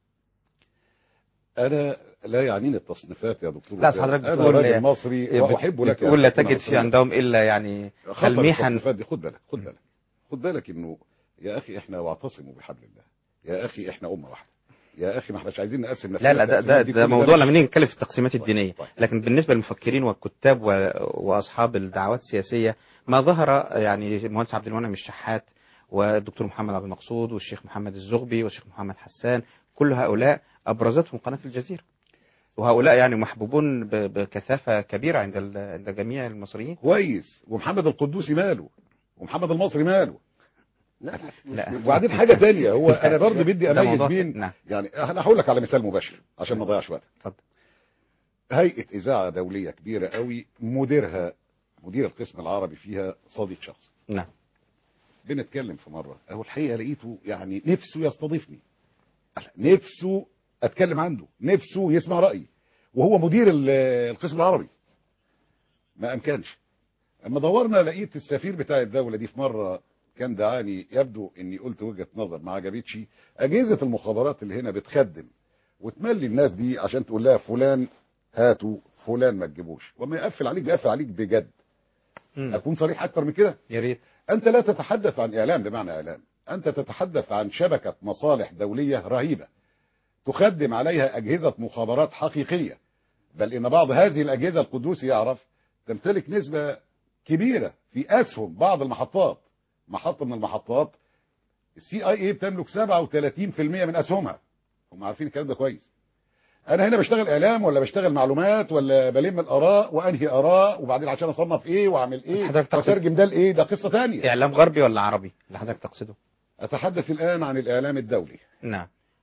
انا لا يعنيني التصنيفات يا دكتور. لا حضرتك انا بتقول راجل مصري واحب لك بتقول لا تجد في عندهم الا يعني تلميحا. دي خد بالك خد بالك خد بالك انه يا اخي احنا واعتصموا بحبل الله، يا اخي احنا امه واحده، يا اخي ما احناش عايزين نقسم نفسنا. لا لا ده ده, ده موضوع لما نيجي نتكلم في التقسيمات الدينيه. طيب. لكن بالنسبه للمفكرين والكتاب واصحاب الدعوات السياسيه ما ظهر يعني المهندس عبد المنعم الشحات والدكتور محمد عبد المقصود والشيخ محمد الزغبي والشيخ محمد حسان، كل هؤلاء ابرزتهم قناه الجزيره، وهؤلاء يعني محبوبون بكثافه كبيره عند عند جميع المصريين. كويس. ومحمد القدوسي ماله؟ ومحمد المصري ماله؟ لا لا. وبعدين حاجه ثانيه، هو انا برضه بدي اميز بين نعم. يعني انا هقول لك على مثال مباشر عشان ما اضيعش وقت. اتفضل. هيئه اذاعه دوليه كبيره قوي، مديرها مدير القسم العربي فيها صديق شخصي. نعم. بنتكلم في مره، اهو الحقيقه لقيته يعني نفسه يستضيفني، نفسه اتكلم عنده، نفسه يسمع رايي، وهو مدير القسم العربي. ما امكنش. اما دورنا لقيت السفير بتاع الدوله دي في مره كان دعاني، يبدو اني قلت وجهه نظر ما عجبتش. اجهزه المخابرات اللي هنا بتخدم وتملي الناس دي عشان تقول لها فلان هاتوا فلان ما تجيبوش، وما يقفل عليك بيقفل عليك بجد. م. اكون صريح اكتر من كده؟ يا ريت. انت لا تتحدث عن اعلام بمعنى اعلام، انت تتحدث عن شبكه مصالح دوليه رهيبه تخدم عليها اجهزه مخابرات حقيقيه، بل ان بعض هذه الاجهزه القدوسي يعرف تمتلك نسبه كبيره في اسهم بعض المحطات. محطه من المحطات السي اي اي بتملك سبعة وثلاثين بالمئة من اسهمها. هم عارفين الكلام ده كويس. انا هنا بشتغل اعلام ولا بشتغل معلومات ولا بلم الاراء وانهي اراء وبعدين عشان اصنف ايه واعمل ايه واترجم ده لايه؟ ده قصه ثانيه. اعلام غربي ولا عربي اللي حضرتك تقصده؟ اتحدث الان عن الاعلام الدولي. نعم.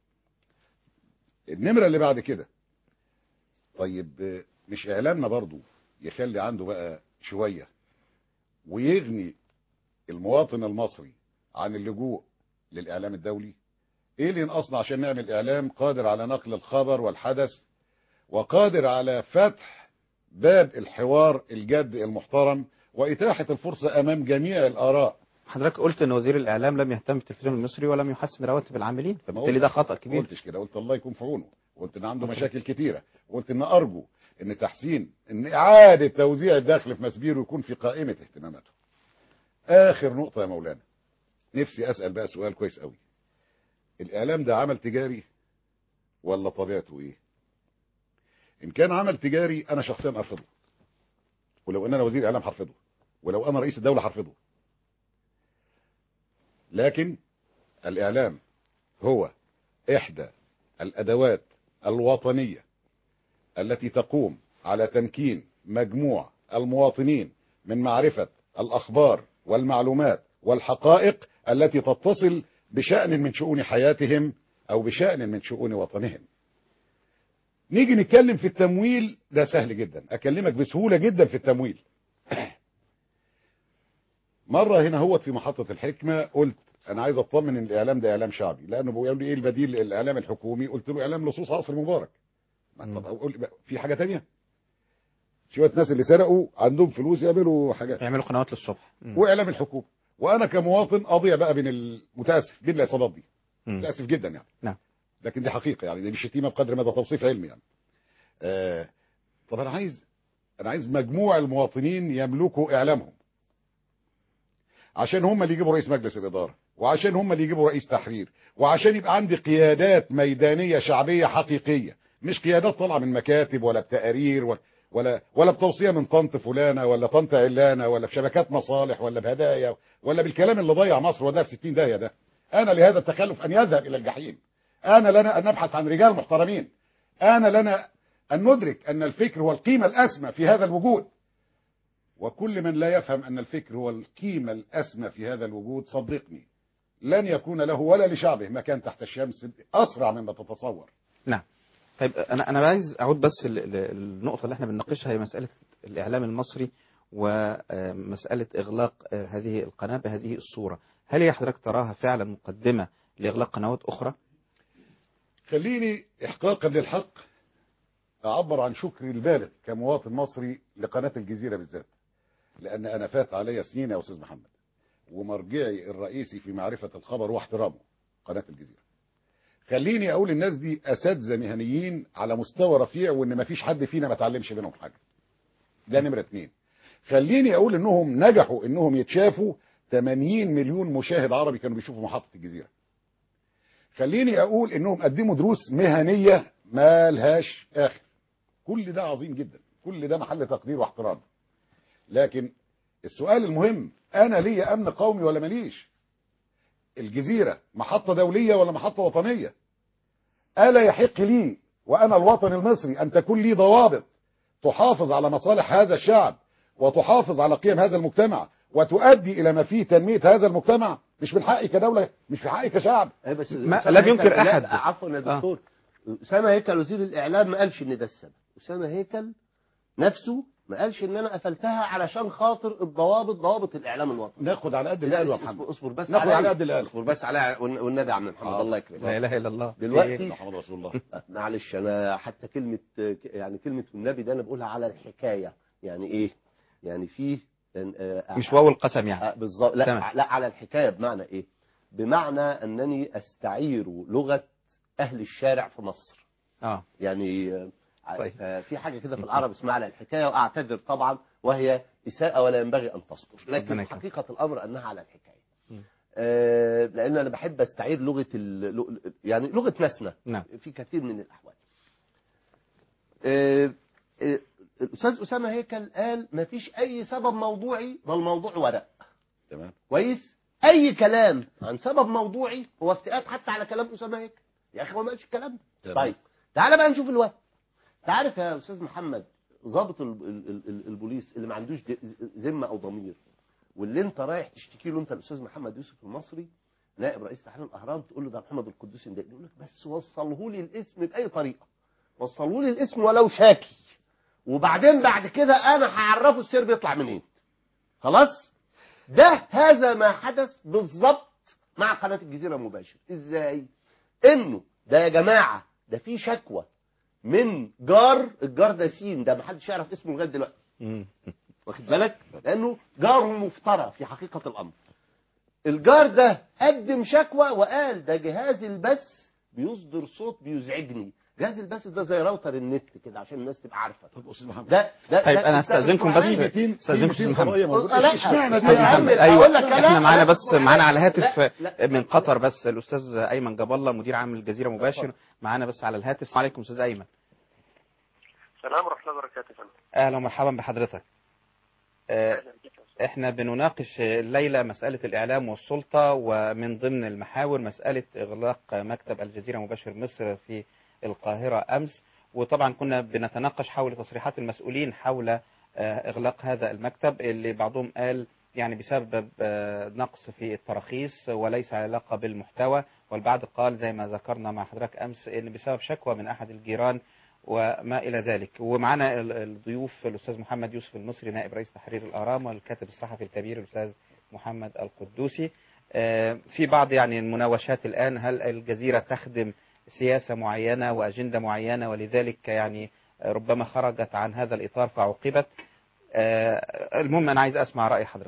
النمره اللي بعد كده، طيب مش اعلامنا برضو يخلي عنده بقى شويه ويغني المواطن المصري عن اللجوء للاعلام الدولي؟ ايه اللي ينقصنا عشان نعمل اعلام قادر على نقل الخبر والحدث وقادر على فتح باب الحوار الجاد المحترم واتاحه الفرصه امام جميع الاراء؟ حضرتك قلت ان وزير الاعلام لم يهتم بالتلفزيون المصري ولم يحسن رواتب العاملين، فبالتالي ده خطا كبير. ما قلتش كده، قلت الله يكون في عونه، قلت ان عنده مشاكل كتيره، قلت ان ارجو ان تحسين ان اعاده توزيع الدخل في مسبيره يكون في قائمه اهتماماته. اخر نقطه يا مولانا، نفسي اسال بقى سؤال كويس قوي. الاعلام ده عمل تجاري ولا طبيعته ايه؟ ان كان عمل تجاري انا شخصيا ارفضه، ولو ان انا وزير اعلام هرفضه، ولو انا رئيس الدوله هرفضه. لكن الاعلام هو احدى الادوات الوطنيه التي تقوم على تمكين مجموع المواطنين من معرفه الاخبار والمعلومات والحقائق التي تتصل بشأن من شؤون حياتهم أو بشأن من شؤون وطنهم. نيجي نتكلم في التمويل، ده سهل جدا، أكلمك بسهولة جدا في التمويل. مرة هنا هوت في محطة الحكمة قلت أنا عايز أطمن إن الإعلام ده إعلام شعبي، لأنه بيقول لي إيه البديل للإعلام الحكومي؟ قلت له إعلام لصوص عصر مبارك. طب أقول في حاجة تانية؟ شوية ناس اللي سرقوا عندهم فلوس يعملوا حاجات، يعملوا قنوات للصبح، وإعلام الحكومة. وانا كمواطن اضيع بقى بين المتاسف بين العصابات دي، متاسف جدا يعني. نعم. لكن دي حقيقه يعني، دي مش شتيمه بقدر ما ده توصيف علمي يعني. آه طب انا عايز انا عايز مجموع المواطنين يملكوا اعلامهم، عشان هم اللي يجيبوا رئيس مجلس الاداره، وعشان هم اللي يجيبوا رئيس تحرير، وعشان يبقى عندي قيادات ميدانيه شعبيه حقيقيه، مش قيادات طالعه من مكاتب ولا بتقارير ولا ولا ولا بتوصيه من طنط فلانه ولا طنط علانه ولا بشبكات مصالح ولا بهدايا ولا بالكلام اللي ضيع مصر وده في ستين داهيه ده. انا لهذا التخلف ان يذهب الى الجحيم. انا لنا ان نبحث عن رجال محترمين. انا لنا ان ندرك ان الفكر هو القيمه الاسمى في هذا الوجود. وكل من لا يفهم ان الفكر هو القيمه الاسمى في هذا الوجود صدقني لن يكون له ولا لشعبه مكان تحت الشمس اسرع مما تتصور. نعم. طيب انا انا عايز اعود بس للنقطه اللي احنا بنناقشها، هي مساله الاعلام المصري ومساله اغلاق هذه القناه بهذه الصوره. هل هي حضرتك تراها فعلا مقدمه لاغلاق قنوات اخرى؟ خليني احقاقا للحق اعبر عن شكري البالغ كمواطن مصري لقناه الجزيره بالذات، لان انا فات عليا سنين يا استاذ محمد، ومرجعي الرئيسي في معرفه الخبر واحترامه قناه الجزيره. خليني اقول الناس دي اساتذه مهنيين على مستوى رفيع، وان ما فيش حد فينا ما اتعلمش منهم حاجه. ده نمره اتنين. خليني اقول انهم نجحوا انهم يتشافوا ثمانين مليون مشاهد عربي كانوا بيشوفوا محطه الجزيره. خليني اقول انهم قدموا دروس مهنيه ما لهاش اخر. كل ده عظيم جدا، كل ده محل تقدير واحترام. لكن السؤال المهم، انا ليا امن قومي ولا ماليش؟ الجزيرة محطة دولية ولا محطة وطنية؟ ألا يحق لي وأنا الوطن المصري أن تكون لي ضوابط تحافظ على مصالح هذا الشعب وتحافظ على قيم هذا المجتمع وتؤدي إلى ما فيه تنمية هذا المجتمع؟ مش من حقي كدولة، مش في حقي كشعب. بس ما لم ينكر أحد. عفوا يا دكتور، أسامة هيكل وزير الإعلام ما قالش إن ده السبب. أسامة هيكل نفسه ما قالش ان انا قفلتها علشان خاطر الضوابط، ضوابط الاعلام الوطني. ناخد على قد اللي قاله يا محمد. اصبر بس ناخد على قد اللي قاله. اصبر بس على والنبي يا عم محمد. آه. الله يكرمك. لا اله الا الله. دلوقتي محمد رسول الله. معلش انا حتى كلمه يعني كلمه النبي ده انا بقولها على الحكايه. يعني ايه؟ يعني فيه مش واو القسم يعني. بالظبط. لا تمام. لا على الحكايه بمعنى ايه؟ بمعنى انني استعير لغه اهل الشارع في مصر. اه يعني طيب. في حاجة كده في العرب اسمها على الحكاية، وأعتذر طبعا وهي إساءة ولا ينبغي أن تصبر، لكن حقيقة الأمر أنها على الحكاية. آه لأن أنا بحب أستعير لغة يعني لغة ناسنا نعم. في كثير من الأحوال. آه آه الأستاذ أسامة هيكل قال ما فيش أي سبب موضوعي، بل الموضوع ورق. تمام كويس. أي كلام عن سبب موضوعي هو افتئات حتى على كلام أسامة هيكل. يا أخي هو ما قالش الكلام ده. طيب تعالى بقى نشوف الوقت. تعرف يا أستاذ محمد، ضابط البوليس اللي ما عندوش ذمة أو ضمير، واللي أنت رايح تشتكي له أنت الأستاذ محمد يوسف المصري نائب رئيس تحرير الأهرام، تقول له ده محمد القدوسي ده، يقول لك بس وصله لي الاسم بأي طريقة، وصله لي الاسم ولو شاكي، وبعدين بعد كده أنا هعرفه السر بيطلع منين. خلاص؟ ده هذا ما حدث بالضبط مع قناة الجزيرة مباشر. إزاي؟ إنه ده يا جماعة ده في شكوى من جار، الجار ده سين، ده محدش يعرف اسمه لغايه دلوقتي. واخد بالك؟ لانه جار مفترى في حقيقه الامر. الجار ده قدم شكوى وقال ده جهاز البث بيصدر صوت بيزعجني. جهاز البث ده زي راوتر النت كده عشان الناس تبقى عارفه. طب استاذ محمد ده ده طيب انا هستاذنكم بس استاذنكم استاذ محمد. اشمعنى دي؟ ايوه احنا معانا بس معانا على الهاتف من قطر بس الاستاذ ايمن جاب الله مدير عام الجزيره مباشر معانا بس على الهاتف. السلام عليكم استاذ ايمن. السلام ورحمه الله وبركاته. اهلا ومرحبا بحضرتك. اه احنا بنناقش الليله مساله الاعلام والسلطه، ومن ضمن المحاور مساله اغلاق مكتب الجزيره مباشر مصر في القاهره امس، وطبعا كنا بنتناقش حول تصريحات المسؤولين حول اغلاق هذا المكتب اللي بعضهم قال يعني بسبب نقص في التراخيص وليس علاقه بالمحتوى، والبعض قال زي ما ذكرنا مع حضرتك امس ان بسبب شكوى من احد الجيران وما إلى ذلك. ومعنا الضيوف الأستاذ محمد يوسف المصري نائب رئيس تحرير الأهرام، والكاتب الصحفي الكبير الأستاذ محمد القدوسي. في بعض يعني المناوشات الآن، هل الجزيرة تخدم سياسة معينة وأجندة معينة ولذلك يعني ربما خرجت عن هذا الإطار فعوقبت؟ المهم أنا عايز أسمع رأي حضرتك.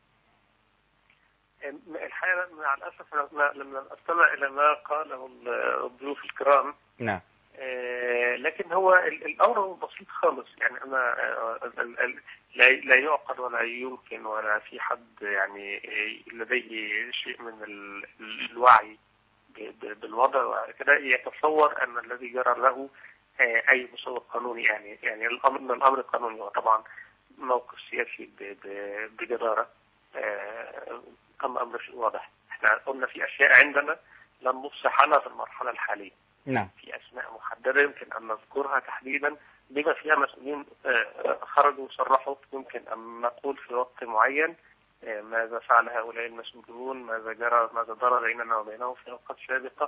الحقيقة مع الأسف لم أستمع إلى ما قاله الضيوف الكرام. نعم. لكن هو الأمر بسيط خالص، يعني أنا لا يعقل ولا يمكن ولا في حد يعني لديه شيء من الوعي بالوضع وكده يتصور أن الذي جرى له أي مسوغ قانوني، يعني يعني الأمر من الأمر القانوني، وطبعا موقف سياسي بجدارة أم أمر واضح. احنا قلنا في أشياء عندنا لم نفصح عنها في المرحلة الحالية. نعم. في أسماء محددة يمكن أن نذكرها تحديدا بما فيها مسؤولين خرجوا وصرحوا، يمكن أن نقول في وقت معين ماذا فعل هؤلاء المسؤولون، ماذا جرى ماذا دار بيننا وبينهم في أوقات سابقة.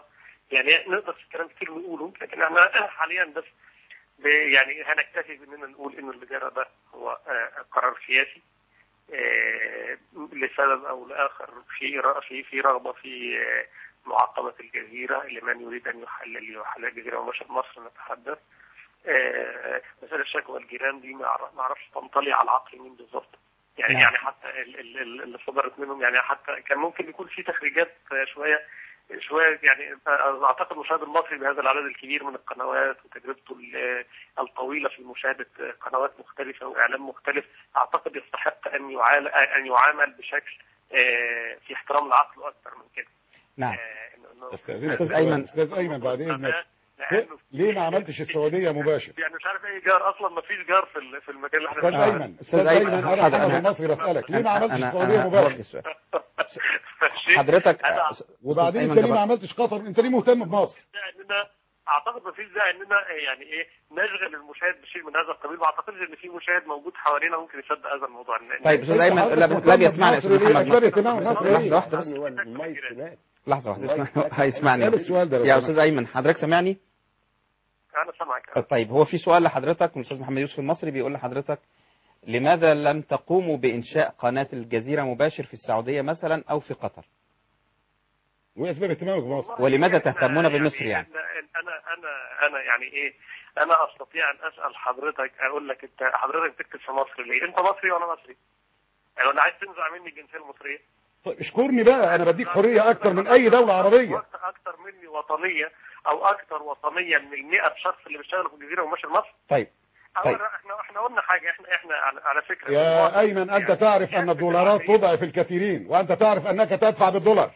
يعني نقدر في كلام كتير نقوله، لكن احنا حاليا بس يعني هنكتفي باننا نقول انه اللي جرى ده هو آه قرار سياسي آه لسبب او لاخر، في في في رغبه في آه معاقبه الجزيره لمن يريد ان يحلل يحلل الجزيره ومش مصر نتحدث. آه مساله شكوى الجيران دي ما اعرفش تنطلي على العقل مين بالظبط. يعني نعم. يعني حتى اللي صدرت منهم يعني حتى كان ممكن يكون في تخريجات شويه شويه يعني اعتقد المشاهد المصري بهذا العدد الكبير من القنوات وتجربته الطويله في مشاهده قنوات مختلفه واعلام مختلف، اعتقد يستحق ان يعامل ان يعامل بشكل في احترام العقل اكثر من كده. نعم. استاذ ايمن استاذ ايمن بعد اذنك، ليه ما عملتش السعوديه مباشر؟ يعني مش عارف اي جار اصلا، ما فيش جار في في المكان اللي احنا استاذ ايمن استاذ ايمن انا محمد المصري بسالك ليه ما عملتش السعوديه مباشر؟ حضرتك وبعدين انت ليه ما عملتش قطر؟ انت ليه مهتم بمصر؟ اننا اعتقد ما فيش داعي اننا يعني ايه نشغل المشاهد بشيء من هذا القبيل، ما اعتقدش ان في مشاهد موجود حوالينا ممكن يصدق هذا الموضوع. طيب استاذ ايمن لا بيسمعني استاذ محمد، لحظه واحده بس، لحظه واحده هيسمعني يا استاذ ايمن. حضرتك سامعني؟ انا سامعك. طيب هو في سؤال لحضرتك من الاستاذ محمد يوسف المصري، بيقول لحضرتك لماذا لم تقوموا بانشاء قناه الجزيره مباشر في السعوديه مثلا او في قطر؟ واسباب اهتمامك بمصر؟ ولماذا تهتمون بمصر يعني؟ انا انا انا يعني ايه انا استطيع ان اسال حضرتك اقول لك انت حضرتك تكتب في مصر ليه؟ انت مصري وانا مصري. يعني انا عايز تنزع مني الجنسيه المصريه؟ طيب اشكرني بقى، انا بديك حريه اكتر من اي دوله عربيه. اكتر مني وطنيه او اكتر وطنيه من المئة شخص اللي بيشتغلوا في الجزيره وماشي مصر. طيب طيب احنا احنا قلنا حاجه، احنا احنا على فكره يا ايمن انت يعني تعرف ان الدولارات تضعف الكثيرين، وانت تعرف انك تدفع بالدولار.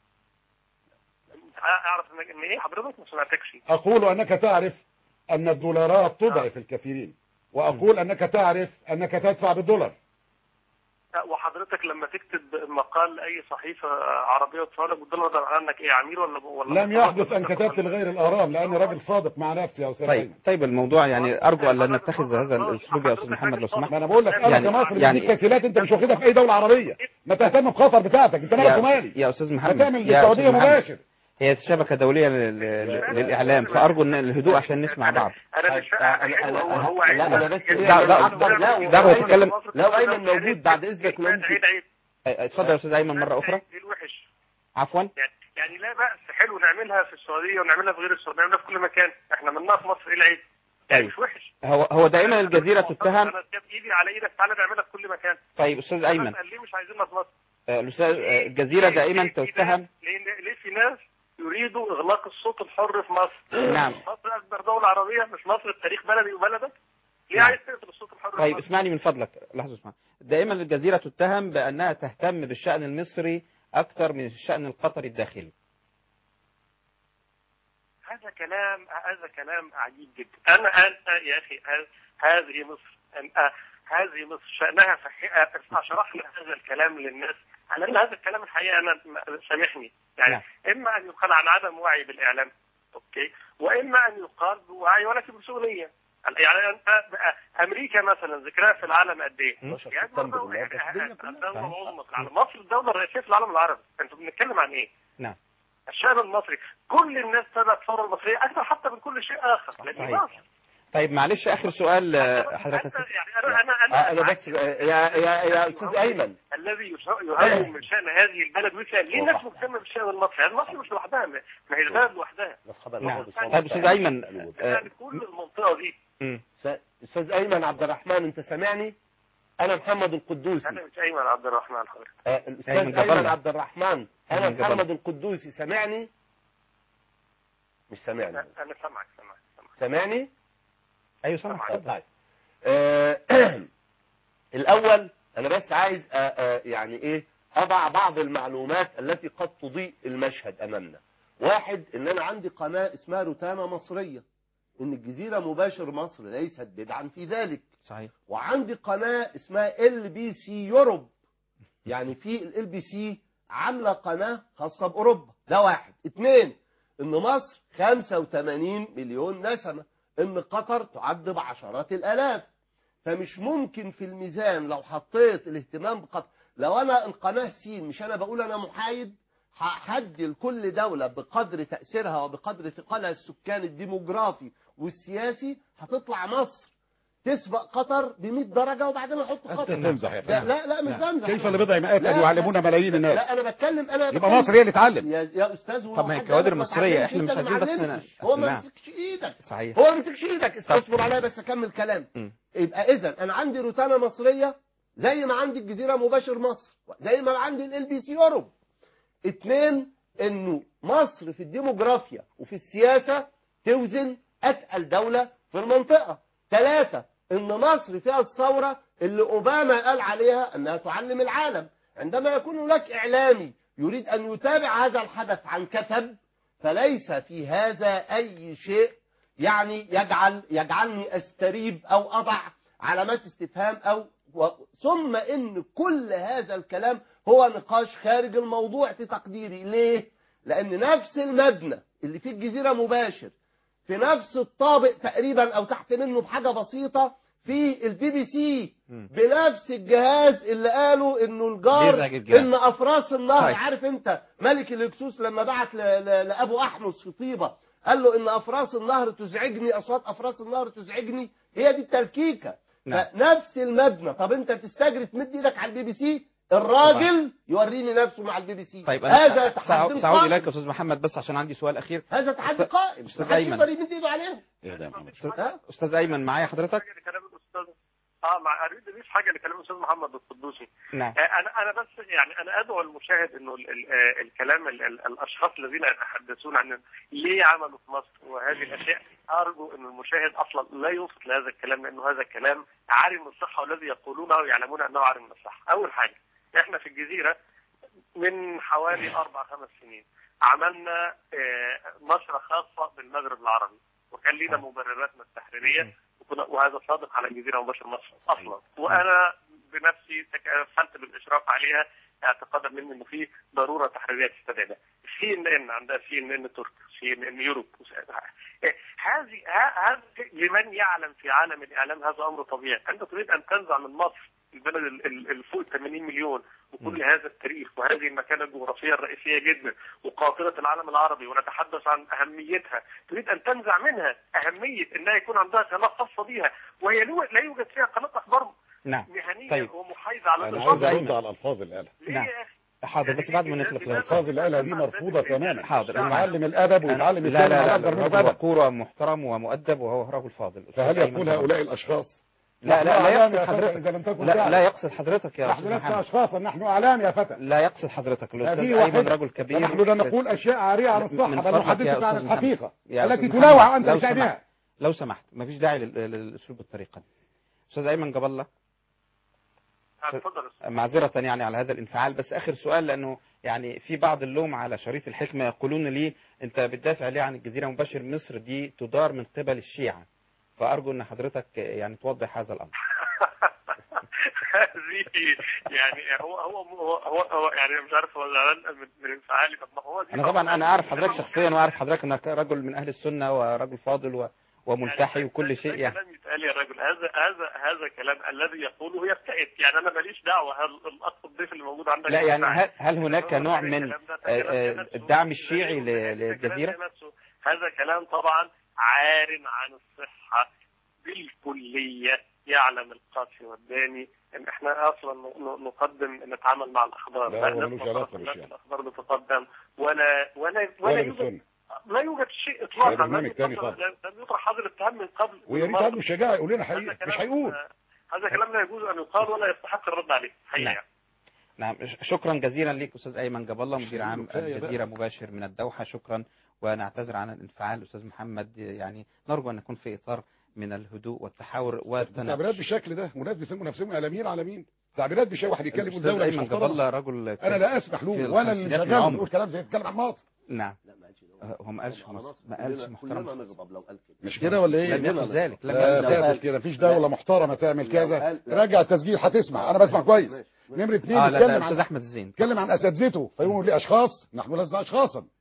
اعرف ان ايه حضرتك؟ ما سمعتكش. اقول انك تعرف ان الدولارات تضعف الكثيرين، واقول انك تعرف انك تدفع بالدولار. وحضرتك لما تكتب مقال لاي صحيفه عربيه وتصورك بالدولار ده معناه انك ايه عميل ولا ولا لم يحدث ان كتبت لغير الارام، لاني راجل صادق مع نفسي يا استاذ. طيب طيب الموضوع يعني ارجو ان لا نتخذ هذا الاسلوب يا استاذ محمد لو سمحت. ما انا بقول لك انا يعني كمصري يعني بديك تسهيلات انت مش واخدها في اي دوله عربيه، ما تهتم بخطر بتاعتك، انت مالك ومالي يا استاذ محمد. ما تعمل للسعوديه مباشر. هي شبكه دوليه للاعلام، فارجو ان الهدوء عشان نسمع بعض. انا مش هو لا انا بس دعوه تتكلم. لو ايمن موجود بعد اذنك موجود. اتفضل يا استاذ ايمن مره اخرى. عفوا. يعني لا باس، حلو نعملها في السعوديه ونعملها في غير السعوديه، نعملها في كل مكان، احنا منها في مصر ايه العيب؟ يعني مش وحش. هو هو دائما الجزيره تتهم. انا كانت ايدي على ايدك، تعالى نعملها في كل مكان. طيب استاذ ايمن ليه مش عايزينها في مصر؟ الاستاذ الجزيره دائما تتهم. ليه ليه في ناس يريدوا اغلاق الصوت الحر في مصر؟ نعم. مصر اكبر دوله عربيه، مش مصر التاريخ بلدي وبلدك؟ ليه عايز تقتل الصوت الحر؟ طيب اسمعني من فضلك لحظه، اسمع. دائما الجزيره تتهم بانها تهتم بالشان المصري اكثر من الشان القطري الداخلي. هذا كلام هذا كلام عجيب جدا. انا انا يا اخي هذه مصر هذه مصر شانها اشرح لي هذا الكلام للناس على ان هذا الكلام الحقيقه انا سامحني يعني لا. اما ان يقال عن عدم وعي بالاعلام، اوكي، واما ان يقال بوعي ولكن بسهوليه. يعني امريكا مثلا ذكرها في العالم قد ايه؟ يعني الدوله مصر الدوله الرئيسيه في العالم العربي، انتوا بنتكلم عن ايه؟ نعم. الشعب المصري كل الناس تابعت الثوره المصريه اكثر حتى من كل شيء اخر، لان مصر. طيب معلش اخر سؤال حضرتك. يعني انا انا انا, أنا بس يا يا يا استاذ ايمن الذي يهاجم من شان هذه البلد ويسال ليه الناس مهتمه بالشان المصري؟ هذه مصر مش لوحدها، ما هي البلد لوحدها. نعم. طيب استاذ ايمن يعني كل المنطقه دي. استاذ ايمن عبد الرحمن انت سامعني؟ انا محمد القدوسي. انا مش ايمن عبد الرحمن حضرتك. الاستاذ ايمن عبد الرحمن انا محمد القدوسي، سامعني؟ مش سامعني. انا سامعك سامعك سامعني؟ ايوه سامعك. طيب الاول انا بس عايز آآ آآ يعني ايه اضع بعض المعلومات التي قد تضيء المشهد امامنا. واحد، ان انا عندي قناه اسمها روتانا مصريه، ان الجزيره مباشر مصر ليست بدعا في ذلك. صحيح. وعندي قناه اسمها ال بي سي يوروب، يعني في ال بي سي عامله قناه خاصه باوروبا. ده واحد. اثنين، ان مصر خمسة وثمانين مليون نسمه، ان قطر تعد بعشرات الالاف. فمش ممكن في الميزان لو حطيت الاهتمام بقطر، لو انا القناه سين، مش انا بقول انا محايد، هدي لكل دولة بقدر تأثيرها وبقدر ثقلها السكاني الديموغرافي والسياسي، هتطلع مصر تسبق قطر ب مئة درجة وبعدين احط قطر. انت تمزح يا لا لا, لا مش بمزح. كيف لبضع مئات ان يعلمون ملايين الناس؟ لا انا بتكلم انا يبقى مصر هي اللي تعلم يا, يا استاذ. طب ما هي الكوادر المصريه احنا مش عايزين بس هو ما يمسكش ايدك. صحيح. هو ما يمسكش ايدك. اصبر عليا بس اكمل كلام. يبقى اذا انا عندي روتانا مصريه زي ما عندي الجزيره مباشر مصر، زي ما عندي ال بي سي يوروب. اثنين، انه مصر في الديموغرافيا وفي السياسه توزن اتقل دوله في المنطقه. ثلاثه، ان مصر فيها الثوره اللي اوباما قال عليها انها تعلم العالم. عندما يكون هناك اعلامي يريد ان يتابع هذا الحدث عن كثب، فليس في هذا اي شيء يعني يجعل يجعلني استريب او اضع علامات استفهام او و... ثم ان كل هذا الكلام هو نقاش خارج الموضوع في تقديري. ليه؟ لان نفس المبنى اللي فيه الجزيره مباشر في نفس الطابق تقريبا او تحت منه بحاجه بسيطه في البي بي سي، بنفس الجهاز اللي قالوا انه الجار ان افراس النهر. طيب. عارف انت ملك الهكسوس لما بعت لابو احمس في طيبه قال له ان افراس النهر تزعجني، اصوات افراس النهر تزعجني، هي دي التلكيكه. نعم. فنفس المبنى. طب انت تستجري تمد ايدك على البي بي سي، الراجل يوريني نفسه مع البي بي سي. طيب هذا تحدي سأعود اليك يا استاذ محمد بس عشان عندي سؤال اخير. هذا تحدي قائم. استاذ ايمن يقدر يمد ايده عليه. استاذ ايمن معايا حضرتك؟ اه مع اريد اضيف حاجه لكلام الاستاذ محمد القدوسي. نعم. انا انا بس يعني انا ادعو المشاهد انه ال ال الكلام ال ال الاشخاص الذين يتحدثون عن ليه عملوا في مصر وهذه الاشياء، ارجو ان المشاهد اصلا لا يوصل لهذا الكلام، لانه هذا الكلام عاري من الصحه، والذي يقولونه يعلمون انه عاري من الصحه. اول حاجه، احنا في الجزيره من حوالي اربع خمس سنين عملنا نشره خاصه بالمغرب العربي، وكان لنا مبرراتنا التحريريه، وهذا صادق على الجزيره مباشر مصر اصلا. وانا بنفسي تكفلت بالاشراف عليها اعتقادا مني انه في ضروره تحريريه تستدعي ده. سي ان ان عندها سي ان ان ترك، سي ان ان يوروب. هذه هذا لمن يعلم في عالم الاعلام هذا امر طبيعي. انت تريد ان تنزع من مصر البلد الفوق ثمانين مليون وكل هذا التاريخ وهذه المكانه الجغرافيه الرئيسيه جدا وقاطره العالم العربي، ونتحدث عن اهميتها، تريد ان تنزع منها اهميه انها يكون عندها قناه خاصه بها، وهي لا يوجد فيها قناه اخبار نعم. مهنيه طيب. ومحايده على انا عايز ارد على الالفاظ اللي قالها. نعم. حاضر بس بعد ما نخلق الالفاظ اللي قالها دي مرفوضه تماما. حاضر. يتعلم الادب ويتعلم لا لا لا رجل وقور ومحترم ومؤدب وهو رجل فاضل. فهل يقول هؤلاء الاشخاص لا لا لا يقصد حضرتك إذا لم تكن لا, لا يقصد حضرتك يا نحن لسنا اشخاصا، نحن اعلام يا فتى. لا يقصد حضرتك. الاستاذ ايمن رجل كبير، نحن لا نقول اشياء عاريه عن الصحه، بل نحدثك عن الحقيقه التي تنوع انت بشانها. لو سمحت ما فيش داعي للاسلوب بالطريقه دي. استاذ ايمن جاب الله، معذره يعني على هذا الانفعال، بس اخر سؤال، لانه يعني في بعض اللوم على شريط الحكمه يقولون لي انت بتدافع ليه عن الجزيره مباشر، مصر دي تدار من قبل الشيعه، فارجو ان حضرتك يعني توضح هذا الامر. يعني هو هو هو هو يعني مش عارف هو زعلان من انفعالي. طب ما هو انا طبعا انا اعرف حضرتك شخصيا، واعرف حضرتك انك رجل من اهل السنه ورجل فاضل و وملتحي وكل شيء يعني. كلام يتقال يا رجل، هذا هذا هذا كلام الذي يقوله يبتعد، يعني انا ماليش دعوه. هل الاخ الضيف اللي موجود عندك لا يعني هل, هل هناك نوع من الدعم الشيعي للجزيره؟ هذا كلام طبعا عار عن الصحه بالكليه. يعلم القاسي والداني ان احنا اصلا نقدم نتعامل مع الاخبار، لا ملوش علاقه بالشيء. الاخبار بتقدم ولا ولا ولا يوجد لا يوجد شيء اطلاقا. لم يطرح هذا الاتهام من قبل، ويا ريت عنده الشجاعه يقول لنا حقيقه، مش هيقول. هذا كلام لا يجوز ان يقال ولا يستحق الرد عليه حقيقه. نعم. نعم شكرا جزيلا لك استاذ ايمن جاب الله، مدير عام الجزيره مباشر من الدوحه. شكرا، ونعتذر عن الانفعال. استاذ محمد، يعني نرجو ان نكون في اطار من الهدوء والتحاور والتناقش. تعبيرات بالشكل ده وناس بيسموا نفسهم اعلاميين على مين؟ تعبيرات بشيء واحد يتكلم الدوله مش محترمه. رجل انا لا اسمح له ولا اللي شغال بيقول كلام زي يتكلم عن مصر. نعم هو ما قالش ما قالش محترم. مش كده ولا ايه؟ لم يقل ذلك. لم يقل كده. مفيش دوله محترمه تعمل كذا. راجع التسجيل هتسمع، انا بسمع كويس. نمرة اثنين بيتكلم عن استاذ احمد الزين، بيتكلم عن اساتذته، فيقولوا لي اشخاص، نحن لسنا اشخاصا،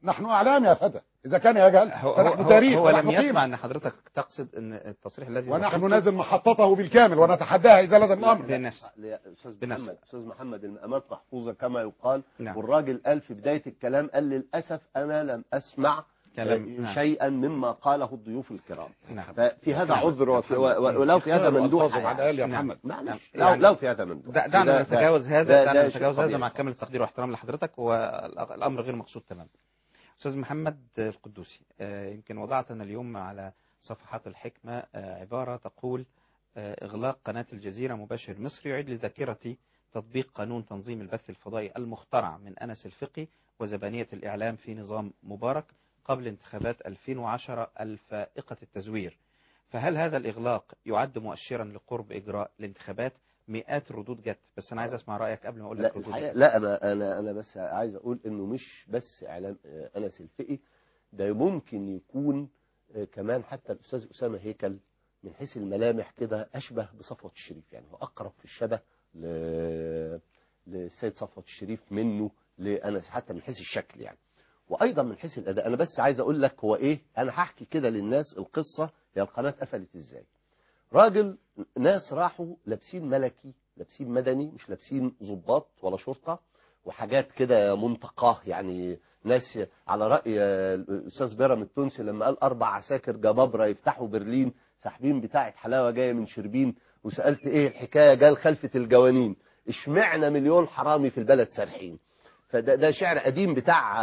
نحن اعلام يا فتى، اذا كان يجهل هو فنحن هو, تاريخ هو لم ونحن قيمة. يسمع ان حضرتك تقصد ان التصريح الذي ونحن ذكرته نازل محطته بالكامل ونتحداها اذا لزم الامر. بنفس يا استاذ محمد استاذ محمد المقامات محفوظه كما يقال. نعم. والراجل قال في بدايه الكلام قال للاسف انا لم اسمع كلام. آه، شيئا مما قاله الضيوف الكرام. نعم. ففي هذا نعم. عذر وفي- ولو في هذا مندوح يا نعم. محمد. معلش نعم. لو لو في هذا مندوح. دا- دعنا ده- نتجاوز ده- هذا ده- دعنا ده شيء نتجاوز هذا طبيعي. مع كامل التقدير واحترام لحضرتك، والامر غير مقصود تماما. استاذ محمد القدوسي، آه، يمكن وضعتنا اليوم على صفحات الحكمة آه، عبارة تقول آه، إغلاق قناة الجزيرة مباشر مصر يعيد لذاكرتي تطبيق قانون تنظيم البث الفضائي المخترع من أنس الفقي وزبانية الإعلام في نظام مبارك قبل انتخابات ألفين وعشرة الفائقة التزوير. فهل هذا الإغلاق يعد مؤشرا لقرب إجراء الانتخابات؟ مئات الردود جت، بس أنا عايز أسمع رأيك قبل ما أقول لا لك ردود. الحقيقة لا انا انا انا بس عايز اقول انه مش بس اعلام آه، انس الفقي، ده ممكن يكون آه، كمان حتى الاستاذ اسامه هيكل من حيث الملامح كده اشبه بصفوت الشريف. يعني هو اقرب في الشبه ل... للسيد صفوت الشريف منه لانس، حتى من حيث الشكل يعني، وايضا من حيث الاداء. انا بس عايز اقول لك هو ايه، انا هحكي كده للناس القصه هي القناه قفلت ازاي. راجل ناس راحوا لابسين ملكي، لابسين مدني، مش لابسين ضباط ولا شرطه وحاجات كده منتقاه، يعني ناس على راي الاستاذ بيرام التونسي لما قال اربع عساكر جبابره يفتحوا برلين ساحبين بتاعه حلاوه جايه من شربين، وسالت ايه الحكايه، قال خلفه الجوانين اشمعنا مليون حرامي في البلد سارحين. فده ده شعر قديم بتاع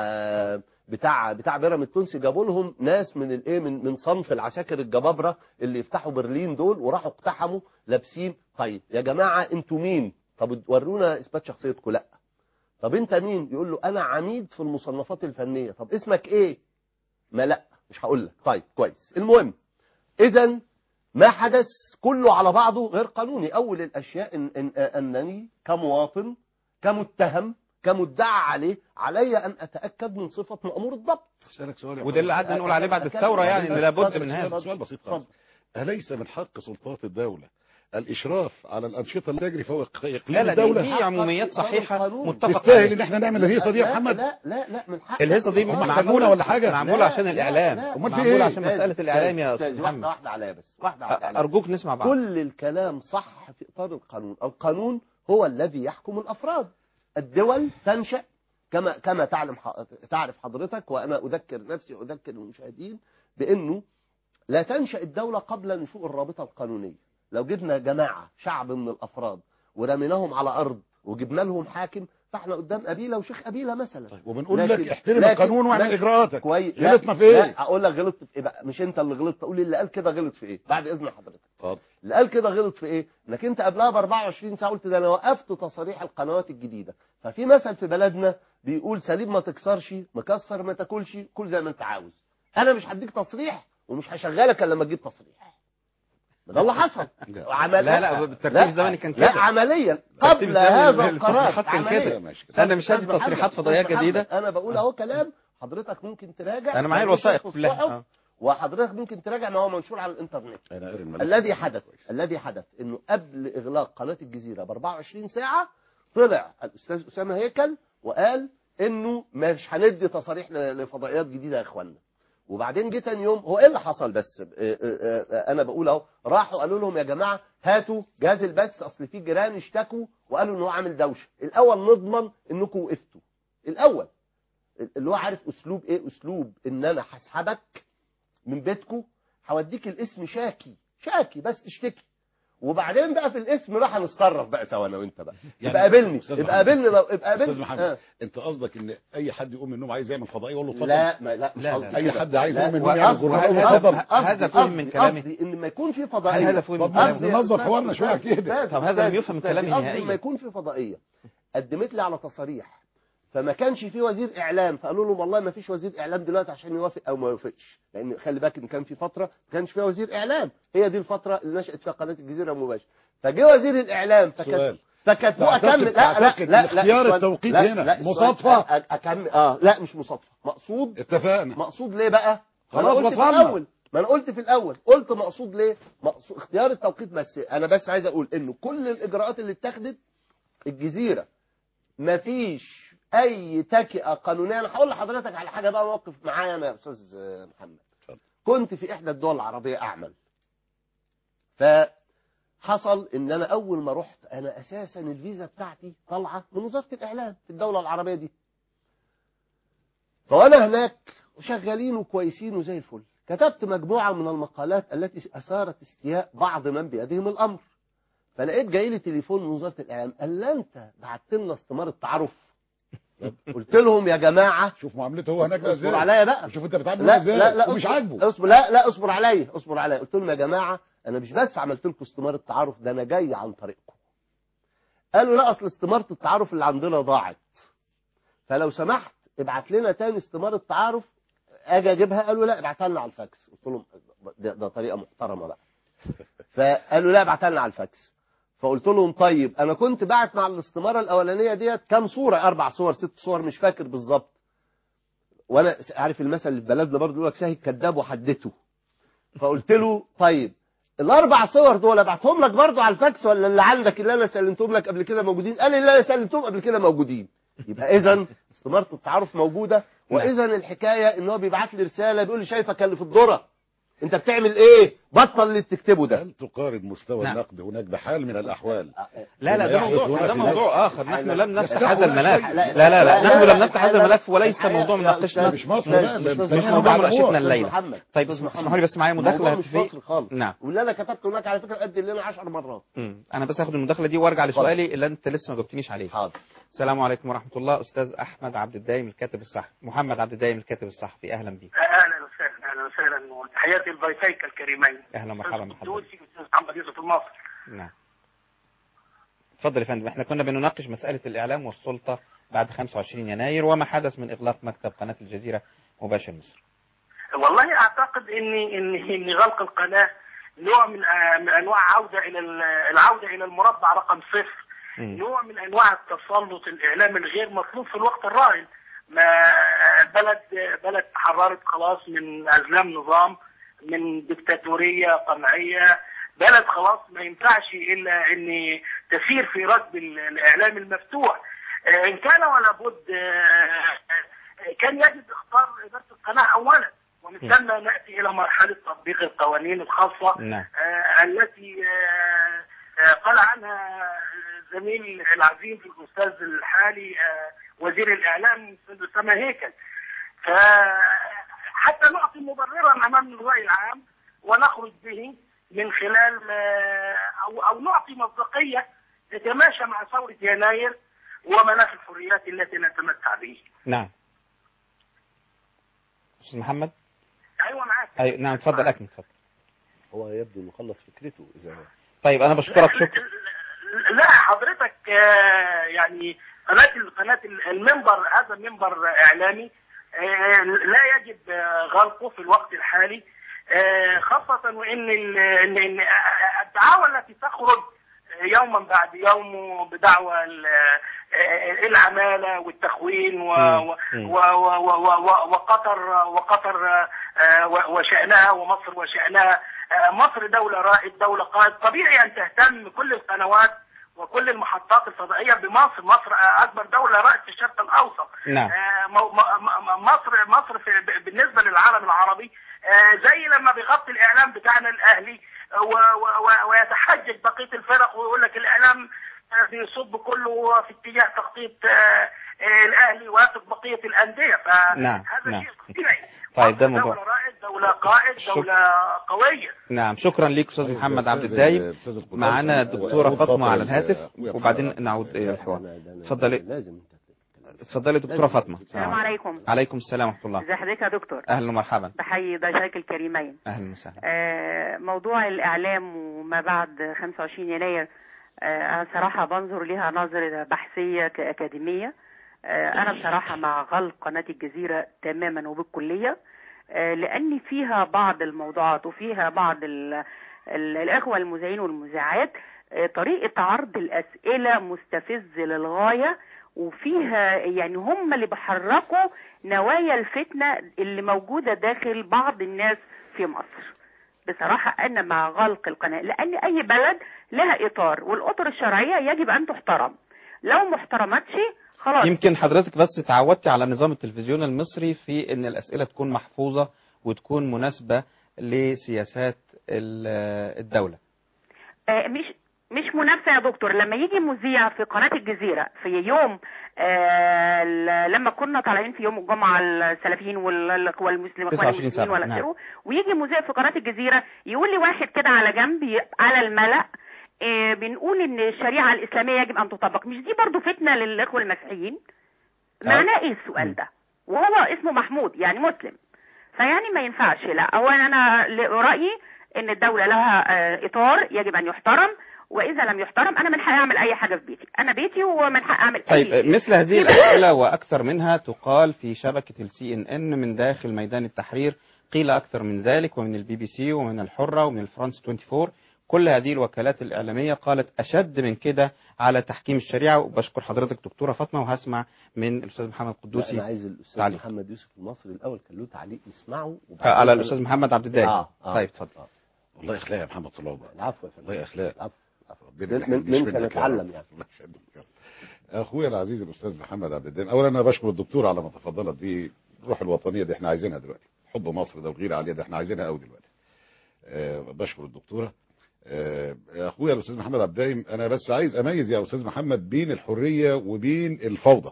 بتاع بتاع بيرام التونسي. جابوا لهم ناس من الايه من من صنف العساكر الجبابره اللي يفتحوا برلين دول، وراحوا اقتحموا لابسين. طيب يا جماعه انتوا مين؟ طب ورونا اثبات شخصيتكم. لا. طب انت مين؟ يقول له انا عميد في المصنفات الفنيه. طب اسمك ايه؟ ما لا مش هقول لك. طيب كويس. المهم اذا ما حدث كله على بعضه غير قانوني. اول الاشياء إن إن انني كمواطن كمتهم كمدعى عليه علي ان اتاكد من صفه مامور الضبط. اسالك سؤال، وده اللي قعدنا نقول عليه بعد الثوره، يعني ان لابد من هذا. سؤال بسيط خالص، أليس من حق سلطات الدولة الإشراف على الأنشطة اللي تجري فوق إقليم الدولة؟ لا، دي عموميات صحيحة متفق تستاهل إن احنا نعمل الهيصة دي يا محمد؟ لا لا لا من حق الهيصة دي معمولة ولا حاجة؟ معمولة عشان الإعلام، معمولة عشان مسألة الإعلام يا أستاذ محمد. واحدة واحدة عليا بس، واحدة واحدة. أرجوك نسمع بعض. كل الكلام صح في إطار القانون. القانون هو الذي يحكم الأفراد. الدول تنشأ كما كما تعلم تعرف حضرتك، وأنا أذكر نفسي وأذكر المشاهدين بأنه لا تنشأ الدولة قبل نشوء الرابطة القانونية. لو جبنا جماعة شعب من الأفراد ورميناهم على أرض وجبنا لهم حاكم، فاحنا قدام قبيلة وشيخ قبيلة مثلا. طيب وبنقول لك احترم القانون واعمل إجراءاتك. كويس. غلطنا في إيه؟ لا أقول لك غلطت في إيه بقى، مش أنت اللي غلطت، قول لي اللي قال كده غلط في إيه بعد إذن حضرتك. اتفضل. اللي قال كده غلط في إيه؟ إنك أنت قبلها ب أربعة وعشرين ساعة قلت ده أنا وقفت تصاريح القنوات الجديدة. ففي مثل في بلدنا بيقول سليم ما تكسرش، مكسر ما تاكلش، كل زي ما أنت عاوز. أنا مش هديك تصريح ومش هشغلك إلا لما تجيب تصريح. ده اللي حصل. عمل لا لا بالترتيب الزمني كان كده. لا عمليا قبل هذا القرار كان كده. انا مش هدي تصريحات فضائيه جديده. انا بقول اهو كلام حضرتك ممكن تراجع. انا معايا الوثائق كلها. وحضرتك ممكن تراجع ما هو منشور على الانترنت. الذي حدث الذي حدث انه قبل اغلاق قناه الجزيره ب أربعة وعشرين ساعه طلع الاستاذ اسامه هيكل وقال انه مش هندي تصاريح لفضائيات جديده يا اخوانا. وبعدين جه تاني يوم هو ايه اللي حصل بس اه اه اه انا بقول اهو، راحوا قالوا لهم يا جماعه هاتوا جهاز البث اصل في جيران اشتكوا وقالوا ان هو عامل دوشه. الاول نضمن انكم وقفتوا. الاول اللي هو عارف اسلوب ايه، اسلوب ان انا هسحبك من بيتكم هوديك الاسم شاكي شاكي بس تشتكي، وبعدين بقى في الاسم راح نتصرف بقى سوا انا وانت بقى. يبقى قابلني يبقى قابلني لو يبقى قابلني. استاذ محمد آه. انت قصدك ان اي حد يقوم من النوم عايز يعمل فضائيه يقول له اتفضل؟ لا ما لا, لا, لا اي حد عايز يقوم من النوم يعمل جرأه هذا فهم من كلامي. قصدي ان ما يكون في فضائيه. هذا فهم من كلامي. ننظف حوارنا شويه كده. طب هذا لم يفهم كلامي نهائيا. ما يكون في فضائيه قدمت لي على تصاريح فما كانش في وزير اعلام، فقالوا لهم والله ما فيش وزير اعلام دلوقتي عشان يوافق او ما يوافقش، لان خلي بالك ان كان في فتره ما كانش فيها وزير اعلام، هي دي الفتره اللي نشات فيها قناه الجزيره مباشر. فجه وزير الاعلام فكان فكتبوا اكمل. لا لا لا اختيار التوقيت هنا مصادفه. اكمل اه لا مش مصادفه، مقصود. اتفقنا. مقصود ليه بقى؟ خلاص وصلنا. ما انا قلت في الاول قلت مقصود ليه؟ مقصود اختيار التوقيت. بس انا بس عايز اقول انه كل الاجراءات اللي اتخذت الجزيره ما فيش اي تكئه قانونيه. انا هقول لحضرتك على حاجه بقى، موقف معايا انا يا استاذ محمد. كنت في احدى الدول العربيه اعمل، فحصل ان انا اول ما رحت، انا اساسا الفيزا بتاعتي طالعه من وزاره الاعلام في الدوله العربيه دي، فوانا هناك وشغالين وكويسين وزي الفل، كتبت مجموعه من المقالات التي اثارت استياء بعض من بيدهم الامر. فلقيت جاي لي تليفون من وزاره الاعلام، قال لي انت بعت لنا استماره تعارف. قلت لهم يا جماعه شوف معاملته هو هناك ازاي، اصبر عليا بقى، شوف انت بتعامل لا ازاي لا لا ومش عاجبه. اصبر لا لا اصبر عليا اصبر عليا قلت لهم يا جماعه انا مش بس عملت لكم استماره تعارف، ده انا جاي عن طريقكم. قالوا لا اصل استماره التعارف اللي عندنا ضاعت، فلو سمحت ابعت لنا تاني استماره تعارف اجي اجيبها. قالوا لا ابعتها لنا على الفاكس. قلت لهم ده, ده طريقه محترمه بقى. فقالوا لا ابعتها لنا على الفاكس. فقلت لهم طيب انا كنت بعت مع الاستماره الاولانيه ديت كام صوره، اربع صور ست صور مش فاكر بالظبط، وانا عارف المثل اللي في بلدنا برضه يقول لك ساهي كذاب وحدته. فقلت له طيب الاربع صور دول ابعتهم لك برضه على الفاكس ولا اللي عندك اللي انا سلمتهم لك قبل كده موجودين؟ قال لي اللي انا سلمتهم قبل كده موجودين. يبقى اذا استماره التعارف موجوده، واذا الحكايه ان هو بيبعت لي رساله بيقول لي شايفك اللي في الذره، انت بتعمل ايه؟ بطل اللي بتكتبه ده. هل تقارن مستوى نعم. النقد هناك بحال من الاحوال؟ لا لا ده موضوع ده موضوع اخر، نحن لم نفتح هذا الملف. لا لا لا لا نحن لم نفتح هذا الملف وليس موضوع مناقشتنا، مش مصر، مش موضوع مناقشتنا الليله. طيب اسمحوا لي بس معايا مداخله مش مصر خالص. نعم. واللي انا كتبته هناك على فكره قد اللي انا عشر مرات. امم انا بس اخد المداخله دي وارجع لسؤالي اللي انت لسه ما جاوبتنيش عليه. حاضر. السلام عليكم ورحمه الله. استاذ احمد عبد الدايم الكاتب الصحفي، محمد عبد الدايم الكاتب الصحفي، اهلا بيك. اهلا وسهلا اهلا وسهلا وتحياتي لضيفيك الكريمين. اهلا ومرحبا بحضرتك. دوسي والاستاذ محمد يوسف المصري. نعم. اتفضل يا فندم. احنا كنا بنناقش مساله الاعلام والسلطه بعد خمسة وعشرين يناير وما حدث من اغلاق مكتب قناه الجزيره مباشر مصر. والله اعتقد ان ان ان غلق القناه نوع من من انواع عوده الى العوده الى المربع رقم صفر. م. نوع من انواع التسلط الاعلامي الغير مطلوب في الوقت الراهن. ما بلد بلد تحررت خلاص من ازلام نظام، من ديكتاتوريه قمعيه، بلد خلاص ما ينفعش الا ان تسير في ركب الاعلام المفتوح. ان كان ولا بد كان يجب اختار اداره القناه اولا، ومن ثم ناتي الى مرحله تطبيق القوانين الخاصه نعم. التي قال عنها زميل العزيز الاستاذ الحالي وزير الاعلام اسامه هيكل. فحتى نعطي مبررا امام الراي العام ونخرج به من خلال او او نعطي مصداقيه تتماشى مع ثوره يناير ومناخ الحريات التي نتمتع به. نعم. استاذ محمد. ايوه معاك. أي نعم اتفضل اكمل اتفضل. هو يبدو انه خلص فكرته اذا. طيب انا بشكرك شكرا. لا حضرتك يعني قناه قناه المنبر هذا منبر اعلامي لا يجب غلقه في الوقت الحالي، خاصه وان الدعاوى التي تخرج يوما بعد يوم بدعوى العماله والتخوين وقطر وقطر وشأنها ومصر وشأنها. مصر دولة رائد، دولة قائد، طبيعي أن تهتم كل القنوات وكل المحطات الفضائية بمصر. مصر أكبر دولة رائد في الشرق الأوسط. نعم. مصر مصر في بالنسبة للعالم العربي زي لما بيغطي الإعلام بتاعنا الأهلي ويتحجج بقية الفرق ويقول لك الإعلام بيصب كله في اتجاه تخطيط الأهلي ويترك بقية الأندية. فهذا نعم. شيء نعم. طبيعي. طيب ده موضوع. دولة رائد، دولة قائد، دولة قوية. نعم شكرا ليك استاذ محمد عبد الدايم. معنا الدكتورة فاطمة على الهاتف وبعدين نعود الى الحوار. اتفضلي. اتفضلي دكتورة فاطمة. السلام عليكم. عليكم السلام ورحمة الله. ازي حضرتك يا دكتور؟ اهلا ومرحبا. بحيي ضيفيك الكريمين. اهلا وسهلا. آه موضوع الاعلام وما بعد خمسة وعشرين يناير آه انا صراحة بنظر لها نظرة بحثية كأكاديمية. آه انا بصراحة مع غلق قناة الجزيرة تماما وبالكلية، آه لان فيها بعض الموضوعات وفيها بعض ال ال الاخوة المذيعين والمذيعات آه طريقة عرض الاسئلة مستفزة للغاية، وفيها يعني هم اللي بيحركوا نوايا الفتنة اللي موجودة داخل بعض الناس في مصر. بصراحة أنا مع غلق القناة، لأن أي بلد لها إطار والأطر الشرعية يجب أن تحترم. لو ما احترمتش خلاص. يمكن حضرتك بس تعودتي على نظام التلفزيون المصري في ان الاسئله تكون محفوظه وتكون مناسبه لسياسات ال- الدوله. آه، مش مش منافسه يا دكتور. لما يجي مذيع في قناه الجزيره في يوم آه ل- لما كنا طالعين في يوم الجمعه السلفيين وال- والمسلمين تسعة وعشرين والمسلمين سبعة، ولا نعم. غيره، ويجي مذيع في قناه الجزيره يقول لي واحد كده على جنب ي- على الملأ آه بنقول ان الشريعه الاسلاميه يجب ان تطبق. مش دي برضو فتنه للاخوه المسيحيين؟ معناه ايه السؤال ده؟ وهو اسمه محمود يعني مسلم، فيعني ما ينفعش. لا، هو انا ل- رايي ان الدوله لها آه، اطار يجب ان يحترم، واذا لم يحترم انا من حقي اعمل اي حاجه في بيتي، انا بيتي ومن حقي اعمل اي طيب شيء. مثل هذه الاسئله واكثر منها تقال في شبكه السي ان ان من داخل ميدان التحرير، قيل اكثر من ذلك، ومن البي بي سي ومن الحره ومن الفرنس أربعة وعشرين. كل هذه الوكالات الاعلاميه قالت اشد من كده على تحكيم الشريعه. وبشكر حضرتك دكتوره فاطمه، وهسمع من الاستاذ محمد لا، قدوسي. انا عايز الاستاذ تعليق. محمد يوسف المصري الاول، كان له تعليق نسمعه على الاستاذ محمد عبد الدايم. آه. آه. طيب اتفضل. آه. والله اخلاق يا محمد طلاب. العفو يا فندم. والله اخلاق. العفو. ربنا ما من- يحرمنيش منك منك يا نتعلم رب. يعني. الله يخليك يا رب. اخويا العزيز الاستاذ محمد عبد الدايم، اولا انا بشكر الدكتور على ما تفضلت دي. الروح الوطنيه دي احنا عايزينها دلوقتي، حب مصر ده وغيره عليها ده احنا عايزينها قوي دلوقتي. أه بشكر الدكتوره. أه اخويا الاستاذ محمد عبد الدايم، انا بس عايز اميز يا استاذ محمد بين الحريه وبين الفوضى.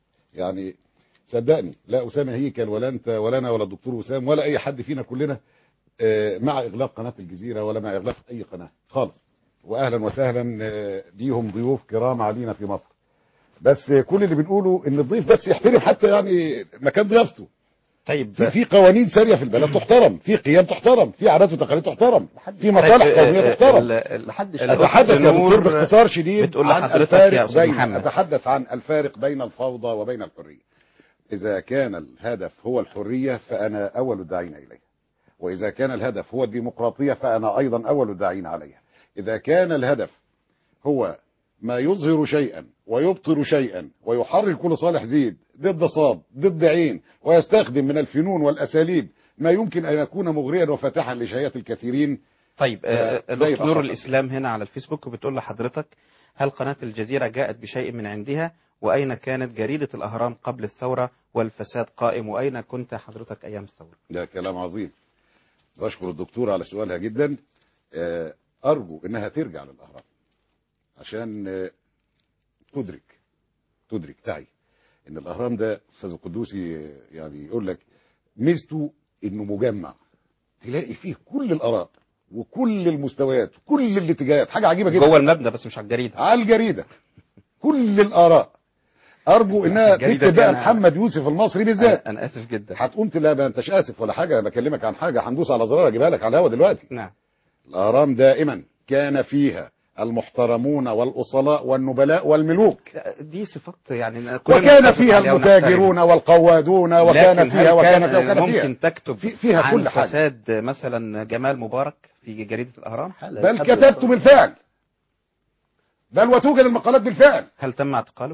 يعني صدقني، لا اسامه هيكل ولا انت ولا انا ولا الدكتور وسام ولا اي حد فينا كلنا أه مع اغلاق قناه الجزيره ولا مع اغلاق اي قناه خالص. واهلا وسهلا أه بيهم ضيوف كرام علينا في مصر. بس كل اللي بنقوله ان الضيف بس يحترم حتى يعني مكان ضيافته. طيب في, في قوانين ساريه في البلد تحترم، في قيم تحترم، في عادات وتقاليد تحترم، في مصالح قوميه تحترم. اتحدث يا دكتور باختصار شديد عن الفارق بين اتحدث عن الفارق بين الفوضى وبين الحريه. اذا كان الهدف هو الحريه فانا اول الداعين اليها، واذا كان الهدف هو الديمقراطيه فانا ايضا اول الداعين عليها. اذا كان الهدف هو ما يظهر شيئا ويبطل شيئا ويحرك كل صالح زيد ضد صاد ضد عين، ويستخدم من الفنون والأساليب ما يمكن أن يكون مغريا وفاتحا لشهيات الكثيرين. طيب الأخت نور الإسلام هنا على الفيسبوك بتقول لحضرتك: هل قناة الجزيرة جاءت بشيء من عندها؟ وأين كانت جريدة الأهرام قبل الثورة والفساد قائم؟ وأين كنت حضرتك أيام الثورة؟ ده كلام عظيم. بشكر الدكتورة على سؤالها جدا. أرجو أنها ترجع للأهرام عشان تدرك تدرك تعي ان الاهرام ده استاذ القدوسي يعني يقول لك ميزته انه مجمع، تلاقي فيه كل الاراء وكل المستويات وكل الاتجاهات، حاجه عجيبه جدا. جوه المبنى بس مش على الجريده، على الجريده كل الاراء. ارجو انها تكتب بقى محمد يوسف المصري بالذات. انا اسف جدا. هتقوم لا ما انتش اسف ولا حاجه، انا بكلمك عن حاجه هندوس على زرار اجيبها لك على الهوا دلوقتي. نعم. الاهرام دائما كان فيها المحترمون والأصلاء والنبلاء والملوك. دي صفات يعني وكان فيها المتاجرون والقوادون وكان فيها وكان فيها وكان ممكن فيها ممكن تكتب في فيها عن كل حاجة. فساد مثلا جمال مبارك في جريدة الأهرام؟ بل كتبت بالفعل، بل وتوجد المقالات بالفعل. هل تم اعتقالك؟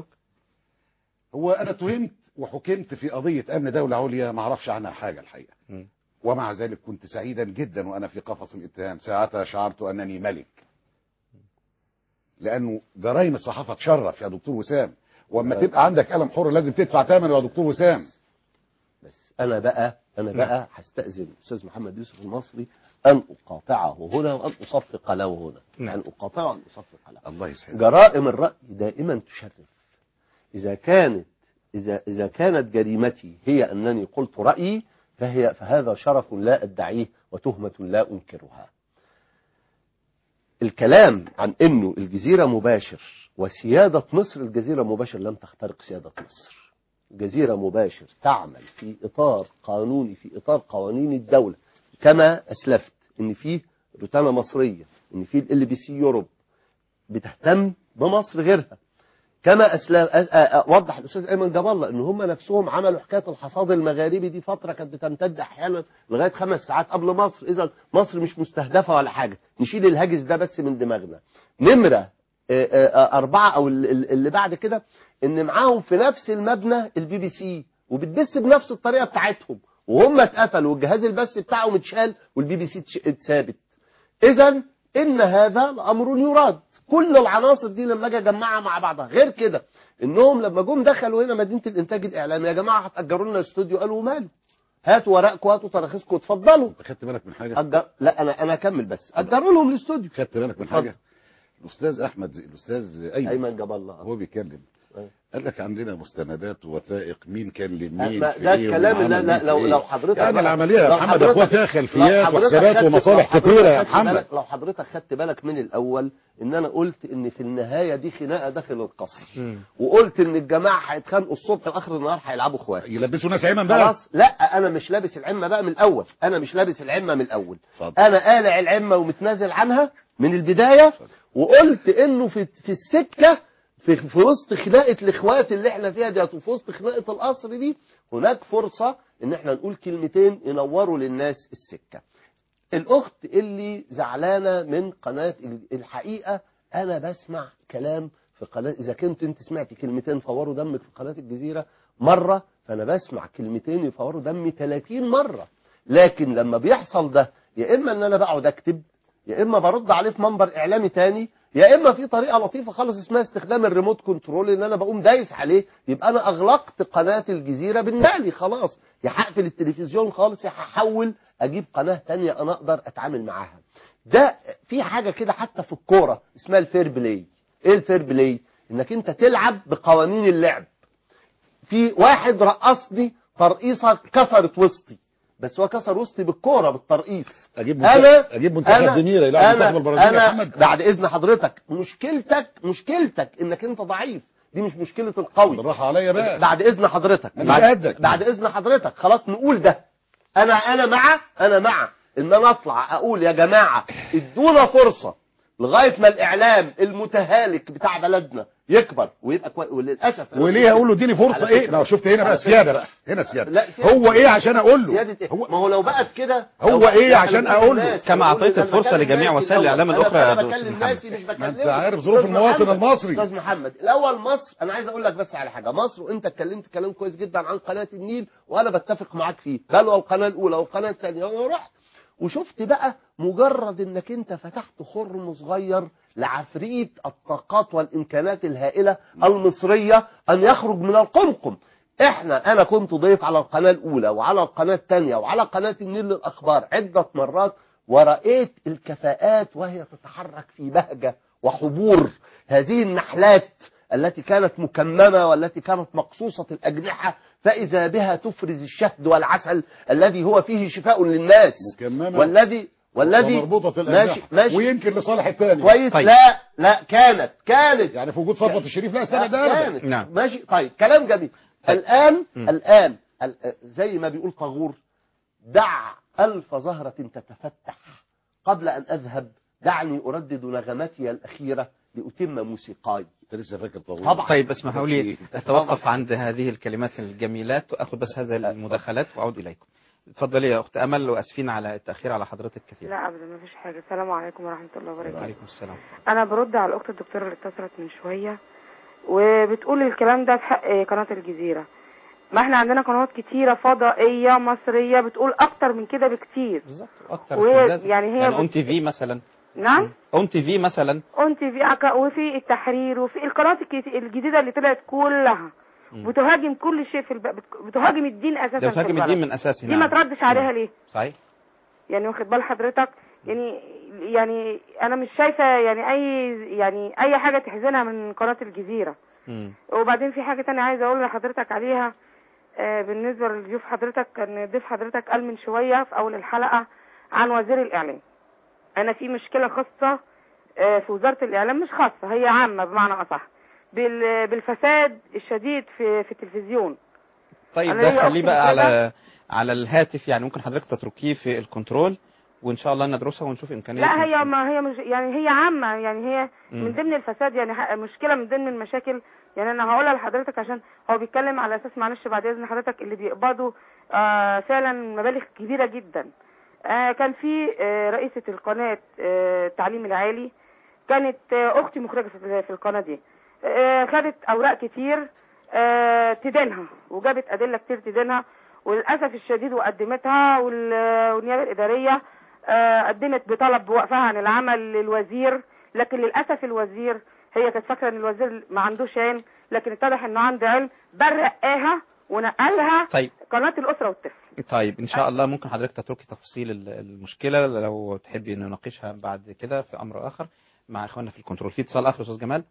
هو أنا تهمت وحكمت في قضية أمن دولة عليا ما أعرفش عنها حاجة الحقيقة. م. ومع ذلك كنت سعيدا جدا وأنا في قفص الاتهام. ساعتها شعرت أنني ملك، لانه جرائم الصحافه تشرف يا دكتور وسام، واما تبقى عندك قلم حر لازم تدفع ثمنه يا دكتور وسام. بس انا بقى انا بقى هستاذن الاستاذ محمد يوسف المصري ان اقاطعه هنا وان اصفق له هنا. يعني اقاطعه وان اصفق له. الله يسعدك. جرائم الراي دائما تشرف. اذا كانت اذا اذا كانت جريمتي هي انني قلت رايي فهي فهذا شرف لا ادعيه وتهمه لا انكرها. الكلام عن انه الجزيرة مباشر وسيادة مصر، الجزيرة مباشر لم تخترق سيادة مصر. الجزيرة مباشر تعمل في اطار قانوني، في اطار قوانين الدولة، كما اسلفت ان فيه روتانا مصرية، ان فيه ال بي سي يوروب بتهتم بمصر غيرها. كما اسلف وضح الاستاذ ايمن جاب الله ان هم نفسهم عملوا حكايه الحصاد المغاربي دي فتره كانت بتمتد احيانا لغايه خمس ساعات قبل مصر. اذا مصر مش مستهدفه ولا حاجه، نشيل الهاجس ده بس من دماغنا. نمره اربعه او اللي بعد كده ان معاهم في نفس المبنى البي بي سي وبتبث بنفس الطريقه بتاعتهم، وهم اتقفلوا والجهاز البث بتاعهم اتشال والبي بي سي اتثابت. اذا ان هذا الامر يراد. كل العناصر دي لما اجي اجمعها مع بعضها، غير كده انهم لما جم دخلوا هنا مدينه الانتاج الاعلامي، يا جماعه هتاجروا لنا استوديو، قالوا ماله، هاتوا ورقكم هاتوا تراخيصكم اتفضلوا. خدت بالك من حاجه؟ أجر... لا انا انا اكمل بس، اجروا لهم الاستوديو. خدت بالك من حاجه؟ الاستاذ احمد الاستاذ ايمن ايمن جاب الله هو بيتكلم قال لك عندنا مستندات ووثائق مين كلم أه، مين ده في ايه الكلام اللي وعمل لا مين في لو إيه. لو حضرتك يعني بقى- العمليه يا لو محمد حضرتك- اخوها فيها لو خلفيات حضرتك وحسابات خدت- ومصالح لو كتيره يا حضرتك خدت محمد. بالك- لو حضرتك خدت بالك من الاول ان انا قلت ان في النهايه دي خناقه داخل القصر، وقلت ان الجماعه هيتخانقوا الصبح لاخر النهار هيلعبوا اخوات يلبسوا ناس عمم بقى. خلاص. لا انا مش لابس العمه بقى من الاول، انا مش لابس العمه من الاول، انا قالع العمه ومتنازل عنها من البدايه، وقلت انه في في السكه في, في وسط خناقه الاخوات اللي احنا فيها دي وفي وسط خناقه القصر دي هناك فرصه ان احنا نقول كلمتين ينوروا للناس السكه. الاخت اللي زعلانه من قناه الحقيقه، انا بسمع كلام في قناه، اذا كنت انت سمعت كلمتين فوروا دمك في قناه الجزيره مره، فانا بسمع كلمتين يفوروا دمي ثلاثين مره. لكن لما بيحصل ده يا اما ان انا بقعد اكتب، يا اما برد عليه في منبر اعلامي تاني، يا اما في طريقه لطيفه خالص اسمها استخدام الريموت كنترول، ان انا بقوم دايس عليه، يبقى انا اغلقت قناه الجزيره بالنالي خلاص، يا هقفل التلفزيون خالص يا هحول اجيب قناه تانية انا اقدر اتعامل معاها. ده في حاجه كده حتى في الكوره اسمها الفير بلاي. ايه الفير بلاي؟ انك انت تلعب بقوانين اللعب. في واحد رقصني ترقيصه كسرت وسطي، بس هو كسر وسطي بالكوره بالترقيص. اجيب انا اجيب منتخب ديميرا يلعب منتخب البرازيل يا محمد. بعد اذن حضرتك، مشكلتك مشكلتك انك انت ضعيف، دي مش مشكله القوي. بالراحه عليا بقى. بعد اذن حضرتك، مش بعد, قدك. بعد اذن حضرتك خلاص نقول ده. انا انا مع انا مع ان انا اطلع اقول يا جماعه ادونا فرصه لغايه ما الاعلام المتهالك بتاع بلدنا يكبر ويبقى كويس. وللاسف وليه اقول له اديني فرصه ايه؟ لو شفت هنا بقى السياده بقى، هنا السياده. لا سيادة هو ايه عشان اقول له؟ سيادة إيه؟ ما هو لو بقت كده هو ايه عشان اقول له؟ كما اعطيت الفرصه لجميع وسائل الاعلام الاخرى يا استاذ محمد. مش ما انت عارف ظروف المواطن المصري. استاذ محمد الاول مصر، انا عايز اقول لك بس على حاجه، مصر وانت اتكلمت كلام كويس جدا عن قناه النيل وانا بتفق معاك فيه، بل والقناه الاولى والقناه الثانيه، ورحت وشفت بقى مجرد انك انت فتحت خرم صغير لعفريت الطاقات والامكانات الهائله المصريه ان يخرج من القمقم. احنا انا كنت ضيف على القناه الاولى وعلى القناه الثانيه وعلى قناه النيل للاخبار عده مرات، ورأيت الكفاءات وهي تتحرك في بهجه وحبور. هذه النحلات التي كانت مكممه والتي كانت مقصوصه الاجنحه، فإذا بها تفرز الشهد والعسل الذي هو فيه شفاء للناس، مكممة والذي والذي ومربوطة ماشي ماشي ويمكن لصالح الثاني كويس. طيب. لا لا كانت كانت يعني في وجود صفوة الشريف لا استنى ده كانت نعم. ماشي طيب كلام جميل. طيب. الآن م. الآن زي ما بيقول طاغور، دع ألف زهرة تتفتح قبل أن أذهب، دعني أردد نغمتي الأخيرة لأتم موسيقاي. انت لسه فاكر طاغور؟ طبعا. طيب اسمحوا لي اتوقف عند هذه الكلمات الجميلات واخذ بس هذه المداخلات واعود اليكم. اتفضلي يا اخت امل، واسفين على التاخير على حضرتك كثير. لا ابدا ما فيش حاجه. السلام عليكم ورحمه الله وبركاته. وعليكم السلام. انا برد على الاخت الدكتوره اللي اتصلت من شويه وبتقول الكلام ده في حق قناه الجزيره. ما احنا عندنا قنوات كتيره فضائيه مصريه بتقول اكتر من كده بكتير. بالظبط اكتر. يعني هي يعني اون تي في مثلا. نعم اون تي في مثلا. اون تي في وفي التحرير وفي القنوات الجديده اللي طلعت كلها بتهاجم كل شيء في الب... بتهاجم الدين اساسا. بتهاجم الدين من اساسه. دي ما تردش عليها ليه؟ صحيح. يعني واخد بال حضرتك؟ يعني يعني انا مش شايفه يعني اي يعني اي حاجه تحزنها من قناه الجزيره. م. وبعدين في حاجه ثانيه عايزه اقول لحضرتك عليها. آه بالنسبه لضيوف حضرتك، كان ضيف حضرتك قال من شويه في اول الحلقه عن وزير الاعلام. انا في مشكله خاصه آه في وزاره الاعلام، مش خاصه هي عامه بمعنى اصح، بالفساد الشديد في في التلفزيون. طيب ده خليه بقى على على الهاتف، يعني ممكن حضرتك تتركيه في الكنترول وان شاء الله ندرسها ونشوف امكانيات. لا هي ما هي مش يعني هي عامه، يعني هي م. من ضمن الفساد، يعني مشكله من ضمن المشاكل. يعني انا هقولها لحضرتك عشان هو بيتكلم على اساس، معلش بعد اذن حضرتك، اللي بيقبضوا آه فعلا مبالغ كبيره جدا. آه كان في آه رئيسه القناه آه التعليم العالي، كانت آه اختي مخرجه في القناه دي، آه خدت اوراق كتير آه تدينها وجابت ادله كتير تدينها، وللاسف الشديد وقدمتها، والنيابه الاداريه آه قدمت بطلب بوقفها عن العمل للوزير، لكن للاسف الوزير، هي كانت فاكره ان الوزير ما عندوش عين، لكن اتضح انه عنده علم بل رقاها ونقلها طيب. قناه الاسره والطفل. طيب ان شاء الله ممكن حضرتك تتركي تفاصيل ال- المشكله لو تحبي نناقشها بعد كده في امر اخر مع اخواننا في الكنترول. في اتصال اخر استاذ جمال.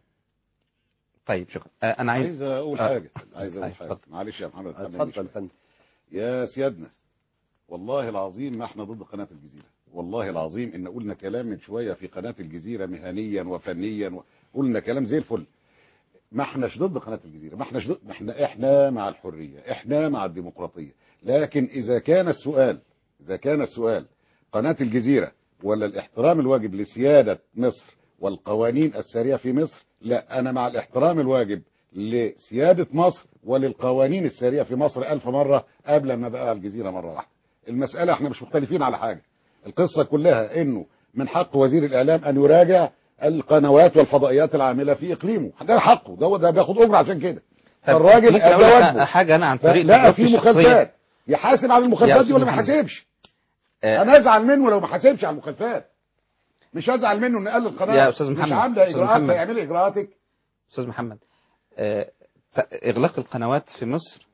طيب شكرا. آه انا عايز عايز اقول آه. حاجه عايز اقول طيب، حاجه اتفضل. معلش يا محمد اتفضل يا فندم. يا سيادنا، والله العظيم ما احنا ضد قناه الجزيره، والله العظيم ان قلنا كلام من شويه في قناه الجزيره مهنيا وفنيا، قلنا كلام زي الفل. ما احناش ضد قناه الجزيره، ما احناش ضد، احنا احنا مع الحريه، احنا مع الديمقراطيه، لكن اذا كان السؤال اذا كان السؤال قناه الجزيره ولا الاحترام الواجب لسياده مصر والقوانين الساريه في مصر، لا، انا مع الاحترام الواجب لسياده مصر وللقوانين الساريه في مصر ألف مره قبل ما بقى الجزيره مره واحده. المساله احنا مش مختلفين على حاجه، القصه كلها انه من حق وزير الاعلام ان يراجع القنوات والفضائيات العامله في اقليمه، ده حقه، ده ده بياخد اجره عشان كده. الراجل ممكن أقول ده لك واجبه. حاجه انا عن طريق لا، تجربتي في الشخصية. مخالفات يحاسب على المخالفات يا دي ولا ما أستاذ محمد. يحاسبش؟ آه. انا ازعل منه لو ما حاسبش على المخالفات، مش ازعل منه ان قال القناه يا أستاذ محمد. مش عامله أستاذ اجراءات محمد. فيعمل اجراءاتك. استاذ محمد، آه، ت- اغلاق القنوات في مصر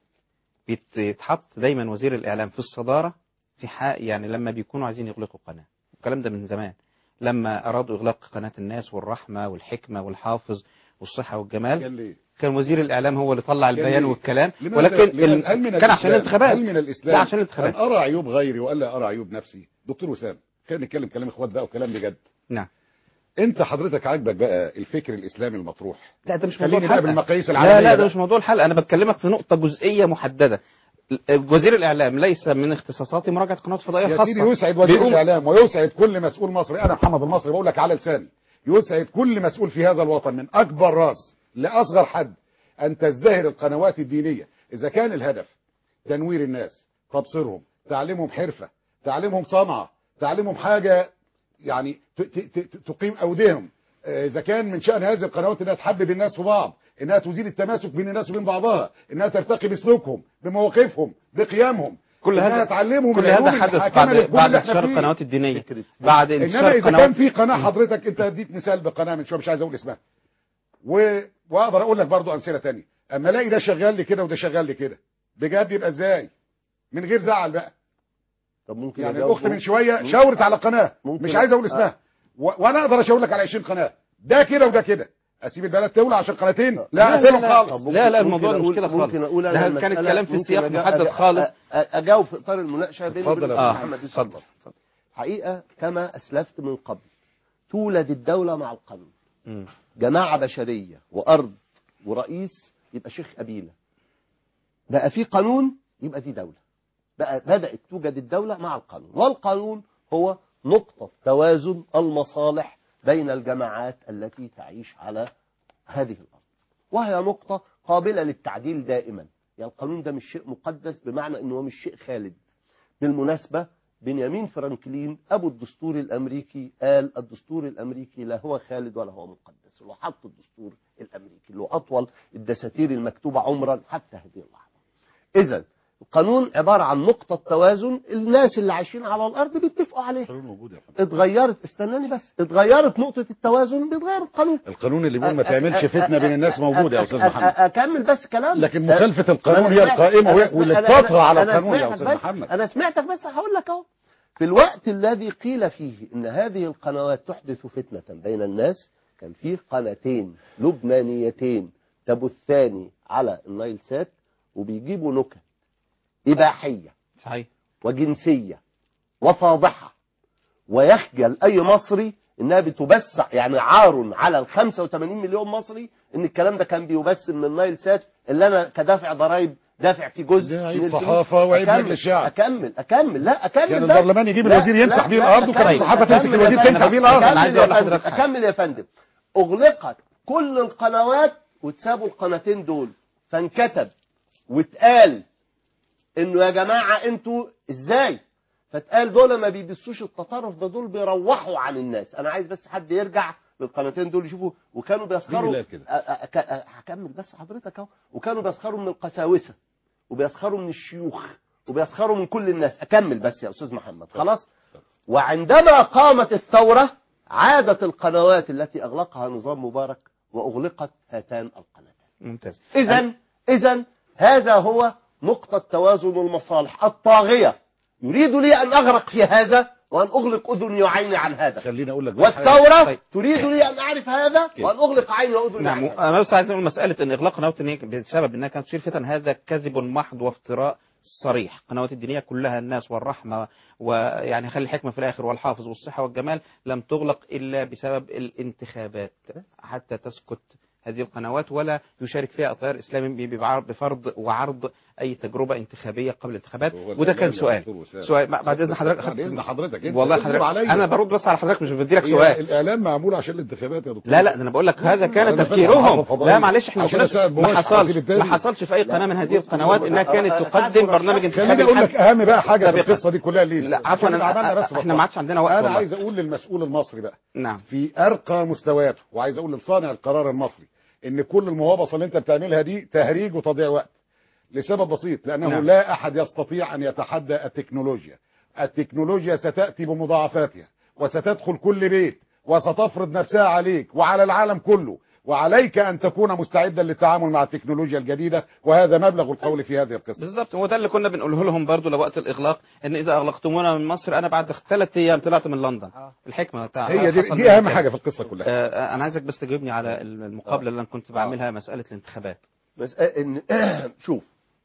بيتحط دايما وزير الاعلام في الصداره في حق، يعني لما بيكونوا عايزين يغلقوا قناه، الكلام ده من زمان، لما ارادوا اغلاق قناه الناس والرحمه والحكمه والحافظ والصحه والجمال كان ليه؟ كان وزير الاعلام هو اللي طلع كان البيان ليه؟ والكلام، لماذا- ولكن لماذا- ال... هل من كان عشان الإسلام- الانتخابات. هل من لا الاسلام عشان الانتخابات. ان ارى عيوب غيري والا ارى عيوب نفسي؟ دكتور وسام، خلينا نتكلم كلام اخوات بقى وكلام بجد. نعم. انت حضرتك عاجبك بقى الفكر الاسلامي المطروح؟ لا ده مش موضوع خليني بقى الحلقه. بالمقاييس العالميه. لا لا ده بقى. مش موضوع الحلقه، انا بكلمك في نقطه جزئيه محدده. وزير الاعلام ليس من اختصاصاتي مراجعه قنوات فضائيه يا خاصه. سيدي يسعد وزير بيقوم- الاعلام ويسعد كل مسؤول مصري، انا محمد المصري بقول لك على لساني، يسعد كل مسؤول في هذا الوطن من اكبر راس لاصغر حد ان تزدهر القنوات الدينيه، اذا كان الهدف تنوير الناس، تبصيرهم، تعليمهم حرفه، تعليمهم صنعه، تعليمهم حاجه يعني ت- ت- ت- تقيم اودهم، آه، اذا كان من شان هذه القنوات انها تحبب الناس في بعض، انها تزيل التماسك بين الناس وبين بعضها، انها ترتقي بسلوكهم، بمواقفهم، بقيمهم، كل انها هذا تعلمهم كل العلوم هذا حدث المحاكمة بعد للكل بعد اللي احنا انتشار فيه. القنوات الدينيه. بعد انما انتشار اذا قنوات كان في قناه حضرتك، انت اديت مثال بقناه من شويه مش عايز اقول اسمها، و... واقدر اقول لك برضو امثله تانية، اما الاقي ده شغال لي كده وده شغال لي كده، بجد يبقى ازاي؟ من غير زعل بقى. طب ممكن يعني أجاوب؟ الاخت من شويه ممكن- شاورت على قناه ممكن مش عايز اقول اسمها، آه. و... وانا اقدر اشاور لك على عشرين قناه، ده كده وده كده، اسيب البلد تولع عشان قناتين؟ لا لا، اقتلهم لا، خالص. طب لا، لا، الموضوع مش كده خالص. ممكن اقول ده أنا كان المسألة- الكلام في ممكن سياق أجا- محدد أجا- خالص. أ- أ- اجاوب في اطار المناقشه بيني اتفضل وبين يا الأستاذ أستاذ محمد محمد. يوسف مصر. حقيقه كما اسلفت من قبل، تولد الدوله مع القانون. مم. جماعه بشريه وارض ورئيس يبقى شيخ قبيله، بقى في قانون يبقى دي دوله، بقى بدات توجد الدوله مع القانون، والقانون هو نقطه توازن المصالح بين الجماعات التي تعيش على هذه الارض، وهي نقطه قابله للتعديل دائما. يعني القانون ده مش شيء مقدس بمعنى انه هو مش شيء خالد. بالمناسبه بنيامين فرانكلين ابو الدستور الامريكي قال الدستور الامريكي لا هو خالد ولا هو مقدس، اللي حط الدستور الامريكي اللي هو اطول الدساتير المكتوبه عمرا حتى هذه اللحظه. اذا القانون عباره عن نقطه توازن الناس اللي عايشين على الارض بيتفقوا عليها. اتغيرت، استناني بس، اتغيرت نقطه التوازن بيتغير القانون. القانون اللي بيقول ما تعملش فتنه بين الناس موجوده يا استاذ محمد، اكمل بس كلام. لكن مخالفه القانون هي القائمه واللي بتطغى على القانون يا استاذ محمد. انا سمعتك بس هقول لك اهو. في الوقت الذي قيل فيه ان هذه القنوات تحدث فتنه بين الناس، كان فيه قناتين لبنانيتين تبثان على النايل سات وبيجيبوا نكت إباحية صحيح وجنسية وفاضحة، ويخجل أي مصري إنها بتبث، يعني عار على ال خمسة وثمانين مليون مصري إن الكلام ده كان بيبث من النايل سات اللي أنا كدافع ضرائب دافع في جزء ده من عيب الفلوس. صحافه وعيب أكمل- مجلس الشعب. اكمل اكمل لا اكمل كان بس. البرلمان يجيب لا، الوزير يمسح لا، بيه لا، الارض، وكان أكمل- الصحافه تمسك أكمل الوزير يا فندم. تمسح بيه الارض. أكمل أنا عايز يا أقول فندم. لحضرتك حاجة. اكمل يا فندم. اغلقت كل القنوات وتسابوا القناتين دول، فانكتب واتقال انه يا جماعه انتوا ازاي، فتقال دول ما بيبثوش التطرف ده، دول بيروحوا عن الناس. انا عايز بس حد يرجع للقناتين دول يشوفوا، وكانوا بيسخروا. مين كده؟ أ- أ- أ- هكمل بس حضرتك اهو. وكانوا بيسخروا من القساوسه وبيسخروا من الشيوخ وبيسخروا من كل الناس. اكمل بس يا استاذ محمد خلاص. وعندما قامت الثوره عادت القنوات التي اغلقها نظام مبارك واغلقت هاتان القناتان. ممتاز. إذا إذا هذا هو نقطة توازن المصالح الطاغية. يريد لي أن أغرق في هذا وأن أغلق أذني وعيني عن هذا. خليني أقول لك والثورة طيب. تريد لي أن أعرف هذا وأن أغلق عيني وأذني نعم. عن هذا. أنا بس عايز أقول مسألة أن إغلاق قنوات الدينية بسبب أنها كانت تثير فتن، هذا كذب محض وافتراء صريح. قنوات الدينية كلها الناس والرحمة ويعني خلي الحكمة في الآخر والحافظ والصحة والجمال لم تغلق إلا بسبب الانتخابات حتى تسكت هذه القنوات ولا يشارك فيها التيار الإسلامي بفرض وعرض أي تجربة انتخابية قبل الانتخابات. وده كان سؤال سؤال بعد إذن حضرتك. بعد إذن حضرتك انت والله حضرتك أنا برد بس على حضرتك مش بدي لك سؤال. الإعلام معمول عشان الانتخابات يا دكتور. لا لا أنا بقول لك هذا كان تفكيرهم. لا معلش احنا ما حصلش ما حصلش في أي قناة من هذه القنوات إنها كانت تقدم برنامج انتخابي. خليني أقول لك أهم بقى حاجة في القصة دي كلها ليه. لا عفوا احنا ما عادش عندنا وقت. أنا عايز أقول للمسؤول المصري بقى نعم في أرقى مستوياته، وعايز أقول لصانع القرار المصري ان كل المهابصه اللي انت بتعملها دي تهريج وتضييع وقت لسبب بسيط، لانه نعم. لا احد يستطيع ان يتحدى التكنولوجيا. التكنولوجيا ستاتي بمضاعفاتها وستدخل كل بيت وستفرض نفسها عليك وعلى العالم كله، وعليك ان تكون مستعدا للتعامل مع التكنولوجيا الجديده، وهذا مبلغ القول في هذه القصه. بالظبط، هو ده اللي كنا بنقوله لهم برضو لوقت الاغلاق، ان اذا اغلقتمونا من مصر انا بعد ثلاث ايام طلعت من لندن. آه. الحكمه بتاع هي دي, دي اهم حاجه في القصه كلها. آه انا عايزك بس تجاوبني على المقابله اللي انا كنت بعملها آه. مساله الانتخابات. بس إن شوف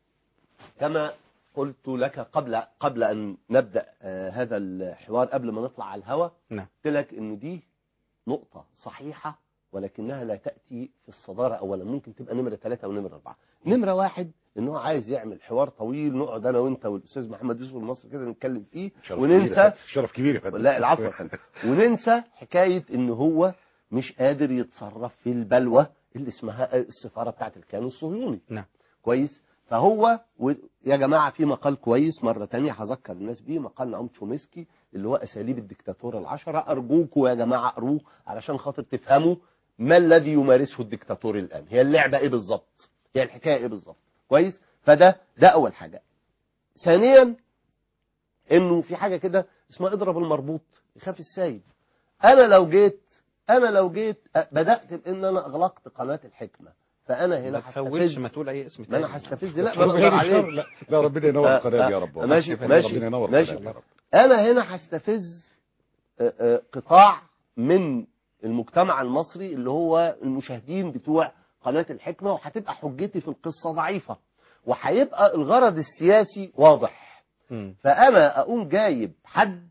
كما قلت لك قبل قبل ان نبدا آه هذا الحوار قبل ما نطلع على الهواء، نعم قلت لك انه دي نقطه صحيحه ولكنها لا تأتي في الصدارة أولا، ممكن تبقى نمرة ثلاثة ونمرة أربعة. نمرة واحد إنه عايز يعمل حوار طويل نقعد أنا وأنت والأستاذ محمد يوسف المصري كده نتكلم فيه وننسى شرف كبير يا فندم. لا العفو يا فندم. وننسى حكاية إنه هو مش قادر يتصرف في البلوى اللي اسمها السفارة بتاعت الكيان الصهيوني. نعم كويس. فهو و... يا جماعة في مقال كويس مرة تانية هذكر الناس بيه، مقال نعوم تشومسكي اللي هو أساليب الدكتاتورة العشرة. أرجوكوا يا جماعة أقروه علشان خاطر تفهموا ما الذي يمارسه الدكتاتور الآن، هي اللعبة إيه بالظبط، هي الحكاية إيه بالظبط. كويس. فده ده أول حاجة. ثانيا إنه في حاجة كده اسمها اضرب المربوط يخاف السايب. أنا لو جيت أنا لو جيت بدأت بإن أنا أغلقت قناة الحكمة، فأنا هنا هستفز. ما تقول أي اسم تاني. ما أنا هستفز. لا ما أقدر عليه. لا لا ربنا ينور القناة يا رب. ماشي ماشي ماشي. أنا هنا هستفز قطاع من المجتمع المصري اللي هو المشاهدين بتوع قناة الحكمة، وهتبقى حجتي في القصة ضعيفة وهيبقى الغرض السياسي واضح. م. فأنا أقوم جايب حد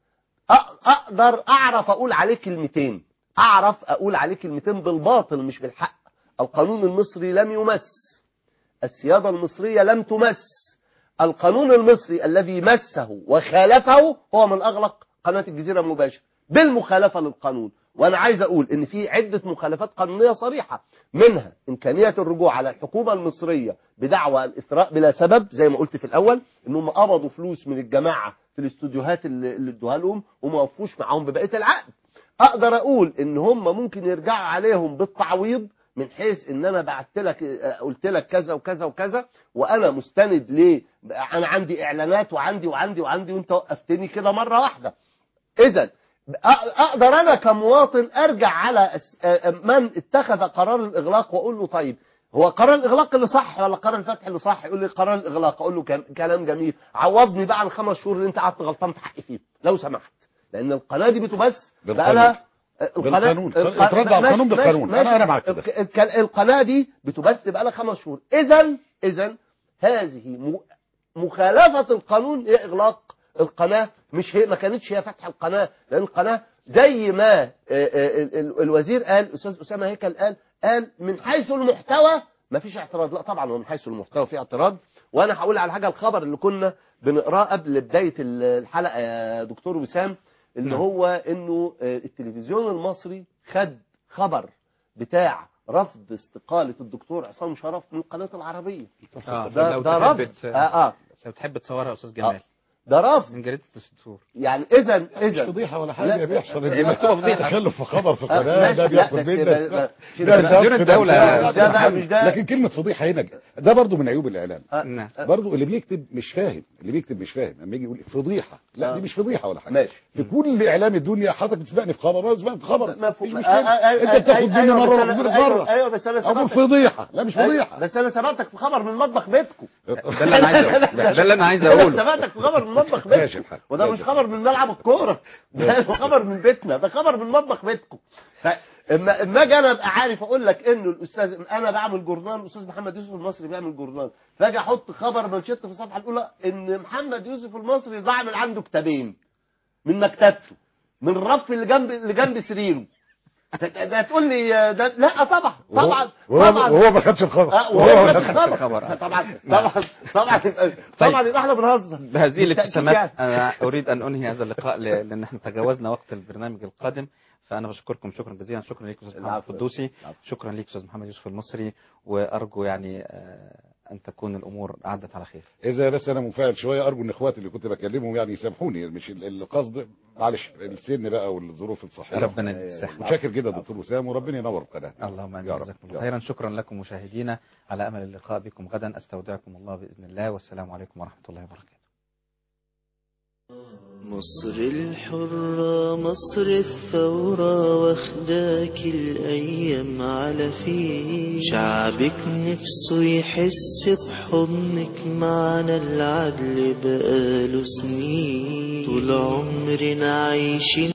أقدر أعرف أقول عليه كلمتين، أعرف أقول عليه كلمتين بالباطل مش بالحق. القانون المصري لم يمس، السيادة المصرية لم تمس. القانون المصري الذي مسه وخالفه هو من أغلق قناة الجزيرة المباشرة بالمخالفة للقانون. وأنا عايز أقول إن في عدة مخالفات قانونية صريحة، منها إمكانية الرجوع على الحكومة المصرية بدعوى الإثراء بلا سبب زي ما قلت في الأول، إنهم قبضوا فلوس من الجماعة في الاستوديوهات اللي ادوها لهم وما وفوش معاهم ببقية العقد. أقدر أقول إن هم ممكن يرجعوا عليهم بالتعويض من حيث إن أنا بعت لك قلت لك كذا وكذا وكذا وأنا مستند ليه، أنا عندي إعلانات وعندي وعندي وعندي وأنت وقفتني كده مرة واحدة. إذا أقدر أنا كمواطن أرجع على من اتخذ قرار الإغلاق وأقول له طيب هو قرار الإغلاق اللي صح ولا قرار الفتح اللي صح؟ يقول لي قرار الإغلاق. أقول له كلام جميل، عوضني بقى عن الخمس شهور اللي أنت قعدت غلطان في حقي فيه لو سمحت، لأن القناة دي بتبث بقى لها بالقانون. اترد على القانون بالقانون. أنا أنا معك كده. القناة دي بتبث بقى لها خمس شهور. إذا إذا هذه مخالفة القانون هي إغلاق القناة، مش هي ما كانتش هي فتح القناة، لأن القناة زي ما الوزير قال الأستاذ أسامة هيكل قال قال من حيث المحتوى ما فيش اعتراض. لا طبعا هو من حيث المحتوى في اعتراض. وأنا هقول على حاجة، الخبر اللي كنا بنقراه قبل بداية الحلقة يا دكتور وسام اللي نعم. هو إنه التلفزيون المصري خد خبر بتاع رفض استقالة الدكتور عصام شرف من القناة العربية. آه ده, ده رفض. اه اه بتحب تصورها يا أستاذ جمال. ده رفض من جريدة الدستور. يعني اذا اذا مش فضيحه ولا حاجه لا. بيحصل هي مكتوبة فضيحة. تخلف في خبر في آه، القناه ماشي. ده لا، بياخد بس منك ده- ده تلفزيون زق، الدولة ده ده بقى مش ده. لكن كلمه فضيحه هنا ده برضو من عيوب الاعلام. نعم. برضو اللي بيكتب مش فاهم اللي بيكتب مش فاهم لما يجي يقول فضيحه لا آه. دي مش فضيحه ولا حاجه. ماشي. في كل اعلام الدنيا حضرتك بتسبقني في خبر وانا بسبقك في خبر مفيش آه، مشكله. آه، آه، انت بتاخد آه، مني أيوة، مره بس واخد أنا- منك أيوة، مره ايوه بس انا اقول سبقتك. فضيحه لا مش أيوة، فضيحه. بس انا سبقتك في خبر من مطبخ بيتكم. ده اللي انا عايز أقوله. ده اللي انا عايز اقوله. سبقتك في خبر من مطبخ ماشي بيتكم الحال. وده مش خبر من ملعب الكوره، ده خبر من بيتنا، ده خبر من مطبخ بيتكم. اما اما اجي انا ابقى عارف اقول لك انه الاستاذ انا بعمل جورنال، الاستاذ محمد يوسف المصري بيعمل جورنال، فاجي احط خبر منشط في الصفحه الاولى ان محمد يوسف المصري بعمل عنده كتابين من مكتبته من الرف اللي جنب اللي جنب سريره. ده ده تقول لي ده لا طبعا طبعا وهو طبعا وهو ما خدش الخبر آه، وهو ما خدش الخبر طبعا طبعا طبعا طبعا يبقى احنا بنهزر. بهذه الابتسامات يعني. انا اريد ان انهي هذا اللقاء ل- لان احنا تجاوزنا وقت البرنامج القادم. فانا بشكركم شكرا جزيلا. شكرا لك استاذ محمد العفو. القدوسي. العفو. شكرا لك استاذ محمد يوسف المصري، وارجو يعني آه، ان تكون الامور عدت على خير. اذا بس انا منفعل شويه ارجو ان اخواتي اللي كنت بكلمهم يعني يسامحوني مش ال- القصد معلش السن بقى والظروف الصحيه. ربنا يسهل. متشكر جدا دكتور وسام وربنا ينور القناه. اللهم امين. يا رب. جزاكم الله يا خيرا. شكرا لكم مشاهدينا، على امل اللقاء بكم غدا. استودعكم الله باذن الله، والسلام عليكم ورحمه الله وبركاته. مصر الحرة مصر الثورة واخداك الأيام على فيه، شعبك نفسه يحس بحضنك، معنا العدل بقاله سنين، طول عمرنا عايشين